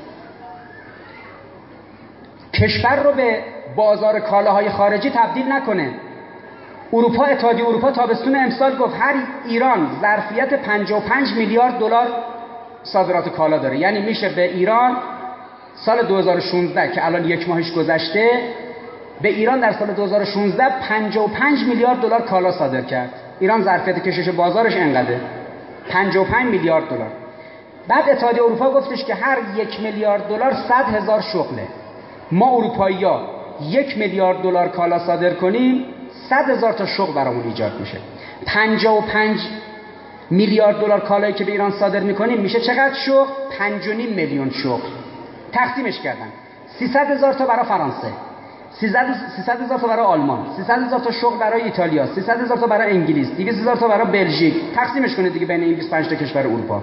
S1: کشور رو به بازار کالاهای خارجی تبدیل نکنه. اروپا، اتحادیه اروپا تابستون امسال گفت هر ایران ظرفیت پنجاه و پنج میلیارد دلار صادرات کالا داره، یعنی میشه به ایران سال دو هزار و شانزده که الان یک ماهش گذشته، به ایران در سال دو هزار و شانزده پنجاه و پنج میلیارد دلار کالا صادر کرد. ایران ظرفیت کشش بازارش انقدره، پنجاه و پنج میلیارد دلار. بعد اتحادیه اروپا گفتش که هر یک میلیارد دلار صد هزار شغله. ما اروپایی‌ها یک میلیارد دلار کالا صادر کنیم صد هزار تا شغل برامون ایجاد میشه. پنجاه و پنج میلیارد دلار کالایی که به ایران صادر میکنیم میشه چقدر شغل؟ پنج و نیم میلیون شغل. تقسیمش کردن سیصد هزار تا برای فرانسه، سیصد هزار تا برای آلمان، سیصد هزار تا شغل برای ایتالیا، سیصد هزار تا برای انگلیس، دویست هزار تا برای بلژیک. تقسیمش کنید دیگه بین این بیست و پنج تا کشور اروپا.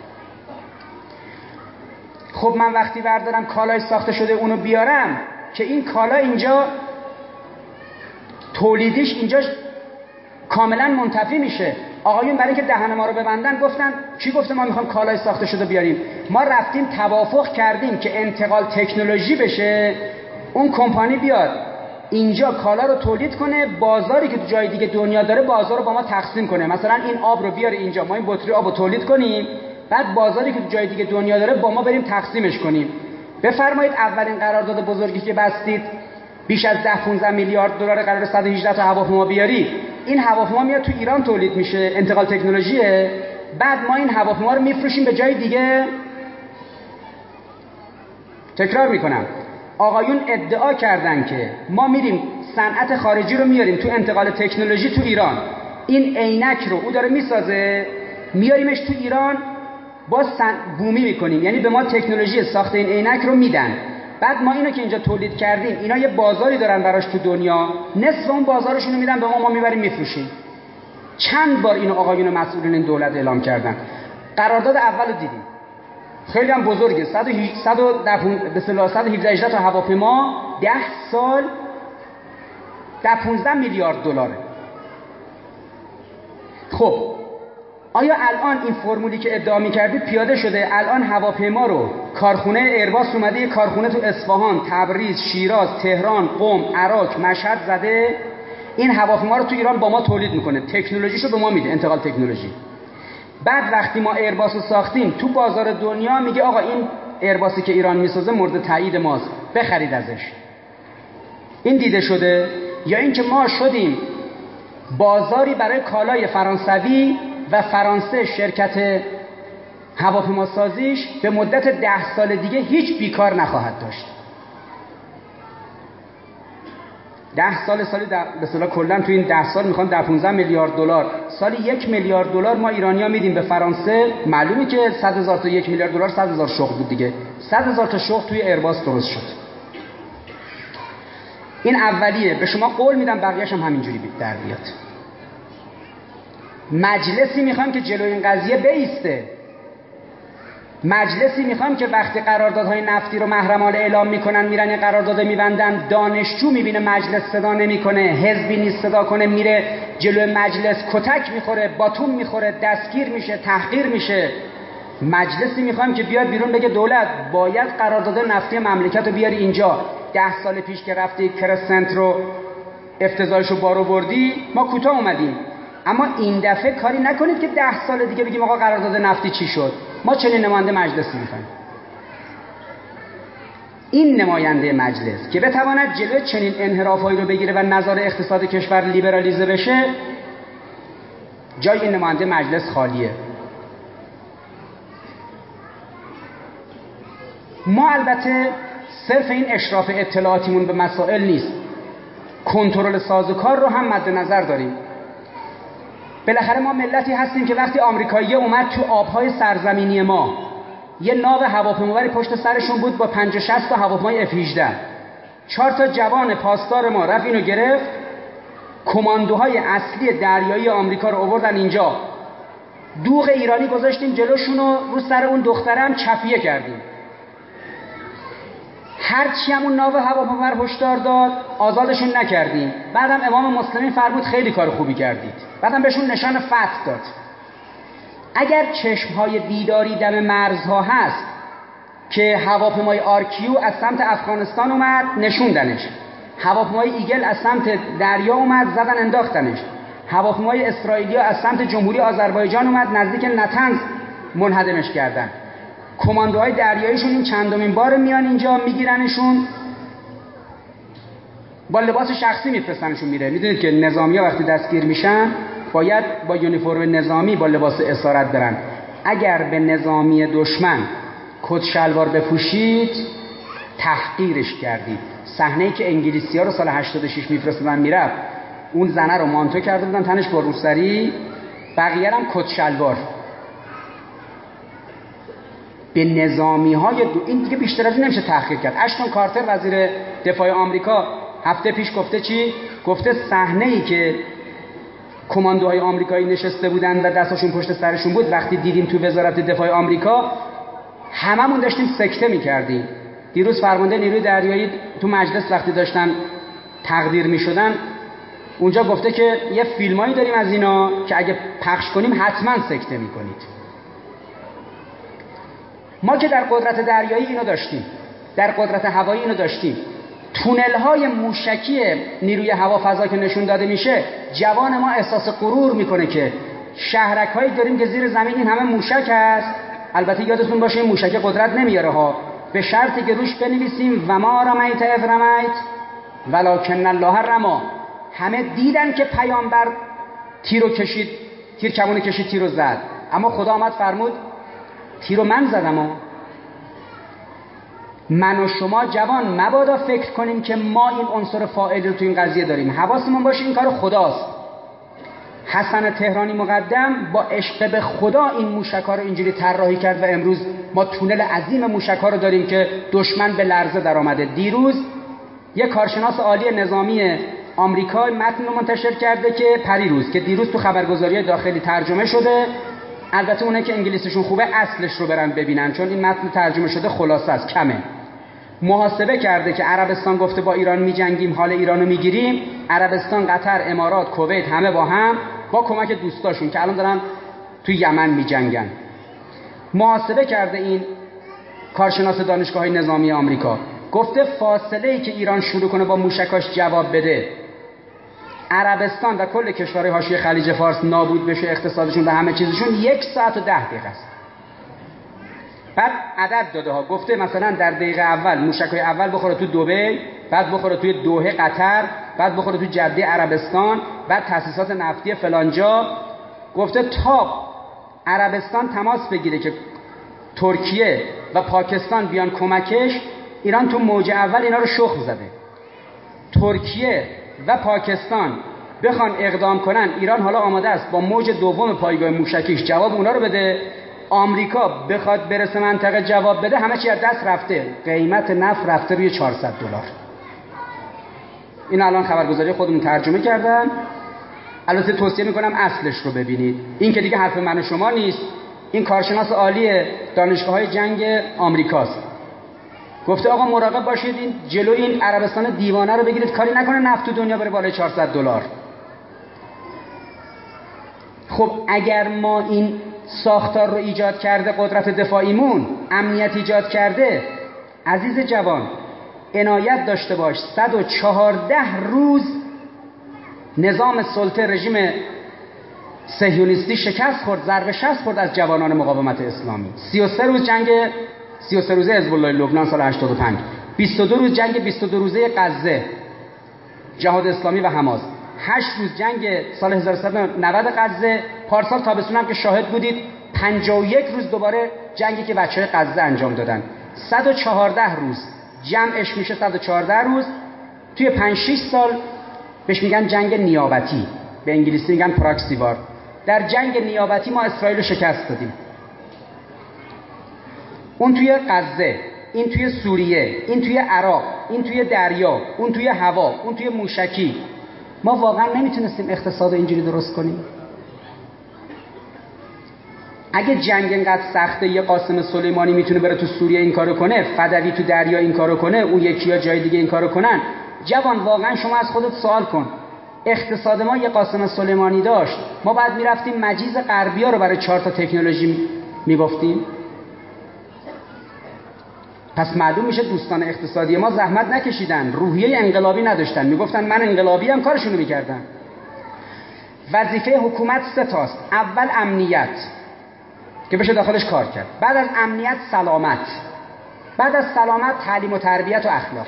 S1: خب من وقتی بردارم کالای ساخته شده اونو بیارم که این کالا اینجا تولیدیش اینجا کاملا منتفی میشه. آقایون برای که دهن ما رو ببندن گفتن کی گفته ما میخوام کالای ساخته شده بیاریم؟ ما رفتیم توافق کردیم که انتقال تکنولوژی بشه، اون کمپانی بیاد اینجا کالا رو تولید کنه، بازاری که تو جای دیگه دنیا داره بازار رو با ما تقسیم کنه. مثلا این آب رو بیاره اینجا، ما این بطری آب رو تولید کنیم، بعد بازاری که تو جای دیگه دنیا داره با ما بریم تقسیمش کنیم. بفرمایید اولین قرارداد بزرگی که بستید بیش از ده پانزده میلیارد دلار قرار صد و هجده تا هواپیما بیاری، این هواپیما میاد تو ایران تولید میشه، انتقال تکنولوژیه، بعد ما این هواپیما رو میفروشیم به جای دیگه. تکرار میکنم، آقایون ادعا کردن که ما میریم صنعت خارجی رو میاریم تو انتقال تکنولوژی تو ایران، این عینک رو او داره میسازه میاریمش تو ایران با بومی میکنیم، یعنی به ما تکنولوژی ساخت این عینک رو میدن، بعد ما اینو که اینجا تولید کردیم اینا یه بازاری دارن براش تو دنیا، نصف اون بازارشون رو میدن به ما، ما میبریم میفروشیم. چند بار اینو آقایون مسئولین این دولت اعلام کردن. قرارداد اولو دیدیم خیلی هم بزرگه، صد و هجده تا هواپیما ده سال ده پانزده میلیارد دلاره. خب آیا الان این فرمولی که ادعا می‌کردید پیاده شده؟ الان هواپیما رو کارخونه ایرباس اومده، یه کارخونه تو اصفهان، تبریز، شیراز، تهران، قم، عراق، مشهد زده، این هواپیما رو تو ایران با ما تولید میکنه، تکنولوژیشو به ما میده، انتقال تکنولوژی. بعد وقتی ما ایرباس رو ساختیم تو بازار دنیا میگه آقا این ایرباسی که ایران میسازه مورد تایید ماست، بخرید ازش. این دیده شده؟ یا اینکه ما شدیم بازاری برای کالای فرانسوی و فرانسه شرکت هواپیما سازیش به مدت ده سال دیگه هیچ بیکار نخواهد داشت. ده سال سالی به اصطلاح کلا تو این ده سال میخوان ده پانزده میلیارد دلار، سالی یک میلیارد دلار ما ایرانی‌ها میدیم به فرانسه. معلومه که صد هزار تا یک میلیارد دلار صد هزار شغل بود دیگه، صد هزار تا شغل توی ایرباس درست شد. این اولیه، به شما قول میدم بقیه‌اش هم همینجوری در بیاد. مجلسی میخوام که جلوی این قضیه بیسته، مجلسی میخوام که وقتی قراردادهای نفتی رو محرمانه اعلام میکنن میرن این قرارداد میبندن، دانشجو میبینه مجلس صدا نمیکنه، حزبی نیست صدا کنه، میره جلوی مجلس کتک میخوره، باتوم میخوره، دستگیر میشه، تحقیر میشه. مجلسی میخوام که بیاد بیرون بگه دولت باید قرارداد نفتی مملکت رو بیاری اینجا. ده سال پیش که رفتی کرسنت رو افتضاحشو بارو بردی، ما کوتاه اومدیم، اما این دفعه کاری نکنید که ده سال دیگه بگیم آقا قرارداد نفتی چی شد. ما چنین نماینده مجلسی میخوایم. این نماینده مجلس که بتواند جلوی چنین انحرافایی رو بگیره و نظر اقتصاد کشور لیبرالیزه بشه، جای این نماینده مجلس خالیه. ما البته صرف این اشراف اطلاعاتیمون به مسائل نیست، کنترل سازوکار رو هم مد نظر داریم. بالاخره ما ملتی هستیم که وقتی آمریکایی اومد تو آبهای سرزمینی ما، یه ناو هواپیمابری پشت سرشون بود با پنجاه شصت تا هواپیمای اف هجده، چهار تا جوان پاسدار ما رفت اینو گرفت، کماندوهای اصلی دریایی آمریکا رو آوردن اینجا، دوغ ایرانی گذاشتیم جلوشون و رو سر اون دختره هم چفیه کردیم. هرچی همون ناو هواپیما رو هشدار داد آزادشون نکردیم. بعدم امام مسلمین فرمود خیلی کار خوبی کردید. بعدم بهشون نشان فتح داد. اگر چشمهای بیداری دم مرزها هست که هواپیمای آرکیو از سمت افغانستان اومد نشوندنش، هواپیمای ایگل از سمت دریا اومد زدن انداختنش، هواپیمای اسرائیلیا از سمت جمهوری آذربایجان اومد نزدیک نتنز منهدمش کردن. کماندوهای دریاییشون این چندمین بار میان اینجا میگیرنشون، با لباس شخصی میفرستنشون میره. میدونید که نظامی‌ها وقتی دستگیر میشن باید با یونیفرم نظامی با لباس اسارت برن. اگر به نظامی دشمن کت شلوار بپوشید تحقیرش کردید. صحنه‌ای که انگلیسی‌ها رو سال هشتاد و شش میفرستادن میرفت، اون زنه رو مانتو کرده بودن تنش با روسری، بقیه هم کت شلوار. به نظامی‌های دو... این دیگه بیشتر از این نمیشه تحقیر کرد. اشتون کارتر وزیر دفاع آمریکا هفته پیش گفته چی؟ گفته صحنه‌ای که کماندوهای آمریکایی نشسته بودن و دستاشون پشت سرشون بود وقتی دیدیم تو وزارت دفاع آمریکا هممون داشتیم سکته می‌کردیم. دیروز فرمانده نیروی دریایی تو مجلس وقتی داشتن تقدیر می‌شدن اونجا گفته که یه فیلمایی داریم از اینا که اگه پخش کنیم حتما سکته می‌کنید. ما که در قدرت دریایی اینو داشتیم، در قدرت هوایی اینو داشتیم. تونل‌های موشکی نیروی هوافضا که نشون داده میشه، جوان ما احساس غرور میکنه که شهرک‌هایی داریم که زیر زمین این همه موشک هست. البته یادتون باشه این موشک قدرت نمیاره ها، به شرطی که روش بنویسیم و ما رمیت اذ رمیت ولکن الله رما. همه دیدن که پیامبر تیرو کشید، تیر کمون کشید، تیرو زد، اما خدا آمد فرمود تیرو من زدم. ها من و شما جوان مبادا فکر کنیم که ما این عنصر فاعل رو تو این قضیه داریم. حواسمون باشه این کار خداست. حسن تهرانی مقدم با عشق به خدا این موشک‌ها رو اینجوری طراحی کرد و امروز ما تونل عظیم موشک‌ها رو داریم که دشمن به لرزه در آمده. دیروز یک کارشناس عالی نظامی آمریکا متن رو منتشر کرده که پریروز که دیروز تو خبرگزاری داخلی ترجمه شده. البته اونایی که انگلیسیشون خوبه اصلش رو برن ببینن چون این متن ترجمه شده خلاصه است، کمه. محاسبه کرده که عربستان گفته با ایران میجنگیم، حال ایرانو میگیریم. عربستان، قطر، امارات، کویت همه با هم با کمک دوستاشون که الان دارن توی یمن میجنگن. محاسبه کرده این کارشناس دانشگاه نظامی آمریکا، گفته فاصله‌ای که ایران شروع کنه با موشکاش جواب بده، عربستان و کل کشورهای حاشیه خلیج فارس نابود بشه، اقتصادشون و همه چیزشون، یک ساعت و ده دقیقه است. بعد عدد داده ها، گفته مثلا در دقیقه اول موشکای اول بخوره تو دبی، بعد بخوره توی دوحه قطر، بعد بخوره تو جده عربستان، بعد تأسیسات نفتی فلانجا. گفته تا عربستان تماس بگیره که ترکیه و پاکستان بیان کمکش، ایران تو موج اول اینا رو شخم زده. ترکیه و پاکستان بخوان اقدام کنن، ایران حالا آماده است با موج دوم پایگاه موشکیش جواب اونا رو بده. آمریکا بخواد برسه منطقه جواب بده، همه چی از دست رفته. قیمت نفت رفته روی چهارصد دلار. این الان خبرگزاری خودمون ترجمه کردن. البته توصیه میکنم اصلش رو ببینید. این که دیگه حرف من و شما نیست، این کارشناس عالی دانشگاه‌های جنگ آمریکاست. گفته آقا مراقب باشید این جلوی این عربستان دیوانه رو بگیرید، کاری نکنه نفت تو دنیا بره بالای چهارصد دلار. خب اگر ما این ساختار رو ایجاد کرده قدرت دفاعیمون، امنیت ایجاد کرده، عزیز جوان عنایت داشته باش صد و چهارده روز نظام سلطه رژیم صهیونیستی شکست خورد، ضربه شست خورد از جوانان مقاومت اسلامی. سی و سه روز جنگ سی و سه روزه حزب الله لبنان سال هشتاد و پنج، بیست و دو روز جنگ بیست و دو روزه غزه جهاد اسلامی و حماس، هشت روز جنگ سال هزار و سیصد و نود غزه، پارسال تابستون هم که شاهد بودید پنجاه و یک روز دوباره جنگی که بچهای غزه انجام دادن. صد و چهارده روز جمعش میشه صد و چهارده روز. توی پنج شش سال بهش میگن جنگ نیابتی، به انگلیسی میگن پراکسی وار. در جنگ نیابتی ما اسرائیل رو شکست دادیم. اون توی غزه، این توی سوریه، این توی عراق، این توی دریا، اون توی هوا، اون توی موشکی. ما واقعا نمیتونستیم اقتصاد اینجوری درست کنیم. اگه جنگ اینقدر سخته، یه قاسم سلیمانی میتونه بره تو سوریه این کارو کنه، فدوی تو دریا این کارو کنه، اون یکی ها جای دیگه این کارو کنن، جوان واقعا شما از خودت سوال کن. اقتصاد ما یه قاسم سلیمانی داشت، ما بعد میرفتیم مجیز غربیا رو برای چهار تا تکنولوژی میگفتیم. پس معلوم میشه دوستان اقتصادی ما زحمت نکشیدن، روحیه انقلابی نداشتن، میگفتن من انقلابی هم کارشونو میکردن. وظیفه حکومت سه تاست. اول امنیت که بشه داخلش کار کرد، بعد از امنیت سلامت، بعد از سلامت تعلیم و تربیت و اخلاق.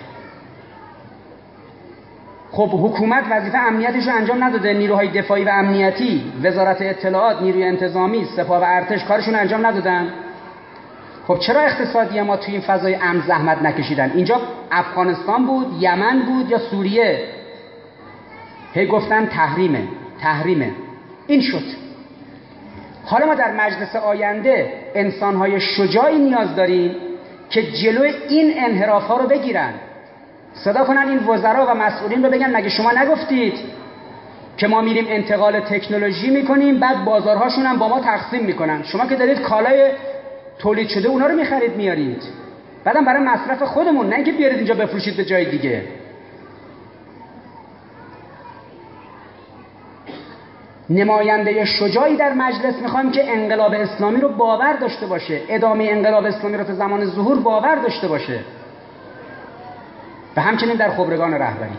S1: خب حکومت وظیفه امنیتش رو انجام نداده، نیروهای دفاعی و امنیتی، وزارت اطلاعات، نیروی انتظامی، سپاه و ارتش کارشون انجام ندادن. خب چرا اقتصادی ما توی این فضای امن زحمت نکشیدن؟ اینجا افغانستان بود، یمن بود یا سوریه، هی گفتن تحریمه تحریمه، این شد. حالا ما در مجلس آینده انسانهای شجاعی نیاز داریم که جلوی این انحراف ها رو بگیرن، صدا کنن این وزرا و مسئولین رو، بگن مگه شما نگفتید که ما میریم انتقال تکنولوژی میکنیم بعد بازارهاشون هم با ما تقسیم میکنن؟ شما که دارید کالای تولید شده اونا رو میخرید میارید، بعدم برای مصرف خودمون، نه اینکه بیارید اینجا بفروشید به جای دیگه. نماینده شجاعی در مجلس میخوایم که انقلاب اسلامی رو باور داشته باشه، ادامه انقلاب اسلامی رو تا زمان ظهور باور داشته باشه، و همچنین در خبرگان رهبری.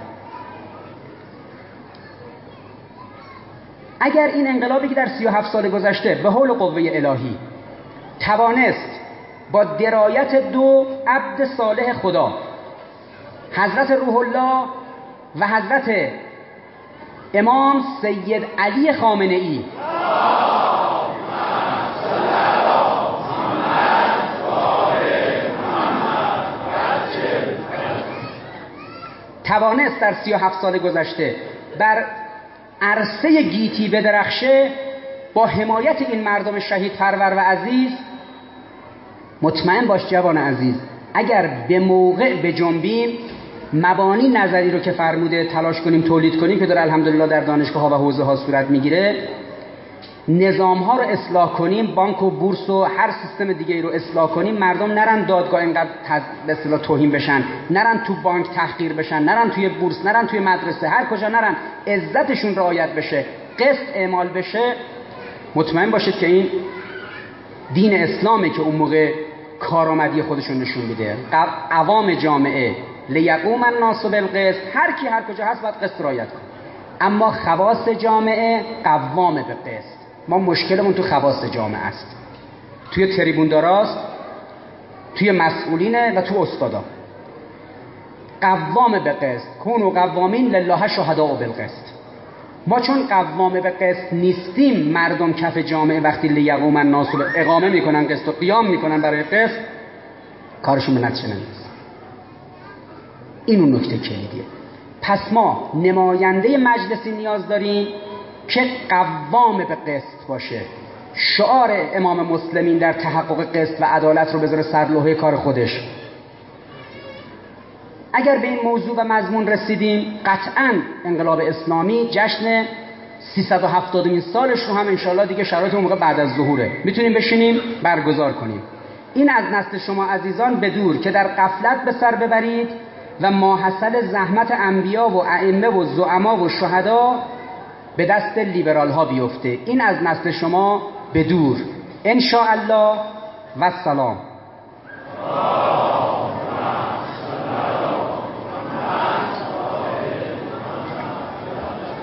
S1: اگر این انقلابی که در سی و هفت سال گذشته به حول قوه الهی توانست با درایت دو عبد صالح خدا، حضرت روح الله و حضرت امام سید علی خامنه ای، توانست در سی و هفت سال گذشته بر عرصه گیتی بدرخشه، با حمایت این مردم شهید پرور و عزیز، مطمئن باش جوان عزیز، اگر به موقع بجنبیم، مبانی نظری رو که فرموده تلاش کنیم تولید کنیم، که داره الحمدلله در دانشگاه ها و حوزه ها صورت میگیره، نظام ها رو اصلاح کنیم، بانک و بورس و هر سیستم دیگه رو اصلاح کنیم، مردم نرن دادگاه اینقدر به اصطلاح توهین بشن، نرن تو بانک تحقیر بشن، نرن توی بورس، نرن توی مدرسه، هر کجا نرن، عزتشون رعایت بشه، قسط اعمال بشه. مطمئن باشید که این دین اسلامه که اون موقع کارآمدی خودشون نشون میده. عوام جامعه لیقوم الناس بالقسط، هر کی هر کجا هست باید قسط رعایت کنه، اما خواص جامعه قوام به قسط. ما مشکلمون تو خواص جامعه است، توی تریبونداراست، توی مسئولینه و تو استادا. قوام به قسط، کونوا قوامین لله شهداء بالقسط. ما چون قوام به قسط نیستیم، مردم کف جامعه وقتی لیقوم الناس رو اقامه میکنن قسط و قیام میکنن برای قسط، کارشون به نتیجه نمیرسه. این اون نکته کلیدیه. پس ما نماینده مجلسی نیاز داریم که قوام به قسط باشه، شعار امام مسلمین در تحقق قسط و عدالت رو بذاره سرلوحه کار خودش. اگر به این موضوع و مضمون رسیدیم، قطعاً انقلاب اسلامی جشن سیصد و هفتادمین سالش رو هم انشالله دیگه شرایط اون موقع بعد از ظهوره میتونیم بشینیم برگزار کنیم. این از نسل شما عزیزان بدور که در غفلت به سر ببرید و ماحصل زحمت انبیا و ائمه و زعما و شهدا به دست لیبرال ها بیفته. این از نسل شما بدور. ان شاء الله و السلام.